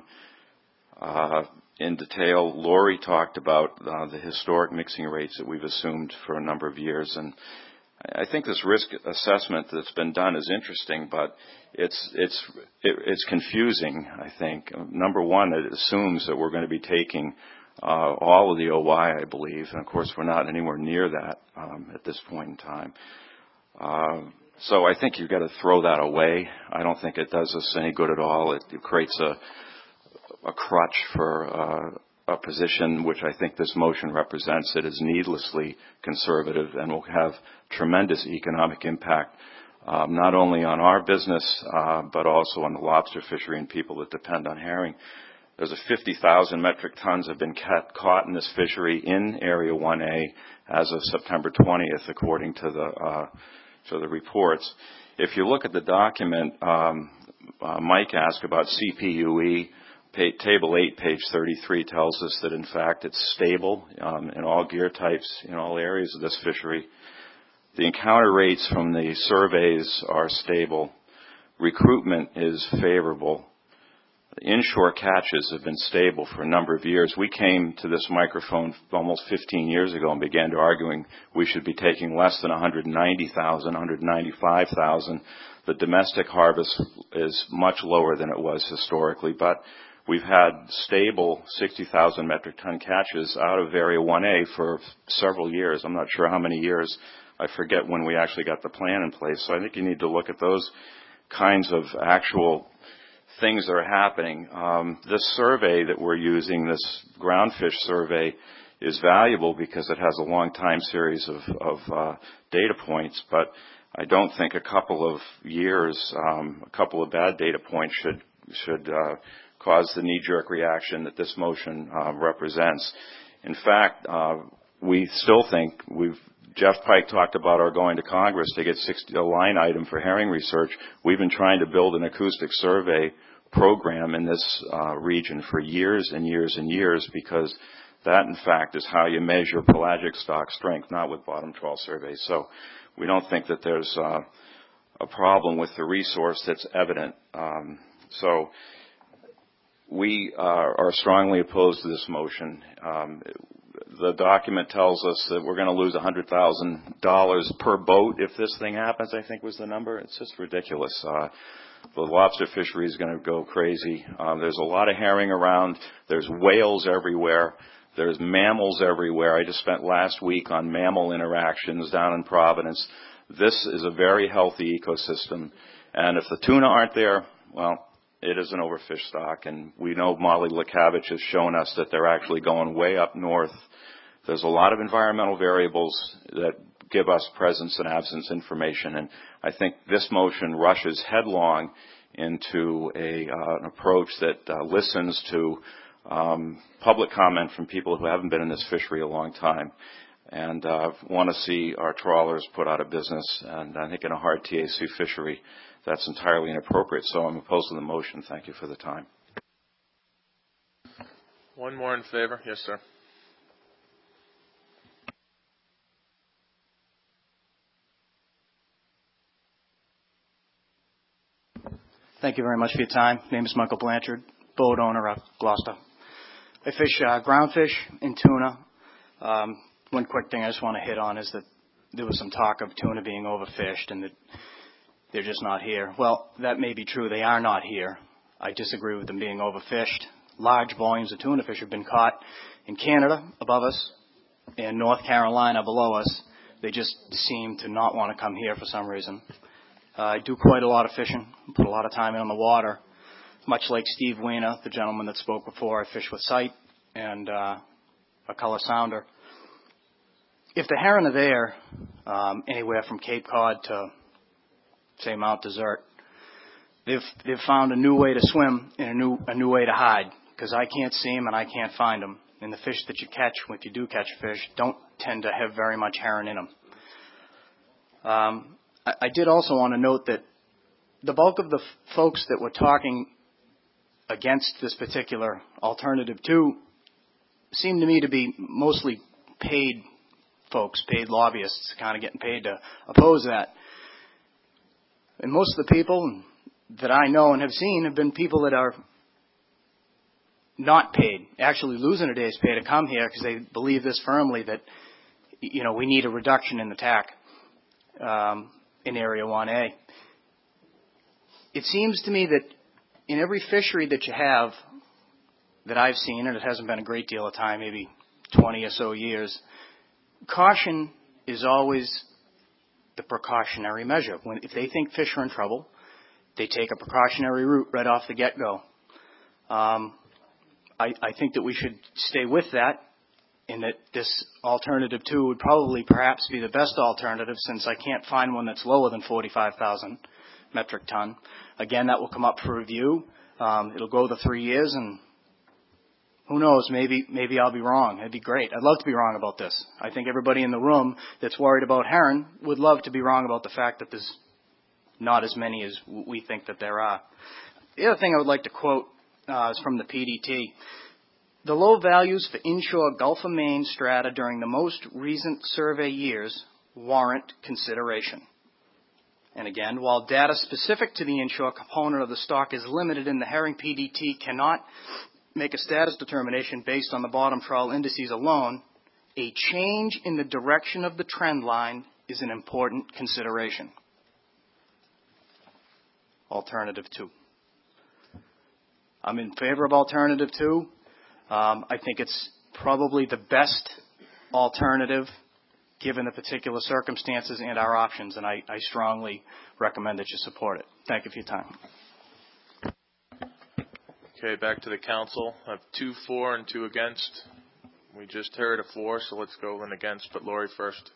uh, in detail. Lori talked about uh, the historic mixing rates that we've assumed for a number of years, and I think this risk assessment that's been done is interesting, but it's it's it, it's confusing. I think number one, it assumes that we're going to be taking uh, all of the O Y, I believe, and of course we're not anywhere near that um, at this point in time. Uh, so I think you've got to throw that away. I don't think it does us any good at all. It, it creates a a crutch for uh, a position which I think this motion represents. It is needlessly conservative and will have tremendous economic impact, um, not only on our business, uh, but also on the lobster fishery and people that depend on herring. There's a fifty thousand metric tons have been ca- caught in this fishery in Area one A as of September twentieth, according to the uh, to the reports. If you look at the document, um, uh, Mike asked about C P U E. Pa- Table eight, page thirty-three, tells us that, in fact, it's stable um, in all gear types, in all areas of this fishery. The encounter rates from the surveys are stable. Recruitment is favorable. Inshore catches have been stable for a number of years. We came to this microphone almost fifteen years ago and began to arguing we should be taking less than one hundred ninety thousand, one hundred ninety-five thousand. The domestic harvest is much lower than it was historically, but we've had stable sixty thousand metric ton catches out of Area one A for several years. I'm not sure how many years. I forget when we actually got the plan in place. So I think you need to look at those kinds of actual things that are happening. Um, this survey that we're using, this groundfish survey, is valuable because it has a long time series of, of uh, data points, but I don't think a couple of years, um, a couple of bad data points should should uh, cause the knee-jerk reaction that this motion uh, represents. In fact, uh, we still think we've Jeff Pike talked about our going to Congress to get sixty, a line item for herring research. We've been trying to build an acoustic survey program in this uh, region for years and years and years because that, in fact, is how you measure pelagic stock strength, not with bottom trawl surveys. So we don't think that there's uh, a problem with the resource that's evident. Um, so we uh, are strongly opposed to this motion. Um, The document tells us that we're going to lose one hundred thousand dollars per boat if this thing happens, I think was the number. It's just ridiculous. Uh, the lobster fishery is going to go crazy. Um, there's a lot of herring around. There's whales everywhere. There's mammals everywhere. I just spent last week on mammal interactions down in Providence. This is a very healthy ecosystem. And if the tuna aren't there, well, it is an overfished stock. And we know Molly Lekavich has shown us that they're actually going way up north. There's a lot of environmental variables that give us presence and absence information, and I think this motion rushes headlong into a, uh, an approach that uh, listens to um, public comment from people who haven't been in this fishery a long time and uh, want to see our trawlers put out of business. And I think in a hard T A C fishery, that's entirely inappropriate. So I'm opposed to the motion. Thank you for the time. One more in favor. Yes, sir. Thank you very much for your time. My name is Michael Blanchard, boat owner of Gloucester. I fish uh, groundfish and tuna. Um, one quick thing I just want to hit on is that there was some talk of tuna being overfished and that they're just not here. Well, that may be true. They are not here. I disagree with them being overfished. Large volumes of tuna fish have been caught in Canada above us and North Carolina below us. They just seem to not want to come here for some reason. Uh, I do quite a lot of fishing, put a lot of time in on the water. Much like Steve Weiner, the gentleman that spoke before, I fish with sight and uh, a color sounder. If the herring are there, um, anywhere from Cape Cod to, say, Mount Desert, they've they've found a new way to swim and a new a new way to hide because I can't see them and I can't find them. And the fish that you catch, if you do catch fish, don't tend to have very much herring in them. Um, I did also want to note that the bulk of the f- folks that were talking against this particular alternative two seem to me to be mostly paid folks, paid lobbyists, kind of getting paid to oppose that. And most of the people that I know and have seen have been people that are not paid, actually losing a day's pay to come here because they believe this firmly that, you know, we need a reduction in the T A C. Um, in Area one A. It seems to me that in every fishery that you have that I've seen, and it hasn't been a great deal of time, maybe twenty or so years, caution is always the precautionary measure. When, if they think fish are in trouble, they take a precautionary route right off the get-go. Um, I, I think that we should stay with that, and that this alternative two would probably perhaps be the best alternative since I can't find one that's lower than forty-five thousand metric ton. Again, that will come up for review. Um, it'll go the three years, and Who knows? Maybe maybe I'll be wrong. It'd be great. I'd love to be wrong about this. I think everybody in the room that's worried about heron would love to be wrong about the fact that there's not as many as we think that there are. The other thing I would like to quote uh, is from the P D T. The low values for inshore Gulf of Maine strata during the most recent survey years warrant consideration. And again, while data specific to the inshore component of the stock is limited in the herring, P D T cannot make a status determination based on the bottom trawl indices alone. A change in the direction of the trend line is an important consideration. Alternative two. I'm in favor of alternative two. Um, I think it's probably the best alternative given the particular circumstances and our options, and I, I strongly recommend that you support it. Thank you for your time. Okay, back to the council. I have two for and two against. We just heard a for, so let's go an against, but Lori first.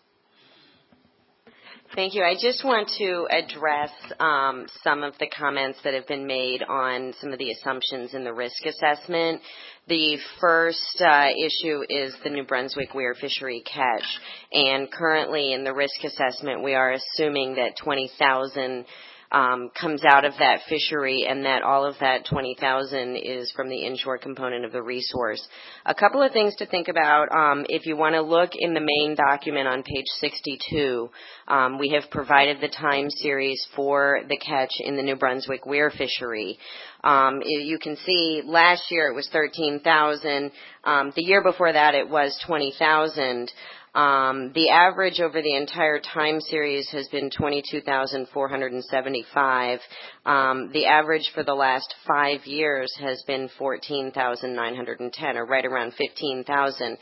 Thank you. I just want to address um, some of the comments that have been made on some of the assumptions in the risk assessment. The first uh, issue is the New Brunswick Weir fishery catch, and currently in the risk assessment we are assuming that twenty thousand Um, comes out of that fishery and that all of that twenty thousand is from the inshore component of the resource. A couple of things to think about. Um, if you want to look in the main document on page sixty-two, um, we have provided the time series for the catch in the New Brunswick Weir fishery. Um, you can see last year it was thirteen thousand. Um, the year before that it was twenty thousand. Um, the average over the entire time series has been twenty-two thousand four hundred seventy-five. Um, the average for the last five years has been fourteen thousand nine hundred ten, or right around fifteen thousand.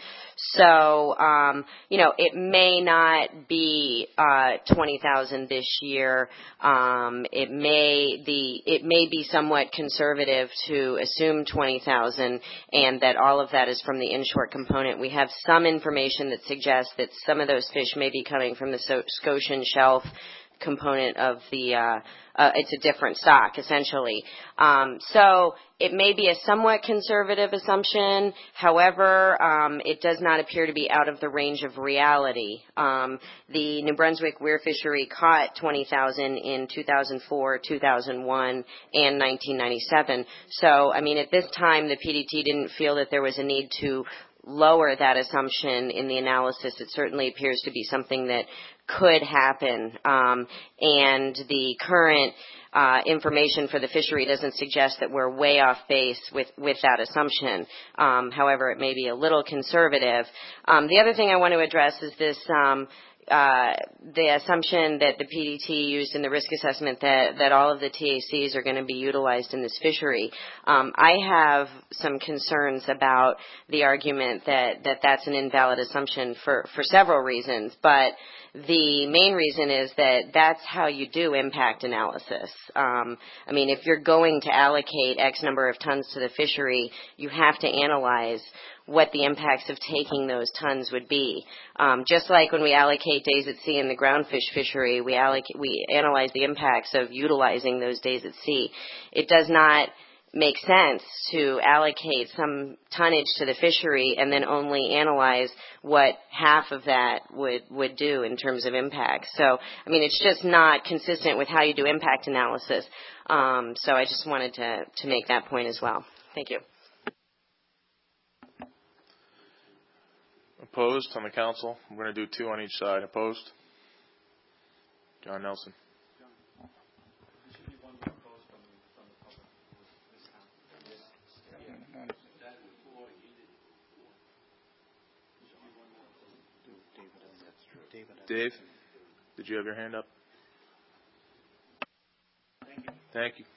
So, um, you know, it may not be uh, twenty thousand this year. Um, it may the it may be somewhat conservative to assume twenty thousand, and that all of that is from the inshore component. We have some information that suggests that some of those fish may be coming from the so- Scotian shelf component of the, uh, uh, it's a different stock, essentially. Um, so it may be a somewhat conservative assumption. However, um, it does not appear to be out of the range of reality. Um, the New Brunswick Weir fishery caught twenty thousand in two thousand four, two thousand one, and nineteen ninety-seven. So, I mean, at this time, the P D T didn't feel that there was a need to lower that assumption in the analysis. It certainly appears to be something that could happen, um, and the current uh, information for the fishery doesn't suggest that we're way off base with, with that assumption. Um, however, it may be a little conservative. Um, the other thing I want to address is this um, uh, the assumption that the P D T used in the risk assessment that, that all of the T A Cs are going to be utilized in this fishery. Um, I have some concerns about the argument that, that that's an invalid assumption for, for several reasons, but the main reason is that that's how you do impact analysis. Um, I mean, if you're going to allocate X number of tons to the fishery, you have to analyze what the impacts of taking those tons would be. Um, just like when we allocate days at sea in the groundfish fishery, we allocate, we analyze the impacts of utilizing those days at sea. It does not make sense to allocate some tonnage to the fishery and then only analyze what half of that would, would do in terms of impact. So, I mean, it's just not consistent with how you do impact analysis. Um, so I just wanted to, to make that point as well. Thank you. Opposed on the council? We're going to do two on each side. Opposed? John Nelson. Dave, did you have your hand up? Thank you. Thank you.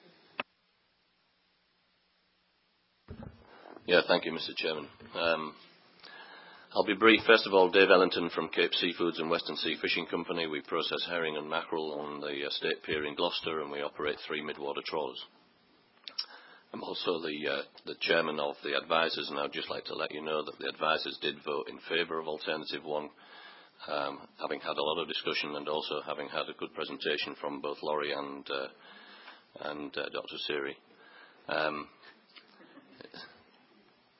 Yeah, thank you, Mister Chairman. Um, I'll be brief. First of all, Dave Ellington from Cape Seafoods and Western Sea Fishing Company. We process herring and mackerel on the State Pier in Gloucester, and we operate three midwater trawlers. I'm also the, uh, the chairman of the advisors, and I'd just like to let you know that the advisors did vote in favour of Alternative one, um, having had a lot of discussion and also having had a good presentation from both Laurie and, uh, and uh, Doctor Siri. Um,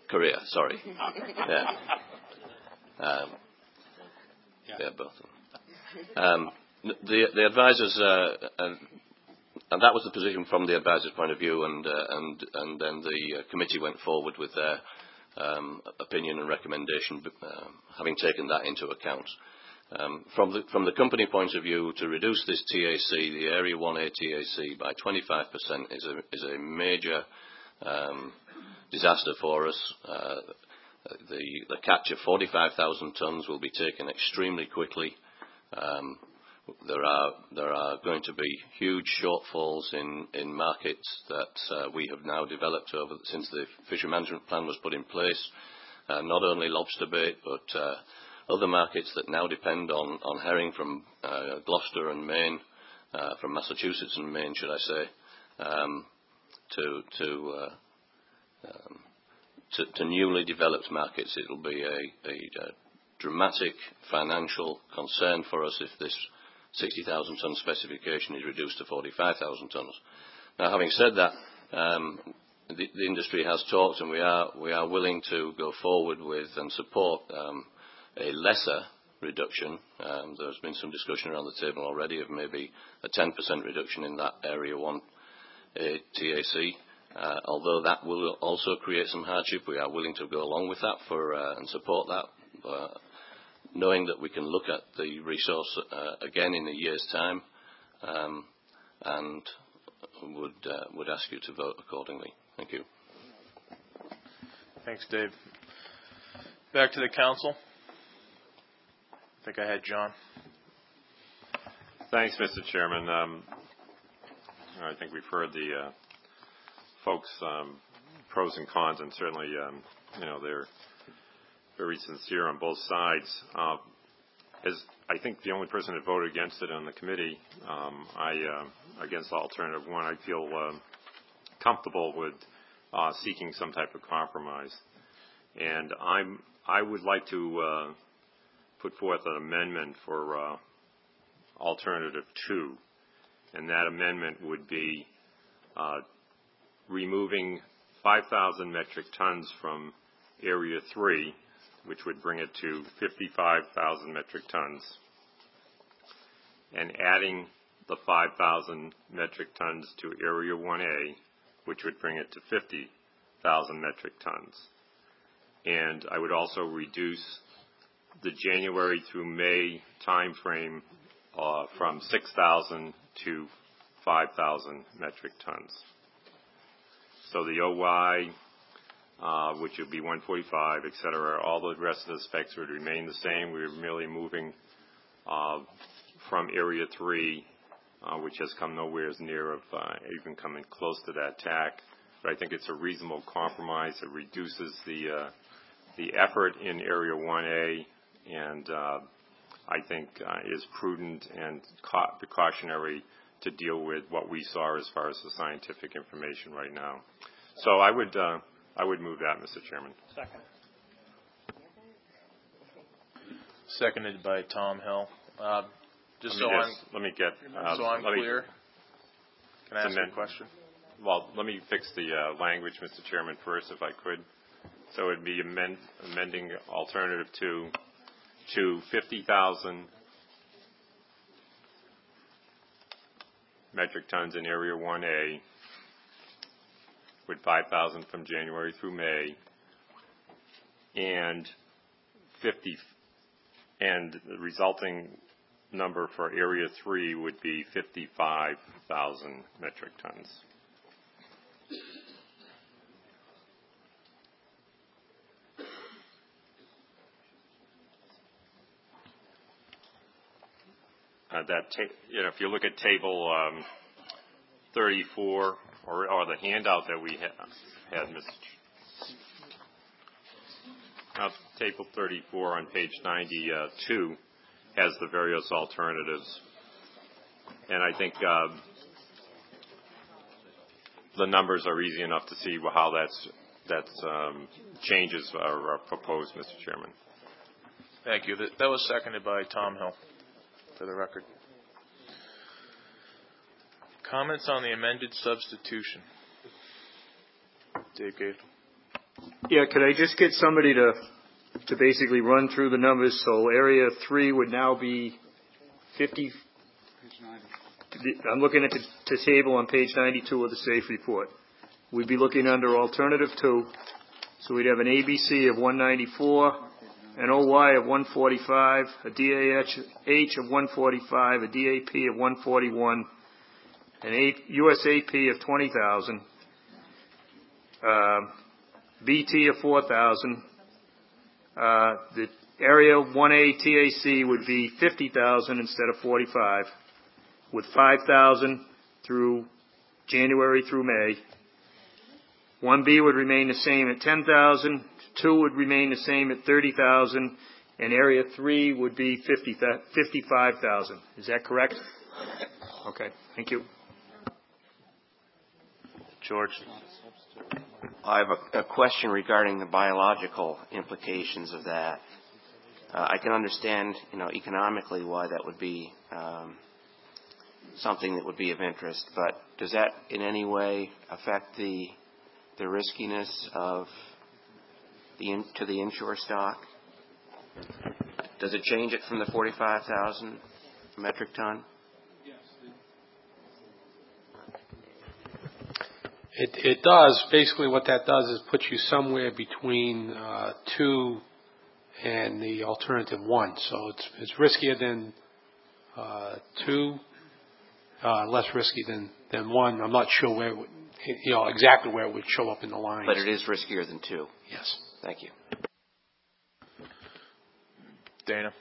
Korea, sorry. Yeah. Um, yeah, both of them. Um, the, the advisors, uh, and, and that was the position from the advisors' point of view, and, uh, and, and then the uh, committee went forward with their um, opinion and recommendation, uh, having taken that into account. Um, from, the, from the company point of view, to reduce this T A C, the Area one A T A C, by twenty-five percent is a, is a major um, disaster for us. Uh, the, the catch of forty-five thousand tonnes will be taken extremely quickly. Um, there are there are going to be huge shortfalls in, in markets that uh, we have now developed over since the fishery management plan was put in place. Uh, not only lobster bait, but uh, other markets that now depend on, on herring from uh, Gloucester and Maine, uh, from Massachusetts and Maine, should I say, um, to to, uh, um, to to newly developed markets. It will be a, a, a dramatic financial concern for us if this sixty thousand tonne specification is reduced to forty-five thousand tonnes. Now, having said that, um, the, the industry has talked, and we are we are willing to go forward with and support um, a lesser reduction. Um, there's been some discussion around the table already of maybe a ten percent reduction in that Area one A T A C. Uh, although that will also create some hardship, we are willing to go along with that for uh, and support that, uh, knowing that we can look at the resource uh, again in a year's time, um, and would uh, would ask you to vote accordingly. Thank you. Thanks, Dave. Back to the council. I think I had John. Thanks, Mister Chairman. Um, I think we've heard the uh, folks' um, pros and cons, and certainly, um, you know, they're very sincere on both sides. Uh, as I think the only person that voted against it on the committee, um, I uh, against alternative one, I feel uh, comfortable with uh, seeking some type of compromise, and I'm I would like to uh, put forth an amendment for uh, alternative two, and that amendment would be uh, removing five thousand metric tons from Area three, which would bring it to fifty-five thousand metric tons, and adding the five thousand metric tons to Area one A, which would bring it to fifty thousand metric tons. And I would also reduce the January through May time frame uh, from six thousand to five thousand metric tons. So the O Y, uh, which would be one forty-five, et cetera, all the rest of the specs would remain the same. We're merely moving uh, from Area three, uh, which has come nowhere near of uh, even coming close to that T A C. But I think it's a reasonable compromise. It reduces the uh, the effort in Area one A, and uh, I think uh, is prudent and ca- precautionary to deal with what we saw as far as the scientific information right now. So I would uh, I would move that, Mister Chairman. Second. Seconded by Tom Hill. Uh, just let so me I'm just, let me get uh, so I'm let clear. Me, can I ask amend, you a question? Well, let me fix the uh, language, Mister Chairman, first, if I could. So it would be amend, amending alternative two to fifty thousand metric tons in Area one A, with five thousand from January through May, and fifty, and the resulting number for Area three would be fifty-five thousand metric tons. Uh, that ta- you know, if you look at table um, thirty-four, or, or the handout that we ha- had, Mister Uh, table thirty-four on page ninety-two has the various alternatives, and I think uh, the numbers are easy enough to see how that's that's um, changes are, are proposed, Mister Chairman. Thank you. That, that was seconded by Tom Hill, for the record. Comments on the amended substitution. Dave Gave. Yeah, could I just get somebody to to basically run through the numbers? So area three would now be fifty. I'm looking at the, the table on page ninety-two of the SAFE report. We'd be looking under alternative two. So we'd have an A B C of one ninety-four, an O Y of one forty-five, a D A H of one forty-five, a D A P of one forty-one, an a, U S A P of twenty thousand, uh, B T of four thousand. Uh, the area one A T A C would be fifty thousand instead of forty-five, with five thousand through January through May. one B would remain the same at ten thousand, two would remain the same at thirty thousand, and area three would be fifty, fifty-five thousand. Is that correct? Okay, thank you. George? I have a, a question regarding the biological implications of that. Uh, I can understand, you know, economically why that would be um, something that would be of interest, but does that in any way affect the the riskiness of the in, to the inshore stock? Does it change it from the forty-five thousand metric ton? It, it does. Basically what that does is put you somewhere between uh, two and the alternative one. So it's, it's riskier than uh, two, uh, less risky than, than one. I'm not sure where, it would, you know, exactly where it would show up in the lines. But it is riskier than two. Yes. Thank you. Dana.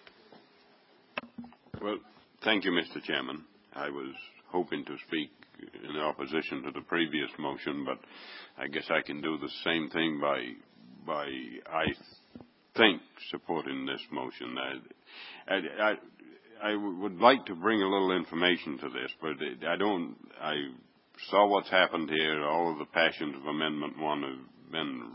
Well, thank you, Mister Chairman. I was hoping to speak in opposition to the previous motion, but I guess I can do the same thing by, by I think, supporting this motion. I, I, I, I would like to bring a little information to this, but I don't. I saw what's happened here. All of the passions of Amendment One have been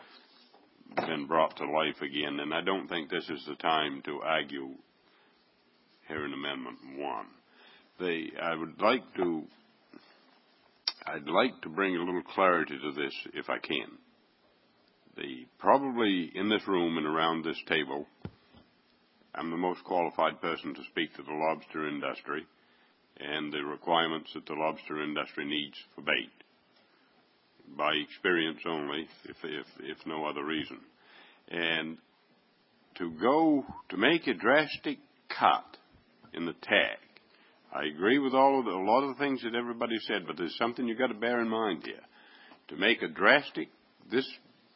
been brought to life again, and I don't think this is the time to argue here in Amendment One. They, I would like to, I'd like to bring a little clarity to this if I can. The, probably in this room and around this table, I'm the most qualified person to speak to the lobster industry and the requirements that the lobster industry needs for bait, by experience only, if, if, if no other reason. And to go, to make a drastic cut in the tag, I agree with all of the, a lot of the things that everybody said, but there's something you've got to bear in mind here. To make a drastic, this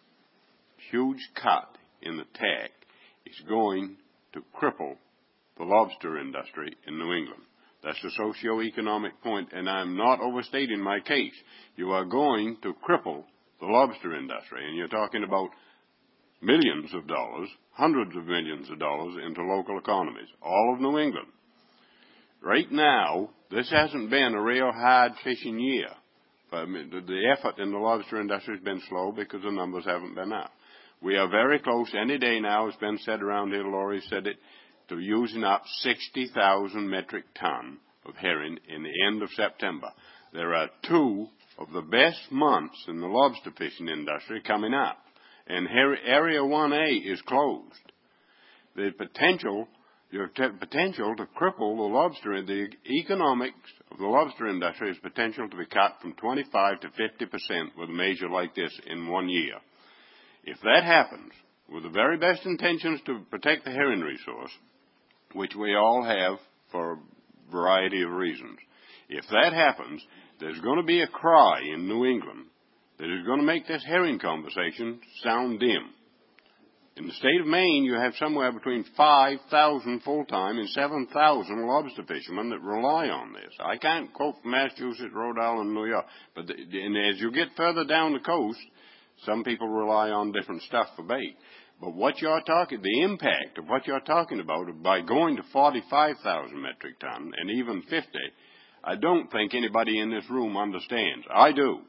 huge cut in the tag is going to cripple the lobster industry in New England. That's the socio-economic point, and I'm not overstating my case. You are going to cripple the lobster industry, and you're talking about millions of dollars, hundreds of millions of dollars into local economies, all of New England. Right now, this hasn't been a real hard fishing year. I mean, the effort in the lobster industry has been slow because the numbers haven't been up. We are very close. Any day now, it's been said around here, Laurie said it, to using up sixty thousand metric ton of herring in the end of September. There are two of the best months in the lobster fishing industry coming up, and Area one A is closed. The potential, your t- potential to cripple the lobster, the economics of the lobster industry has potential to be cut from twenty-five to fifty percent with a measure like this in one year. If that happens, with the very best intentions to protect the herring resource, which we all have for a variety of reasons, if that happens, there's going to be a cry in New England that is going to make this herring conversation sound dim. In the state of Maine, you have somewhere between five thousand full-time and seven thousand lobster fishermen that rely on this. I can't quote Massachusetts, Rhode Island, New York, but the, and as you get further down the coast, some people rely on different stuff for bait. But what you're talking, the impact of what you're talking about by going to forty-five thousand metric ton and even fifty, I don't think anybody in this room understands. I do.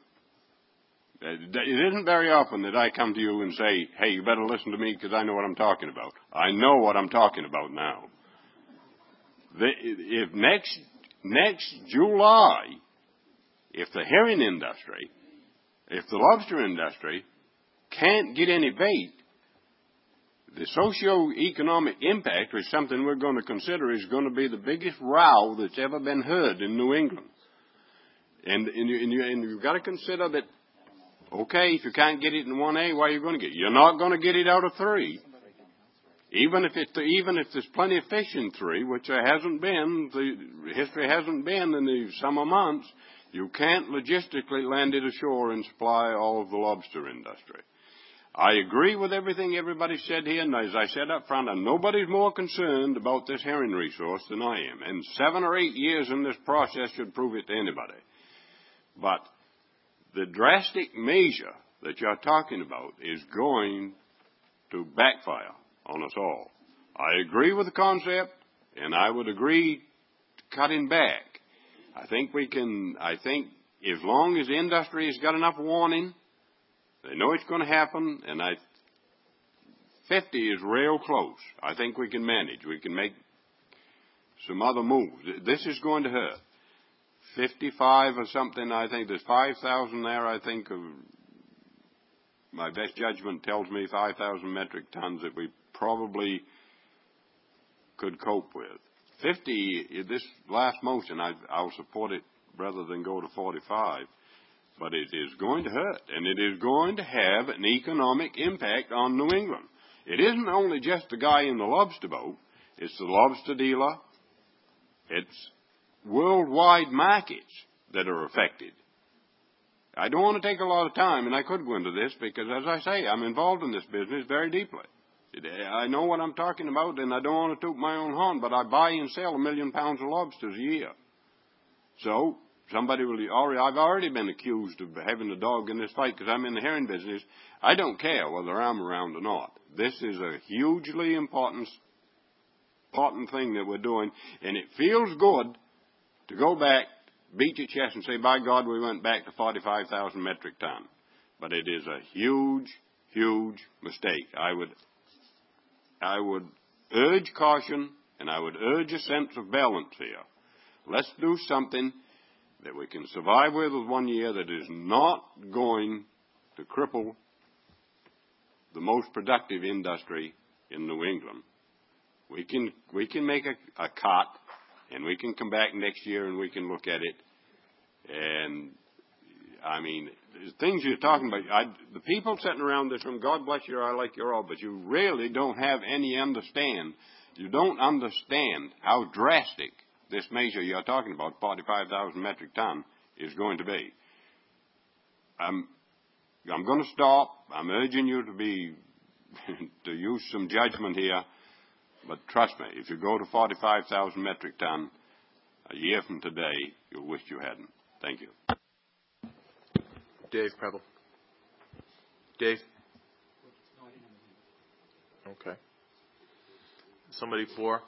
It isn't very often that I come to you and say, hey, you better listen to me because I know what I'm talking about. I know what I'm talking about now. If next, next July, if the herring industry, if the lobster industry can't get any bait, the socio-economic impact is something we're going to consider is going to be the biggest row that's ever been heard in New England. And, and, you, and, you, and you've got to consider that, okay, if you can't get it in one A, why are you going to get it? You're not going to get it out of three. Even if it, even if there's plenty of fish in three, which there hasn't been, the history hasn't been in the summer months, you can't logistically land it ashore and supply all of the lobster industry. I agree with everything everybody said here, and as I said up front, and nobody's more concerned about this herring resource than I am. And seven or eight years in this process should prove it to anybody. But the drastic measure that you're talking about is going to backfire on us all. I agree with the concept, and I would agree to cutting back. I think we can, I think as long as the industry has got enough warning, they know it's going to happen, and I, fifty is real close. I think we can manage. We can make some other moves. This is going to hurt. fifty-five or something, I think there's five thousand there, I think, of, my best judgment tells me five thousand metric tons that we probably could cope with. fifty, this last motion, I, I'll support it rather than go to forty-five. But it is going to hurt, and it is going to have an economic impact on New England. It isn't only just the guy in the lobster boat. It's the lobster dealer. It's worldwide markets that are affected. I don't want to take a lot of time, and I could go into this because, as I say, I'm involved in this business very deeply. I know what I'm talking about, and I don't want to toot my own horn, but I buy and sell a million pounds of lobsters a year. So somebody will, already, I've already been accused of having a dog in this fight because I'm in the herring business. I don't care whether I'm around or not. This is a hugely important, important thing that we're doing, and it feels good to go back, beat your chest and say, by God, we went back to forty-five thousand metric ton. But it is a huge, huge mistake. I would, I would urge caution, and I would urge a sense of balance here. Let's do something that we can survive with with one year that is not going to cripple the most productive industry in New England. We can, we can make a, a cut, and we can come back next year and we can look at it. And, I mean, the things you're talking about, I, the people sitting around this room, God bless you, I like you all, but you really don't have any understand. You don't understand how drastic this measure you're talking about, forty-five thousand metric ton, is going to be. I'm, I'm going to stop. I'm urging you to be, to use some judgment here. But trust me, if you go to forty-five thousand metric ton a year from today, you'll wish you hadn't. Thank you. Dave Preble. Dave? Okay. Somebody for?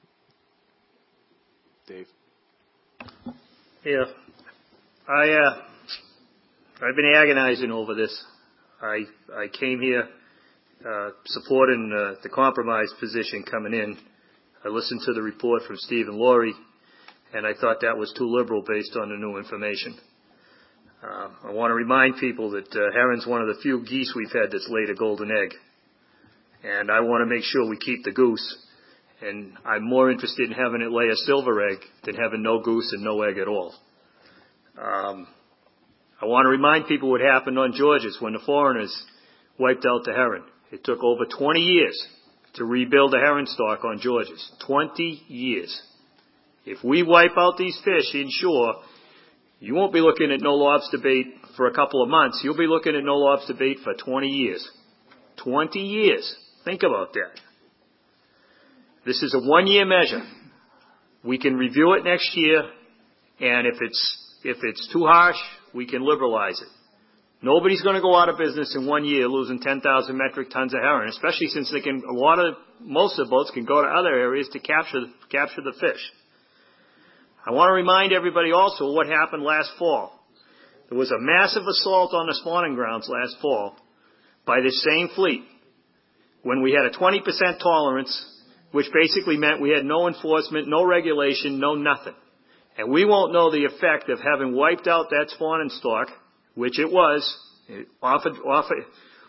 Dave. Yeah. I, uh, I've been agonizing over this. I, I came here, uh, supporting, uh, the compromise position coming in. I listened to the report from Steve and Laurie, and I thought that was too liberal based on the new information. Uh, I want to remind people that, uh, herring's one of the few geese we've had that's laid a golden egg. And I want to make sure we keep the goose. And I'm more interested in having it lay a silver egg than having no goose and no egg at all. Um, I want to remind people what happened on Georges when the foreigners wiped out the herring. It took over twenty years to rebuild the herring stock on Georges. twenty years. If we wipe out these fish inshore, you won't be looking at no lobster bait for a couple of months. You'll be looking at no lobster bait for twenty years. twenty years. Think about that. This is a one-year measure. We can review it next year, and if it's if it's too harsh, we can liberalize it. Nobody's going to go out of business in one year losing ten thousand metric tons of herring, especially since they can. A lot of most of the boats can go to other areas to capture capture the fish. I want to remind everybody also what happened last fall. There was a massive assault on the spawning grounds last fall by this same fleet when we had a twenty percent tolerance, which basically meant we had no enforcement, no regulation, no nothing. And we won't know the effect of having wiped out that spawning stock, which it was, off, off,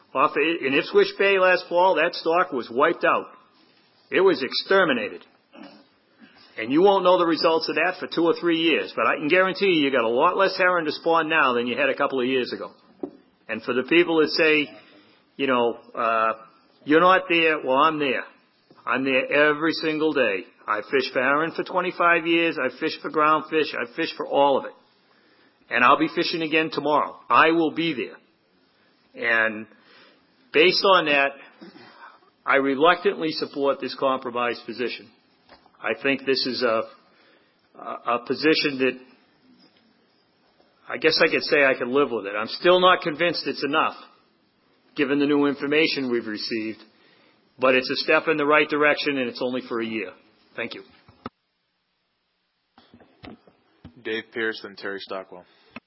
off in Ipswich Bay last fall, that stock was wiped out. It was exterminated. And you won't know the results of that for two or three years. But I can guarantee you, you got a lot less herring to spawn now than you had a couple of years ago. And for the people that say, you know, uh, you're not there, well, I'm there. I'm there every single day. I fished for herring for twenty-five years. I fished for ground fish. I fished for all of it. And I'll be fishing again tomorrow. I will be there. And based on that, I reluctantly support this compromise position. I think this is a, a, a position that I guess I could say I can live with it. I'm still not convinced it's enough, given the new information we've received. But it's a step in the right direction, and it's only for a year. Thank you. Dave Pierce and Terry Stockwell.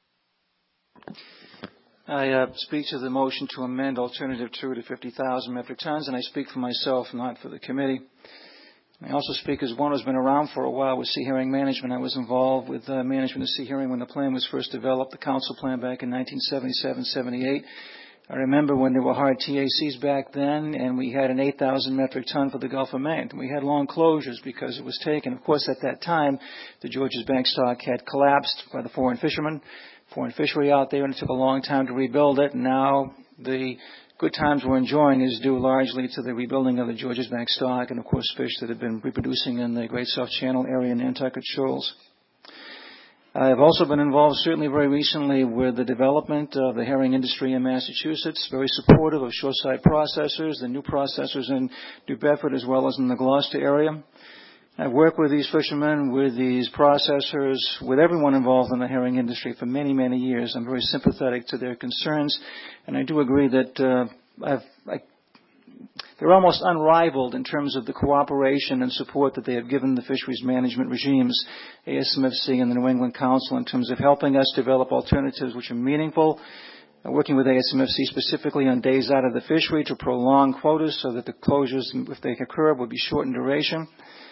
I uh, speak to the motion to amend alternative two to fifty thousand metric tons, and I speak for myself, not for the committee. I also speak as one who's been around for a while with sea herring management. I was involved with uh, management of sea herring when the plan was first developed, the council plan back in nineteen seventy-seven seventy-eight. I remember when there were hard T A Cs back then, and we had an eight thousand metric ton for the Gulf of Maine. We had long closures because it was taken. Of course, at that time, the Georges Bank stock had collapsed by the foreign fishermen, foreign fishery out there, and it took a long time to rebuild it. And now the good times we're enjoying is due largely to the rebuilding of the Georges Bank stock and, of course, fish that have been reproducing in the Great South Channel area and Nantucket Shoals. I've also been involved, certainly very recently, with the development of the herring industry in Massachusetts, very supportive of shoreside processors, the new processors in New Bedford as well as in the Gloucester area. I've worked with these fishermen, with these processors, with everyone involved in the herring industry for many, many years. I'm very sympathetic to their concerns, and I do agree that uh, I've, I, they're almost unrivaled in terms of the cooperation and support that they have given the fisheries management regimes, A S M F C and the New England Council, in terms of helping us develop alternatives which are meaningful, uh, working with A S M F C specifically on days out of the fishery to prolong quotas so that the closures, if they occur, would be short in duration.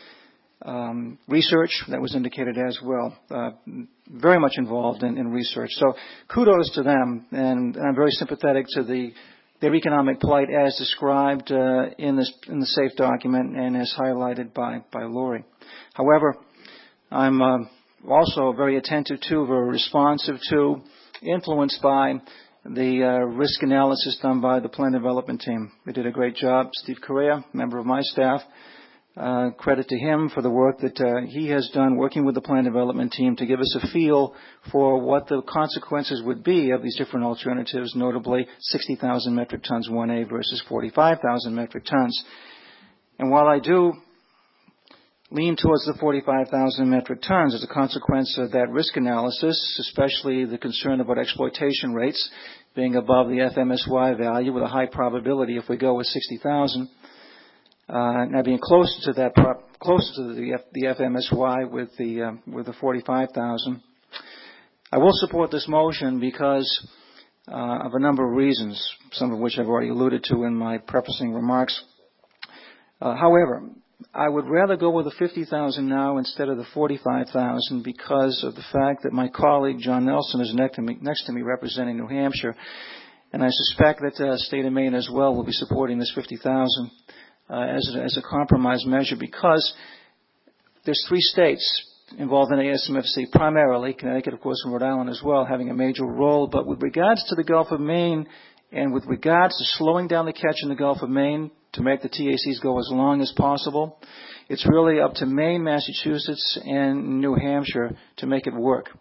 Um, research, that was indicated as well, uh, very much involved in, in research. So kudos to them, and, and I'm very sympathetic to the their economic plight as described uh, in this in the SAFE document and as highlighted by by Lori. However, I'm uh, also very attentive to, very responsive to, influenced by the uh, risk analysis done by the plan development team. They did a great job. Steve Correa, member of my staff. Uh, credit to him for the work that uh, he has done working with the plan development team to give us a feel for what the consequences would be of these different alternatives, notably sixty thousand metric tons one A versus forty-five thousand metric tons. And while I do lean towards the forty-five thousand metric tons as a consequence of that risk analysis, especially the concern about exploitation rates being above the F M S Y value with a high probability if we go with sixty thousand. Uh, now being closer to that, closer to the, F, the F M S Y with the uh, with the forty-five thousand, I will support this motion because uh, of a number of reasons, some of which I've already alluded to in my prefacing remarks. Uh, however, I would rather go with the fifty thousand now instead of the forty-five thousand because of the fact that my colleague John Nelson is next to me, next to me representing New Hampshire, and I suspect that the uh, state of Maine as well will be supporting this fifty thousand. Uh, as, a, as a compromise measure because there's three states involved in A S M F C, primarily, Connecticut, of course, and Rhode Island as well, having a major role. But with regards to the Gulf of Maine and with regards to slowing down the catch in the Gulf of Maine to make the T A Cs go as long as possible, it's really up to Maine, Massachusetts, and New Hampshire to make it work.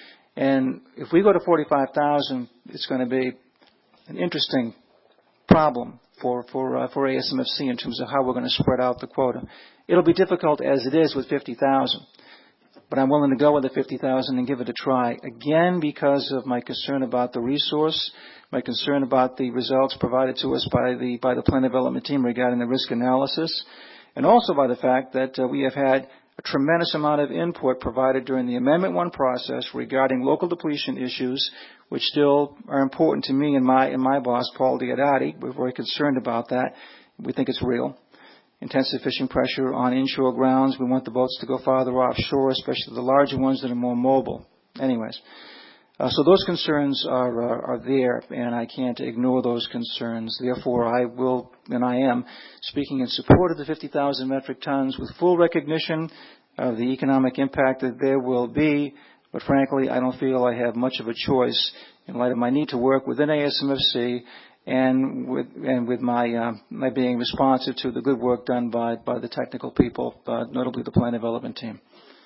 And if we go to forty-five thousand, it's going to be an interesting problem for for uh, for A S M F C in terms of how we're going to spread out the quota. It'll be difficult as it is with fifty thousand, but I'm willing to go with the fifty thousand and give it a try, again because of my concern about the resource, my concern about the results provided to us by the by the plan development team regarding the risk analysis, and also by the fact that uh, we have had a tremendous amount of input provided during the Amendment one process regarding local depletion issues, which still are important to me and my and my boss, Paul Diodati. We're very concerned about that. We think it's real. Intensive fishing pressure on inshore grounds. We want the boats to go farther offshore, especially the larger ones that are more mobile. Anyways, Uh, so those concerns are, are are there, and I can't ignore those concerns. Therefore, I will, and I am, speaking in support of the fifty thousand metric tons with full recognition of the economic impact that there will be. But frankly, I don't feel I have much of a choice in light of my need to work within A S M F C and with and with my uh, my being responsive to the good work done by by the technical people, uh, notably the plan development team.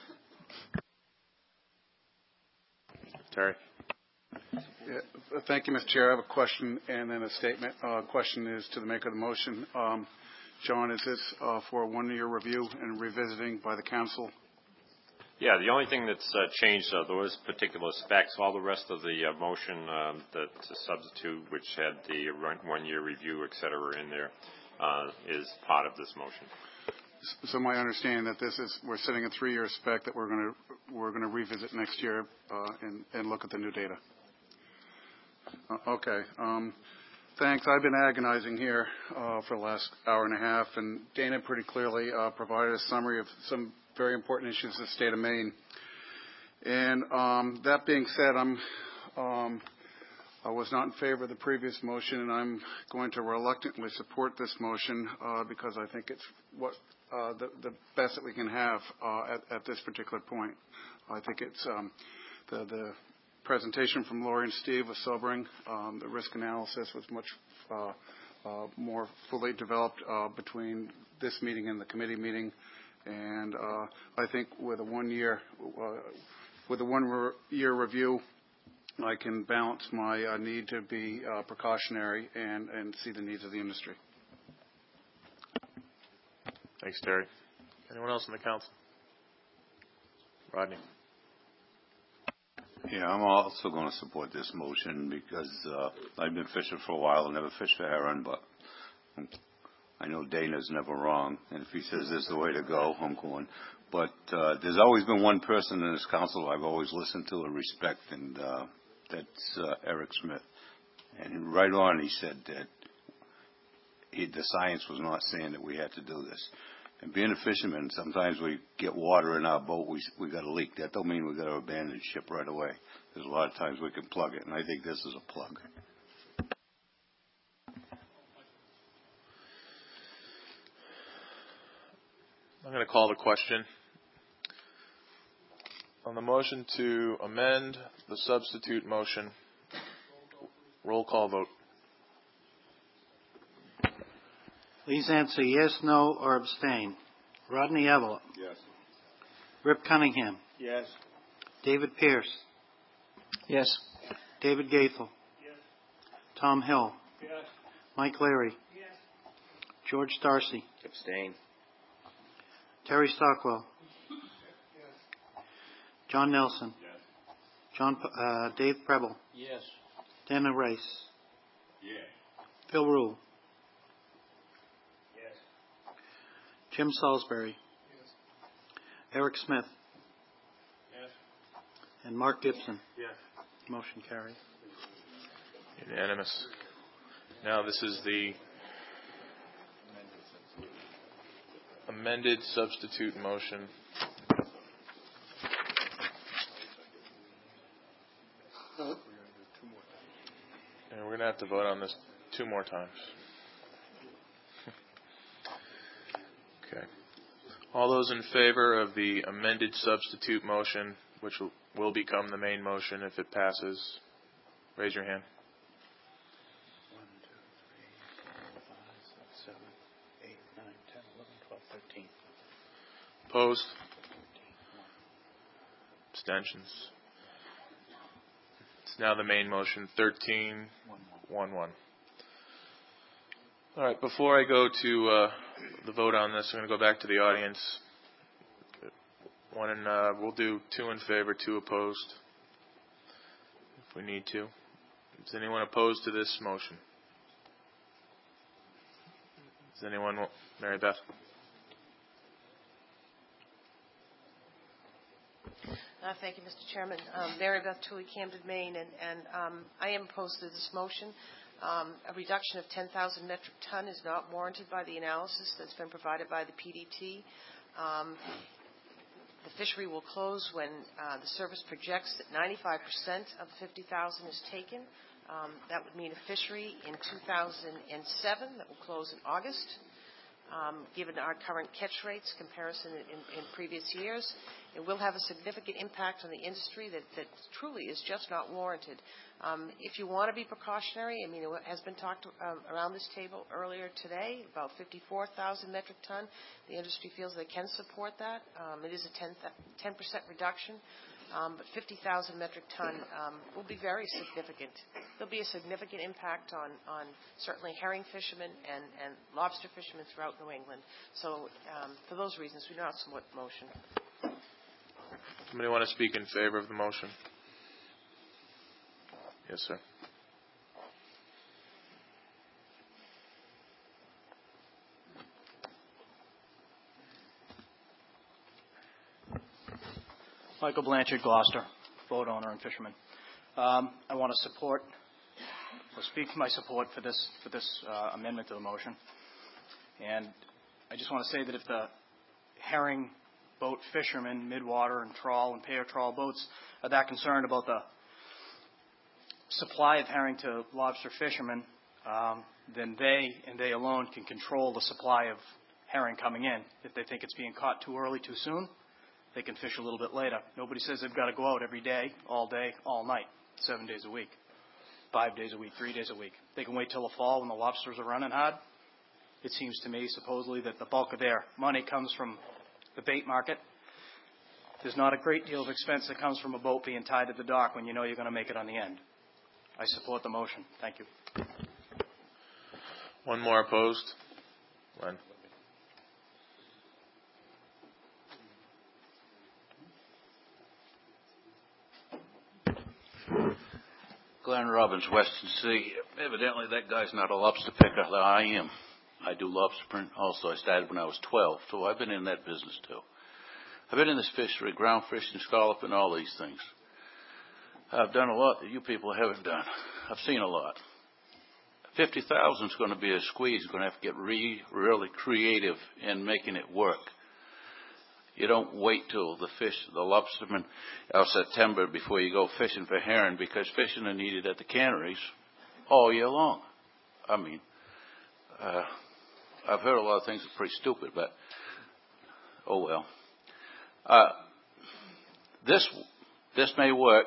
Terry. Yeah, thank you, Mister Chair. I have a question and then a statement. Uh, question is to the maker of the motion. Um, John, is this uh, for a one-year review and revisiting by the council? Yeah, the only thing that's uh, changed are those particular specs. All the rest of the uh, motion um, that to substitute, which had the one-year review, et cetera, in there, uh, is part of this motion. So my understanding that this is we're setting a three-year spec that we're going to we're going to revisit next year uh, and and look at the new data. Uh, okay. Um, thanks. I've been agonizing here uh, for the last hour and a half, and Dana pretty clearly uh, provided a summary of some very important issues in the state of Maine. And um, that being said, I'm um, I was not in favor of the previous motion, and I'm going to reluctantly support this motion uh, because I think it's what uh, the, the best that we can have uh, at, at this particular point. I think it's um, the, the presentation from Lori and Steve was sobering. Um, the risk analysis was much uh, uh, more fully developed uh, between this meeting and the committee meeting. And uh, I think with a one-year uh, with a one-year review, I can balance my uh, need to be uh, precautionary and, and see the needs of the industry. Thanks, Terry. Anyone else in the council? Rodney. Yeah, I'm also going to support this motion because uh, I've been fishing for a while and never fished for heron, but I know Dana's never wrong, and if he says this is the way to go, I'm going. But uh, there's always been one person in this council I've always listened to and respect, and uh, that's uh, Eric Smith. And right on, he said that he, the science was not saying that we had to do this. And being a fisherman, sometimes we get water in our boat, we we got a leak. That don't mean we got to abandon ship right away. There's a lot of times we can plug it, and I think this is a plug. I'm going to call the question. On the motion to amend the substitute motion, roll call vote. Please answer yes, no, or abstain. Rodney Evelyn. Yes. Rip Cunningham. Yes. David Pierce. Yes. David Gaethel. Yes. Tom Hill. Yes. Mike Larry. Yes. George Darcy. Abstain. Terry Stockwell. Yes. John Nelson. Yes. John uh, Dave Preble. Yes. Dana Rice. Yes. Phil Rule. Yes. Jim Salisbury. Yes. Eric Smith. Yes. And Mark Gibson. Yes. Motion carried. Unanimous. Now this is the amended substitute motion. And we're going to have to vote on this two more times. Okay. All those in favor of the amended substitute motion, which will, will become the main motion if it passes, raise your hand. one, two, three, four, five, six, seven, eight, nine, ten, eleven, twelve, thirteen. Opposed? Abstentions? It's now the main motion, thirteen, one, one. All right, before I go to uh, the vote on this, I'm going to go back to the audience. One in, uh, we'll do two in favor, two opposed, if we need to. Is anyone opposed to this motion? Is anyone, Mary Beth? Uh, thank you, Mister Chairman. Um, Mary Beth Tooley, Camden, Maine, and, and um, I am opposed to this motion. Um, a reduction of ten thousand metric ton is not warranted by the analysis that's been provided by the P D T. Um, the fishery will close when uh, the service projects that ninety-five percent of the fifty thousand is taken. Um, that would mean a fishery in two thousand seven that will close in August. Um, given our current catch rates comparison in, in previous years, it will have a significant impact on the industry that, that truly is just not warranted. Um, if you want to be precautionary, I mean, it has been talked um, around this table earlier today about fifty-four thousand metric ton. The industry feels they can support that. Um, it is a ten percent reduction. Um, but fifty thousand metric ton um, will be very significant. There'll be a significant impact on, on certainly herring fishermen and, and lobster fishermen throughout New England. So um, for those reasons, we do not support the motion. Somebody want to speak in favor of the motion? Yes, sir. Michael Blanchard, Gloucester, boat owner and fisherman. Um, I want to support, or speak my support for this for this uh, amendment to the motion. And I just want to say that if the herring boat fishermen, midwater and trawl and pair trawl boats are that concerned about the supply of herring to lobster fishermen, um, then they and they alone can control the supply of herring coming in. If they think it's being caught too early, too soon, they can fish a little bit later. Nobody says they've got to go out every day, all day, all night, seven days a week, five days a week, three days a week. They can wait till the fall when the lobsters are running hard. It seems to me, supposedly, that the bulk of their money comes from the bait market. There's not a great deal of expense that comes from a boat being tied to the dock when you know you're going to make it on the end. I support the motion. Thank you. One more opposed. Len. Glenn Robbins, Western Sea. Evidently, that guy's not a lobster picker, though I am. I do lobster print also. I started when I was twelve, so I've been in that business too. I've been in this fishery, ground fishing, scallop, and all these things. I've done a lot that you people haven't done. I've seen a lot. fifty thousand is going to be a squeeze. You're going to have to get re, really creative in making it work. You don't wait till the fish, the lobstermen, of September before you go fishing for herring, because fishing are needed at the canneries all year long. I mean, uh, I've heard a lot of things that are pretty stupid, but oh well. Uh, this this may work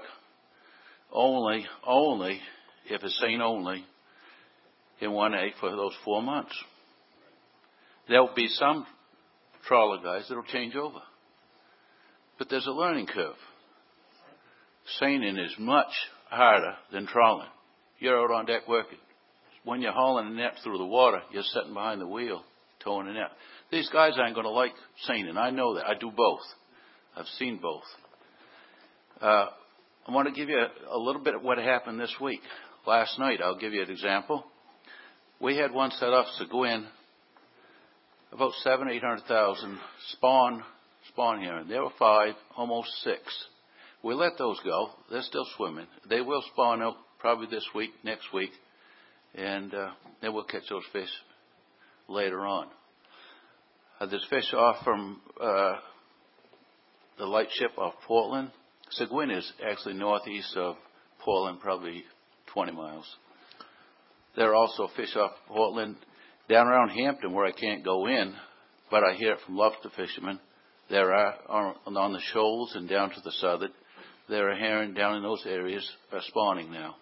only only if it's seen only in one A for those four months. There'll be some trawler guys that'll change over. But there's a learning curve. Seining is much harder than trawling. You're out on deck working. When you're hauling a net through the water, you're sitting behind the wheel, towing a net. These guys aren't going to like seining. I know that. I do both. I've seen both. Uh, I want to give you a, a little bit of what happened this week. Last night, I'll give you an example. We had one set off Seguin, about seven, eight hundred thousand spawn, spawn herring. There were five, almost six. We let those go. They're still swimming. They will spawn out probably this week, next week, and uh, then we'll catch those fish later on. Uh, there's fish off from uh, the lightship off Portland. Seguin is actually northeast of Portland, probably twenty miles. There are also fish off Portland down around Hampton where I can't go in, but I hear it from lobster fishermen. There are on, on the shoals and down to the southern. There are herring down in those areas are spawning now.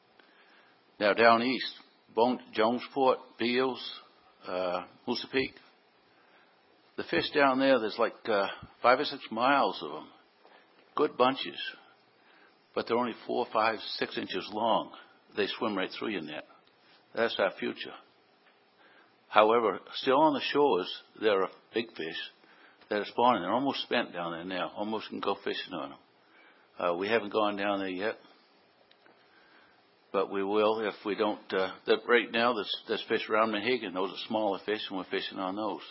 Now down east, Bone, Jonesport, Beals, uh, Moosa Peak. The fish down there, there's like uh, five or six miles of them. Good bunches. But they're only four, five, six inches long. They swim right through your net. That's our future. However, still on the shores, there are big fish that are spawning. They're almost spent down there now. Almost can go fishing on them. Uh, we haven't gone down there yet, but we will if we don't. Uh, that right now, there's, there's fish around Mohegan. Those are smaller fish, and we're fishing on those.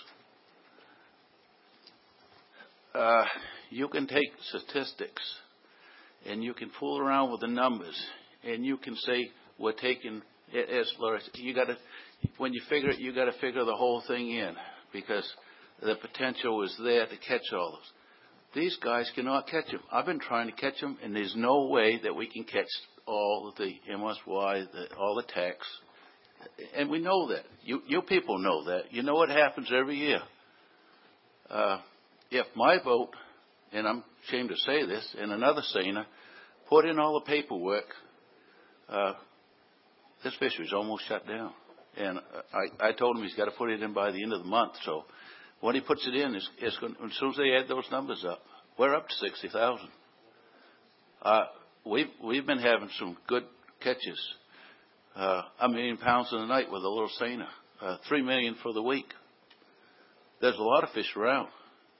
Uh, you can take statistics, and you can fool around with the numbers, and you can say we're taking. As Laura, you got to. When you figure it, you got to figure the whole thing in, because the potential is there to catch all those. these guys cannot catch them. I've been trying to catch them, and there's no way that we can catch all of the M S Y, the, all the tax. And we know that. You, you people know that. You know what happens every year. Uh, if my vote, and I'm ashamed to say this, and another Sainer put in all the paperwork, uh, this fishery's almost shut down. And I, I told him he's got to put it in by the end of the month. So when he puts it in, it's, it's going, as soon as they add those numbers up, we're up to sixty thousand. Uh, we've, we've been having some good catches. Uh, a million pounds in a night with a little Sainer. Uh, three million for the week. There's a lot of fish around.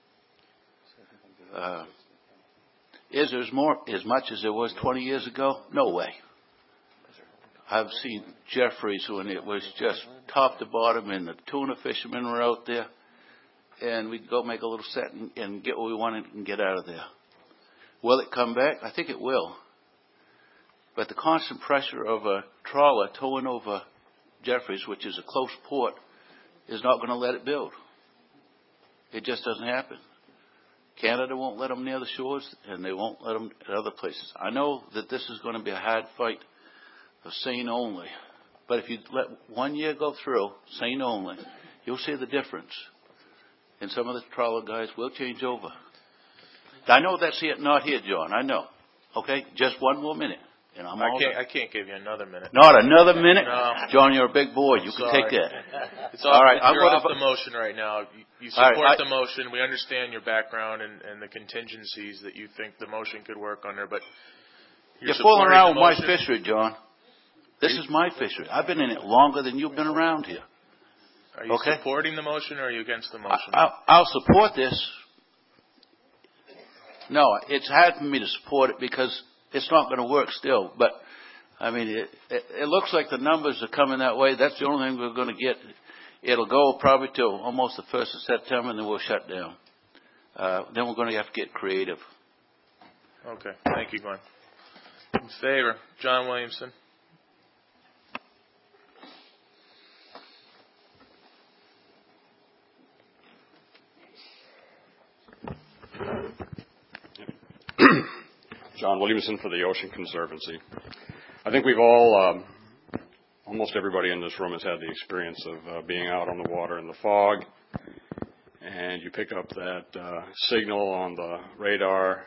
Uh, is there more, as much as there was twenty years ago? No way. I've seen Jeffries when it was just top to bottom and the tuna fishermen were out there, and we'd go make a little set and, and get what we wanted and get out of there. Will it come back? I think it will. But the constant pressure of a trawler towing over Jeffries, which is a close port, is not going to let it build. It just doesn't happen. Canada won't let them near the shores, and they won't let them at other places. I know that this is going to be a hard fight of seine only. But if you let one year go through, seine only, you'll see the difference. And some of the trawler guys will change over. I know that's it, not here, John. I know. Okay? Just one more minute. And I'm I all can't. done. I can't give you another minute. Not another minute? No. John, you're a big boy. You Sorry. can take that. It's off, all right. I'm you're gonna, off the motion right now. You, you All support right, I- the motion. We understand your background and, and the contingencies that you think the motion could work under, but you're, You're fooling supporting around the with my motion. fishery, John. This is my fishery. I've been in it longer than you've been around here. Are you Okay. supporting the motion or are you against the motion? I'll, I'll support this. No, it's hard for me to support it because it's not going to work still. But, I mean, it, it, it looks like the numbers are coming that way. That's the only thing we're going to get. It'll go probably till almost the first of September, and then we'll shut down. Uh, then we're going to have to get creative. Okay. Thank you, Glenn. In favor, John Williamson. John Williamson for the Ocean Conservancy. I think we've all, um, almost everybody in this room has had the experience of uh, being out on the water in the fog, and you pick up that uh, signal on the radar,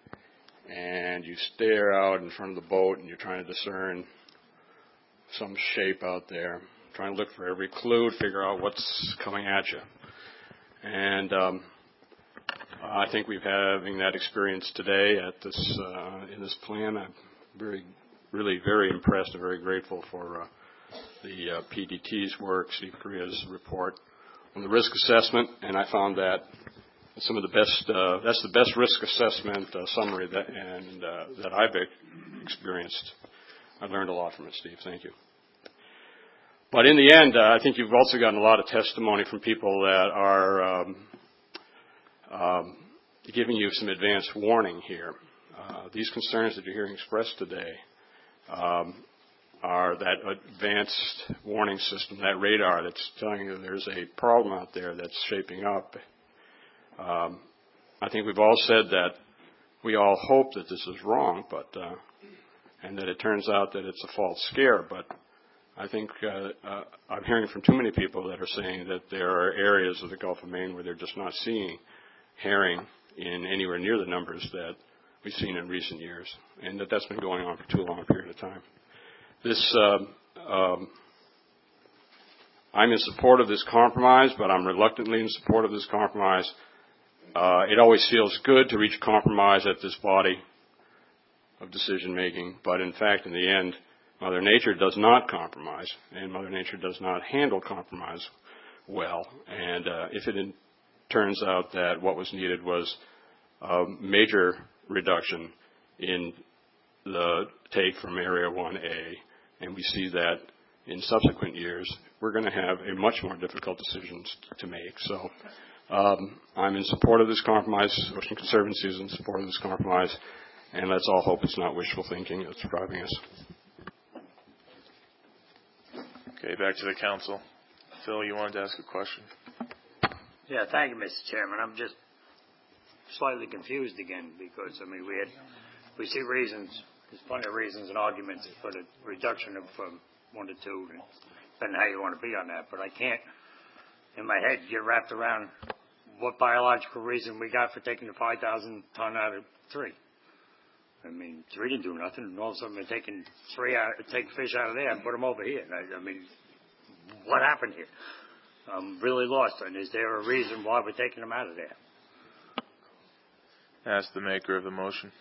and you stare out in front of the boat, and you're trying to discern some shape out there, trying to look for every clue to figure out what's coming at you. And um, I think we've having that experience today at this uh, in this plan. I'm very, really very impressed and very grateful for uh, the uh, P D T's work, Steve Correa's report on the risk assessment, and I found that some of the best uh, that's the best risk assessment uh, summary that and uh, that I've experienced. I learned a lot from it, Steve. Thank you. But in the end, uh, I think you've also gotten a lot of testimony from people that are um, um, giving you some advanced warning here. Uh, these concerns that you're hearing expressed today um, are that advanced warning system, that radar that's telling you there's a problem out there that's shaping up. Um, I think we've all said that we all hope that this is wrong, but uh, and that it turns out that it's a false scare. But I think uh, uh, I'm hearing from too many people that are saying that there are areas of the Gulf of Maine where they're just not seeing herring in anywhere near the numbers that we've seen in recent years, and that that's been going on for too long a period of time. This, um, um, I'm in support of this compromise, but I'm reluctantly in support of this compromise. Uh, it always feels good to reach a compromise at this body of decision making, but in fact, in the end, Mother Nature does not compromise, and Mother Nature does not handle compromise well. And uh, if it in, turns out that what was needed was a major reduction in the take from Area one A, and we see that in subsequent years, we're going to have a much more difficult decisions to make. So um, I'm in support of this compromise. Ocean Conservancy is in support of this compromise, and let's all hope it's not wishful thinking that's driving us. Okay, back to the council. Phil, you wanted to ask a question? Yeah, thank you, Mister Chairman. I'm just slightly confused again because, I mean, we had, we see reasons, there's plenty of reasons and arguments for the reduction of from one to two, and depending how you want to be on that. But I can't, in my head, get wrapped around what biological reason we got for taking the five thousand ton out of three. I mean, three didn't do nothing, and all of a sudden they're taking three out, take fish out of there and put them over here. I, I mean, what happened here? I'm really lost. And is there a reason why we're taking them out of there? Ask the maker of the motion.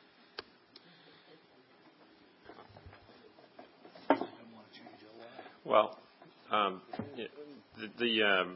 Well, um, the, the um,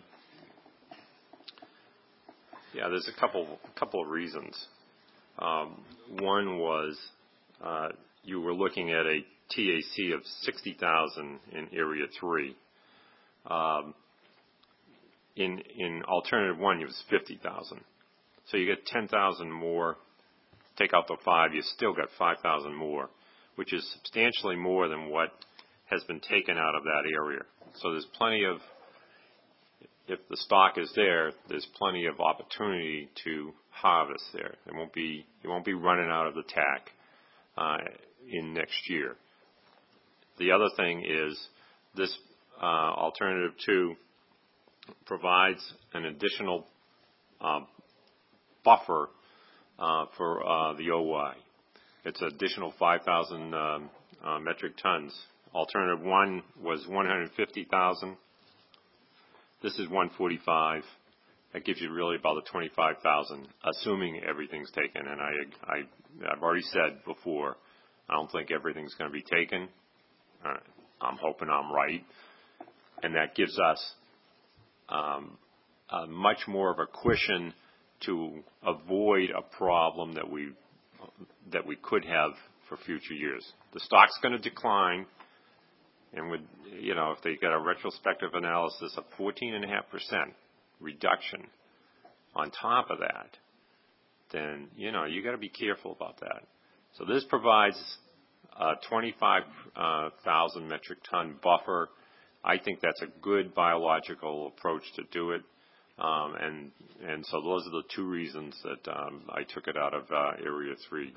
yeah, there's a couple couple of reasons. Um, one was uh, you were looking at a T A C of sixty thousand in Area three. Um, in in Alternative one, it was fifty thousand. So you get ten thousand more. Take out the five, you still got five thousand more, which is substantially more than what has been taken out of that area. So there's plenty of, if the stock is there, there's plenty of opportunity to harvest there. It won't be, it won't be running out of the tack uh, in next year. The other thing is this uh, Alternative two provides an additional uh, buffer uh, for uh, the O Y. It's an additional five thousand um, uh, metric tons. Alternative one was one hundred fifty thousand. This is one forty-five. That gives you really about the twenty-five thousand, assuming everything's taken. And I, I, I've already said before, I don't think everything's going to be taken. Uh, I'm hoping I'm right. And that gives us um, a much more of a cushion to avoid a problem that we that we could have for future years. The stock's going to decline. And with, you know, if they get a retrospective analysis of fourteen point five percent reduction on top of that, then, you know, you got to be careful about that. So this provides a twenty-five thousand metric ton buffer. I think that's a good biological approach to do it. Um, and, and so those are the two reasons that um, I took it out of uh, Area three.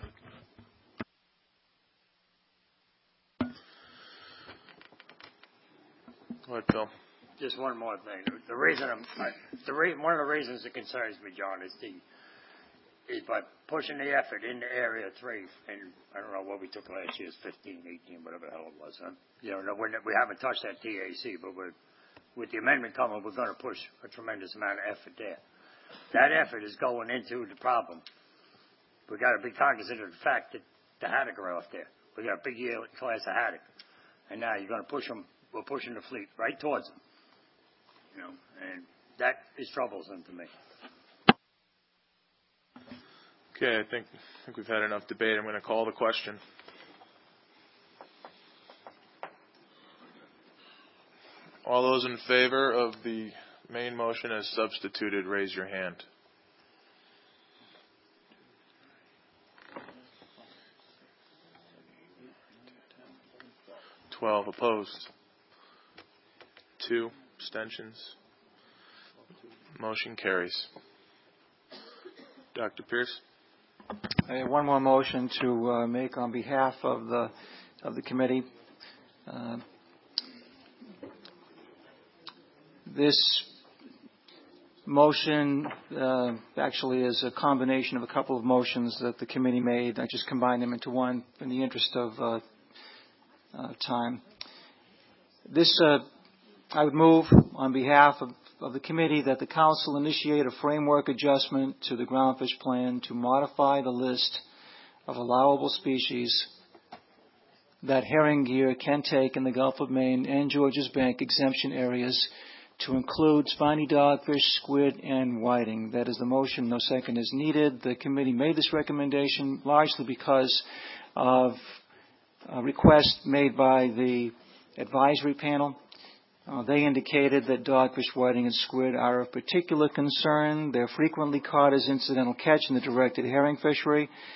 Go ahead, Phil. Just one more thing. The reason I'm, I, the re, one of the reasons it concerns me, John, is the is by pushing the effort into Area three, and I don't know what we took last year's fifteen, eighteen, whatever the hell it was. Huh? You know, we're, we haven't touched that T A C, but we're, with the amendment coming, we're going to push a tremendous amount of effort there. That effort is going into the problem. We've got to be cognizant of the fact that the haddock are off there. We've got a big year class of haddock, and now you're going to push them. We're pushing the fleet right towards them, you know, and that is troublesome to me. Okay, I think, I think we've had enough debate. I'm going to call the question. All those in favor of the main motion as substituted, raise your hand. Twelve opposed. Two abstentions. Motion carries. Doctor Pierce. I have one more motion to uh, make on behalf of the of the committee. Uh, this motion uh, actually is a combination of a couple of motions that the committee made. I just combined them into one in the interest of uh, uh, time. This uh, I would move on behalf of, of the committee that the council initiate a framework adjustment to the groundfish plan to modify the list of allowable species that herring gear can take in the Gulf of Maine and Georges Bank exemption areas to include spiny dogfish, squid, and whiting. That is the motion. No second is needed. The committee made this recommendation largely because of a request made by the advisory panel. Uh, they indicated that dogfish, whiting, and squid are of particular concern. They're frequently caught as incidental catch in the directed herring fishery.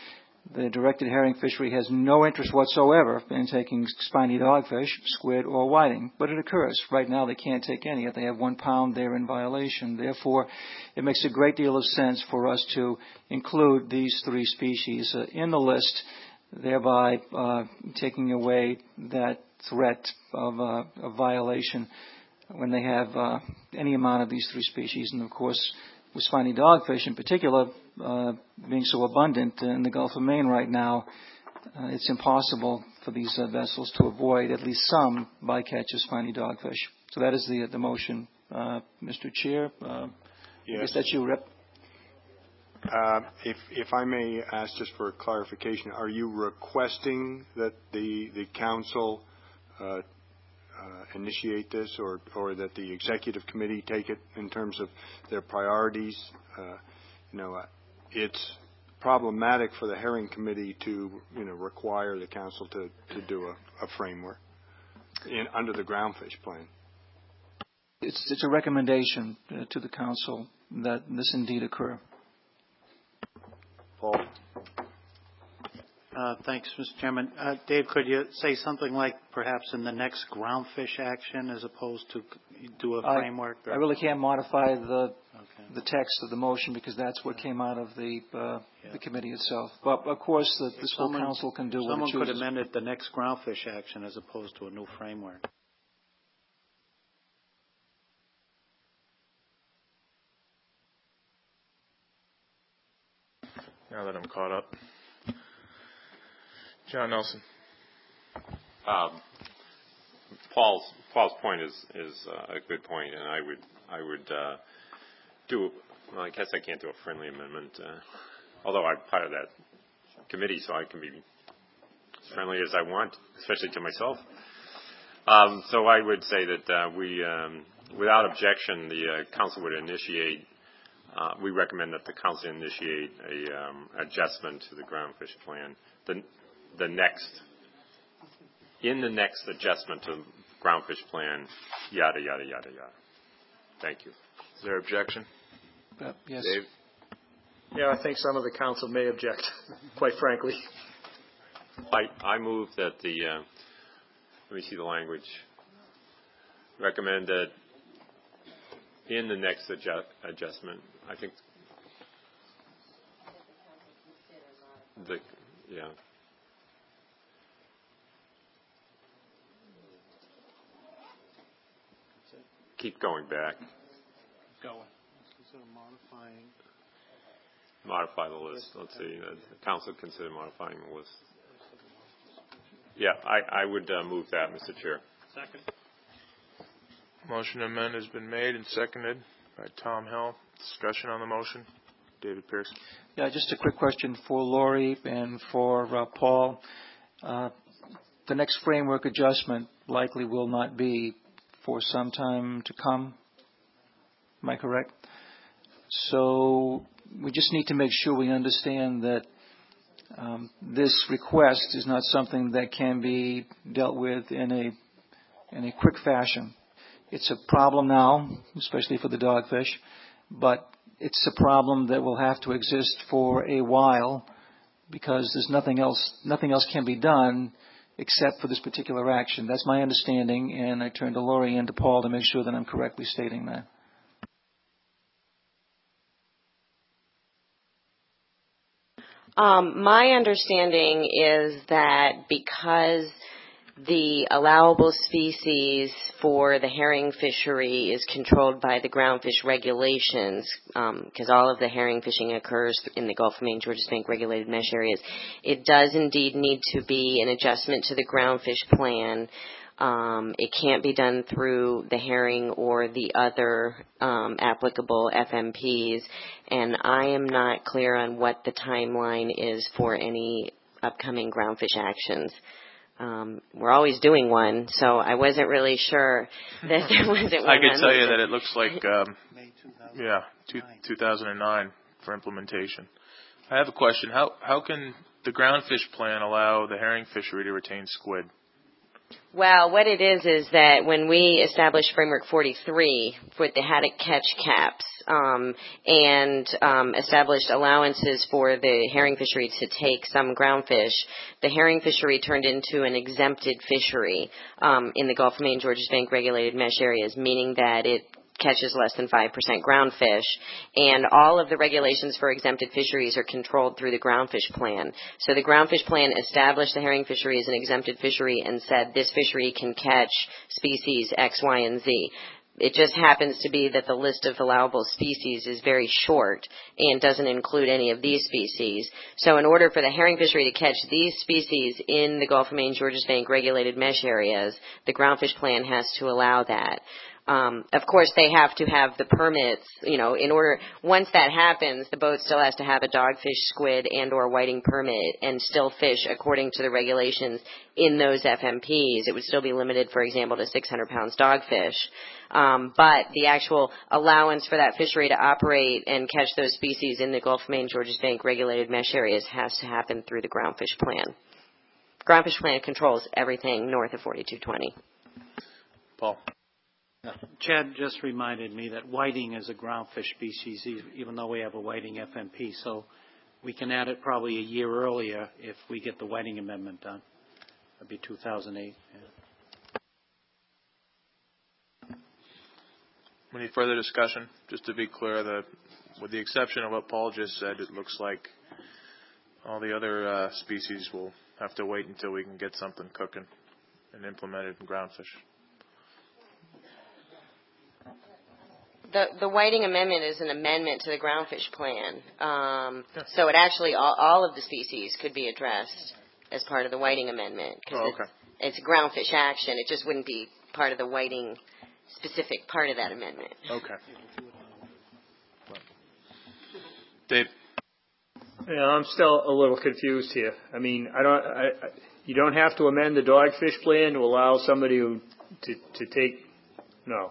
The directed herring fishery has no interest whatsoever in taking spiny dogfish, squid, or whiting, but it occurs. Right now they can't take any. If they have one pound, they're in violation. Therefore, it makes a great deal of sense for us to include these three species uh, in the list, thereby uh, taking away that threat of uh, a violation when they have uh, any amount of these three species. And, of course, with spiny dogfish in particular, uh, being so abundant in the Gulf of Maine right now, uh, it's impossible for these uh, vessels to avoid at least some bycatch of spiny dogfish. So that is the the motion, uh, Mister Chair. Uh, Yes. I guess that's you, Rep. Uh, if, if I may ask just for clarification, are you requesting that the, the council uh, uh, initiate this, or, or that the executive committee take it in terms of their priorities? Uh, you know, uh, it's problematic for the herring committee to, you know, require the council to, to do a, a framework in, under the groundfish plan. It's, it's a recommendation uh, to the council that this indeed occur. Paul? Uh, thanks, Mister Chairman. Uh, Dave, could you say something like perhaps in the next groundfish action as opposed to do a framework? I, I really can't modify the okay. the text of the motion because that's what came out of the uh, yeah. the committee itself. But, of course, the, this whole council can do what it chooses. Someone could amend it the next groundfish action as opposed to a new framework. Now that I'm caught up. John Nelson. Um, Paul's Paul's point is is uh, a good point, and I would I would uh, do. Well, I guess I can't do a friendly amendment, uh, although I'm part of that committee, so I can be as friendly as I want, especially to myself. Um, so I would say that uh, we, um, without objection, the uh, council would initiate. Uh, we recommend that the council initiate a um, adjustment to the groundfish plan. The, the next, in the next adjustment to the groundfish plan, yada, yada, yada, yada. Thank you. Is there objection? Uh, yes. Dave? Yeah, I think some of the council may object, quite frankly. I, I move that the, uh, let me see the language, recommend that in the next adjust, adjustment, I think the, yeah. Keep going back. Going. Modifying. Modify the list. Let's see. The council consider modifying the list. Yeah, I, I would uh, move that, Mister Chair. Second. Motion to amend has been made and seconded by Tom Hill. Discussion on the motion. David Pierce. Yeah, just a quick question for Lori and for uh, Paul. Uh, the next framework adjustment likely will not be for some time to come. Am I correct? So we just need to make sure we understand that um, this request is not something that can be dealt with in a in a quick fashion. It's a problem now, especially for the dogfish, but it's a problem that will have to exist for a while because there's nothing else, nothing else can be done except for this particular action. That's my understanding, and I turn to Lori and to Paul to make sure that I'm correctly stating that. Um, my understanding is that because the allowable species for the herring fishery is controlled by the groundfish regulations, because um, all of the herring fishing occurs in the Gulf of Maine, Georges Bank regulated mesh areas. It does indeed need to be an adjustment to the groundfish plan. Um, it can't be done through the herring or the other um, applicable F M Ps, and I am not clear on what the timeline is for any upcoming groundfish actions. Um, we're always doing one, so I wasn't really sure that there wasn't one. I can tell you that it looks like, um, yeah, two, two thousand nine for implementation. I have a question. How how can the groundfish plan allow the herring fishery to retain squid? Well, what it is is that when we established Framework forty-three with the haddock catch caps um, and um, established allowances for the herring fishery to take some ground fish, the herring fishery turned into an exempted fishery um, in the Gulf of Maine, Georges Bank regulated mesh areas, meaning that it catches less than five percent ground fish, and all of the regulations for exempted fisheries are controlled through the ground fish plan. So the ground fish plan established the herring fishery as an exempted fishery and said this fishery can catch species X, Y, and Z. It just happens to be that the list of allowable species is very short and doesn't include any of these species. So in order for the herring fishery to catch these species in the Gulf of Maine, Georges Bank regulated mesh areas, the ground fish plan has to allow that. Um, of course, they have to have the permits, you know, in order, once that happens, the boat still has to have a dogfish, squid, and or whiting permit and still fish according to the regulations in those F M Ps. It would still be limited, for example, to six hundred pounds dogfish. Um, but the actual allowance for that fishery to operate and catch those species in the Gulf of Maine, Georges Bank regulated mesh areas has to happen through the ground fish plan. Ground fish plan controls everything north of forty-two twenty. Paul. Chad just reminded me that whiting is a groundfish species, even though we have a whiting F M P. So we can add it probably a year earlier if we get the whiting amendment done. That'd be two thousand eight. Yeah. Any further discussion? Just to be clear, the, with the exception of what Paul just said, it looks like all the other uh, species will have to wait until we can get something cooking and implemented in groundfish. The, the whiting amendment is an amendment to the groundfish plan. Um, so it actually, all, all of the species could be addressed as part of the whiting amendment. Oh, okay. It's, it's a groundfish action. It just wouldn't be part of the whiting specific part of that amendment. Okay. Dave. Yeah, I'm still a little confused here. I mean, I don't. I, I, you don't have to amend the dogfish plan to allow somebody who, to to take. No.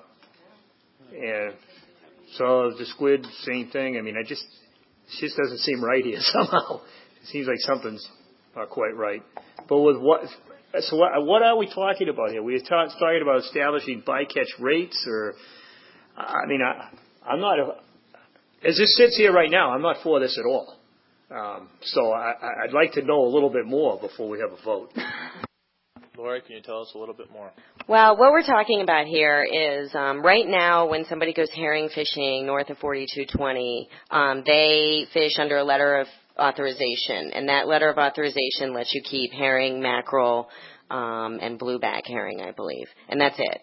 And so the squid, same thing. I mean, I just, it just doesn't seem right here somehow. It seems like something's not quite right. But with what, so what, what are we talking about here? We're ta- talking about establishing bycatch rates, or, I mean, I, I'm not, a, as this sits here right now, I'm not for this at all. Um, so I, I'd like to know a little bit more before we have a vote. Lori, can you tell us a little bit more? Well, what we're talking about here is um, right now when somebody goes herring fishing north of forty-two twenty, um, they fish under a letter of authorization, and that letter of authorization lets you keep herring, mackerel, um, and blueback herring, I believe, and that's it.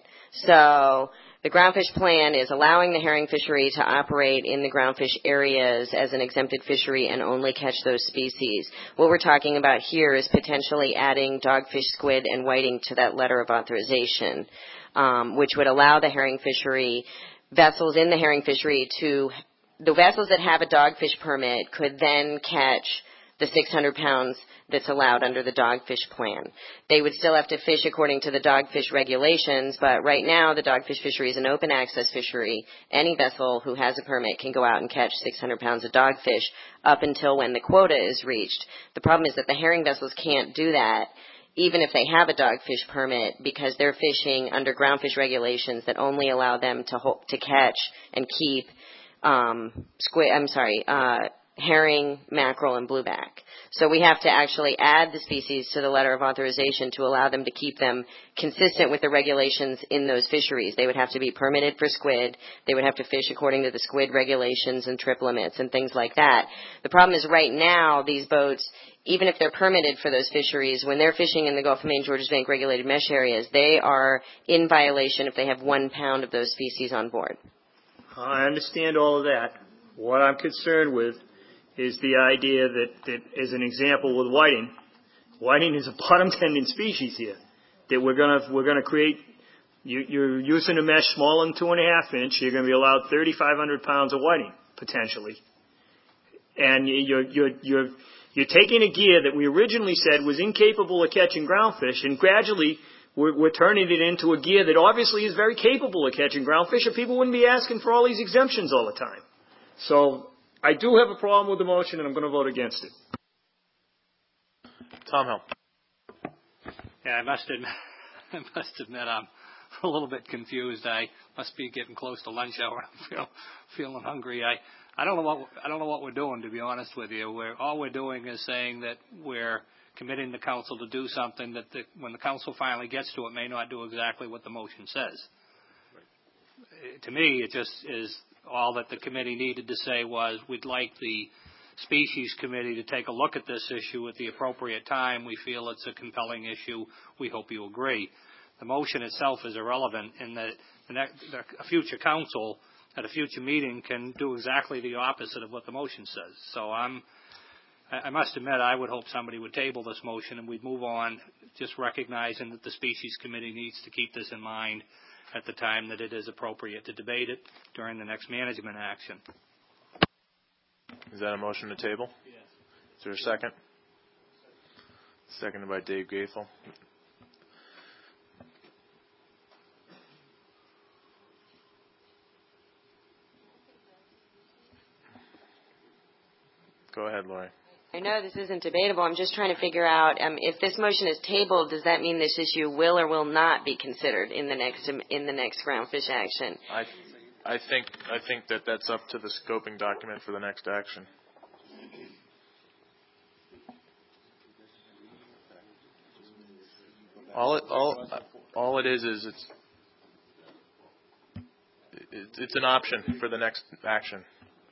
So the groundfish plan is allowing the herring fishery to operate in the groundfish areas as an exempted fishery and only catch those species. What we're talking about here is potentially adding dogfish, squid, and whiting to that letter of authorization, um, which would allow the herring fishery, vessels in the herring fishery to, the vessels that have a dogfish permit could then catch the six hundred pounds that's allowed under the dogfish plan. They would still have to fish according to the dogfish regulations, but right now the dogfish fishery is an open access fishery. Any vessel who has a permit can go out and catch six hundred pounds of dogfish up until when the quota is reached. The problem is that the herring vessels can't do that even if they have a dogfish permit because they're fishing under groundfish regulations that only allow them to hold, to catch and keep um, squid, I'm sorry, uh, herring, mackerel, and blueback. So we have to actually add the species to the letter of authorization to allow them to keep them consistent with the regulations in those fisheries. They would have to be permitted for squid. They would have to fish according to the squid regulations and trip limits and things like that. The problem is right now these boats, even if they're permitted for those fisheries, when they're fishing in the Gulf of Maine, Georges Bank regulated mesh areas, they are in violation if they have one pound of those species on board. I understand all of that. What I'm concerned with is the idea that, that as an example with whiting, whiting is a bottom tendon species here, that we're gonna we're gonna create. You, you're using a mesh smaller than two and a half inch. You're going to be allowed thirty-five hundred pounds of whiting potentially, and you're you're you're you're taking a gear that we originally said was incapable of catching groundfish, and gradually we're, we're turning it into a gear that obviously is very capable of catching groundfish, or people wouldn't be asking for all these exemptions all the time. So I do have a problem with the motion, and I'm going to vote against it. Tom Hill. Yeah, I must admit, I must admit I'm a little bit confused. I must be getting close to lunch hour. I'm feel, feeling hungry. I, I don't know what I don't know what we're doing, to be honest with you. We're, all we're doing is saying that we're committing the council to do something that the, when the council finally gets to it may not do exactly what the motion says. Right. To me, it just is all that the committee needed to say was we'd like the Species Committee to take a look at this issue at the appropriate time. We feel it's a compelling issue. We hope you agree. The motion itself is irrelevant in that the next, a future council at a future meeting can do exactly the opposite of what the motion says. So I'm, I must admit I would hope somebody would table this motion and we'd move on, just recognizing that the Species Committee needs to keep this in mind at the time that it is appropriate to debate it during the next management action. Is that a motion to table? Yes. Is there a second? Seconded by Dave Gaethel. Go ahead, Lori. I know this isn't debatable. I'm just trying to figure out um, if this motion is tabled, does that mean this issue will or will not be considered in the next in the next groundfish action? I I think I think that that's up to the scoping document for the next action. All it all all it is is it's it's, it's an option for the next action.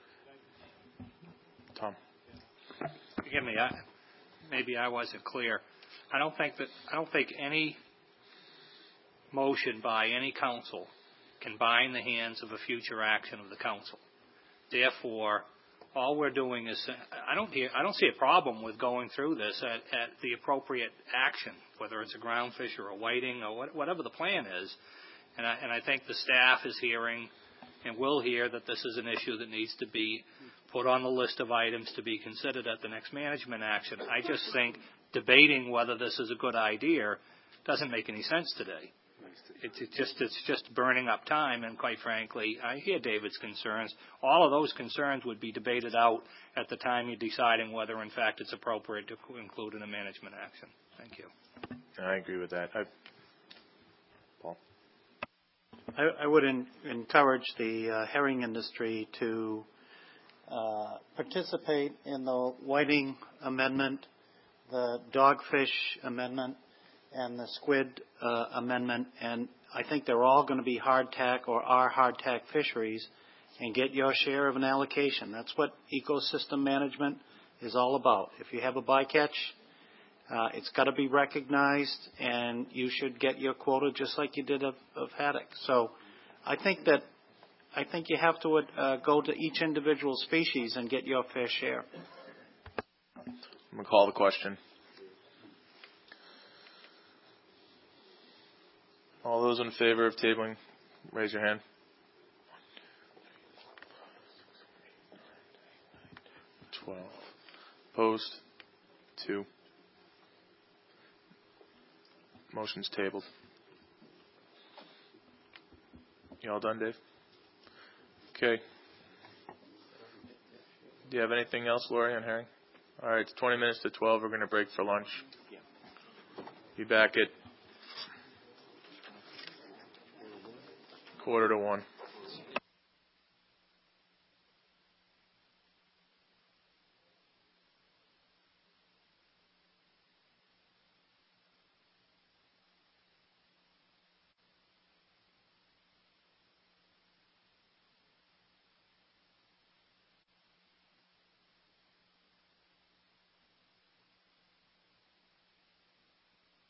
Tom. Forgive me, I, maybe I wasn't clear. I don't think that I don't think any motion by any council can bind the hands of a future action of the council. Therefore, all we're doing is I don't hear I don't see a problem with going through this at, at the appropriate action, whether it's a groundfish or a whiting or what, whatever the plan is. And I, and I think the staff is hearing and will hear that this is an issue that needs to be put on the list of items to be considered at the next management action. I just think debating whether this is a good idea doesn't make any sense today. It's it just it's just burning up time, and quite frankly, I hear David's concerns. All of those concerns would be debated out at the time you're deciding whether, in fact, it's appropriate to include in a management action. Thank you. I agree with that. I, Paul? I, I would in, encourage the uh, herring industry to uh, participate in the whiting amendment, the dogfish amendment, and the squid uh, amendment, and I think they're all going to be hardtack or are hardtack fisheries, and get your share of an allocation. That's what ecosystem management is all about. If you have a bycatch, uh, it's got to be recognized, and you should get your quota just like you did of, of haddock. So I think that I think you have to uh, go to each individual species and get your fair share. I'm going to call the question. All those in favor of tabling, raise your hand. Twelve. Opposed? Two. Motion's tabled. You all done, Dave? Okay. Do you have anything else, Lori, on herring? All right, it's twenty minutes to twelve. We're going to break for lunch. Be back at quarter to one.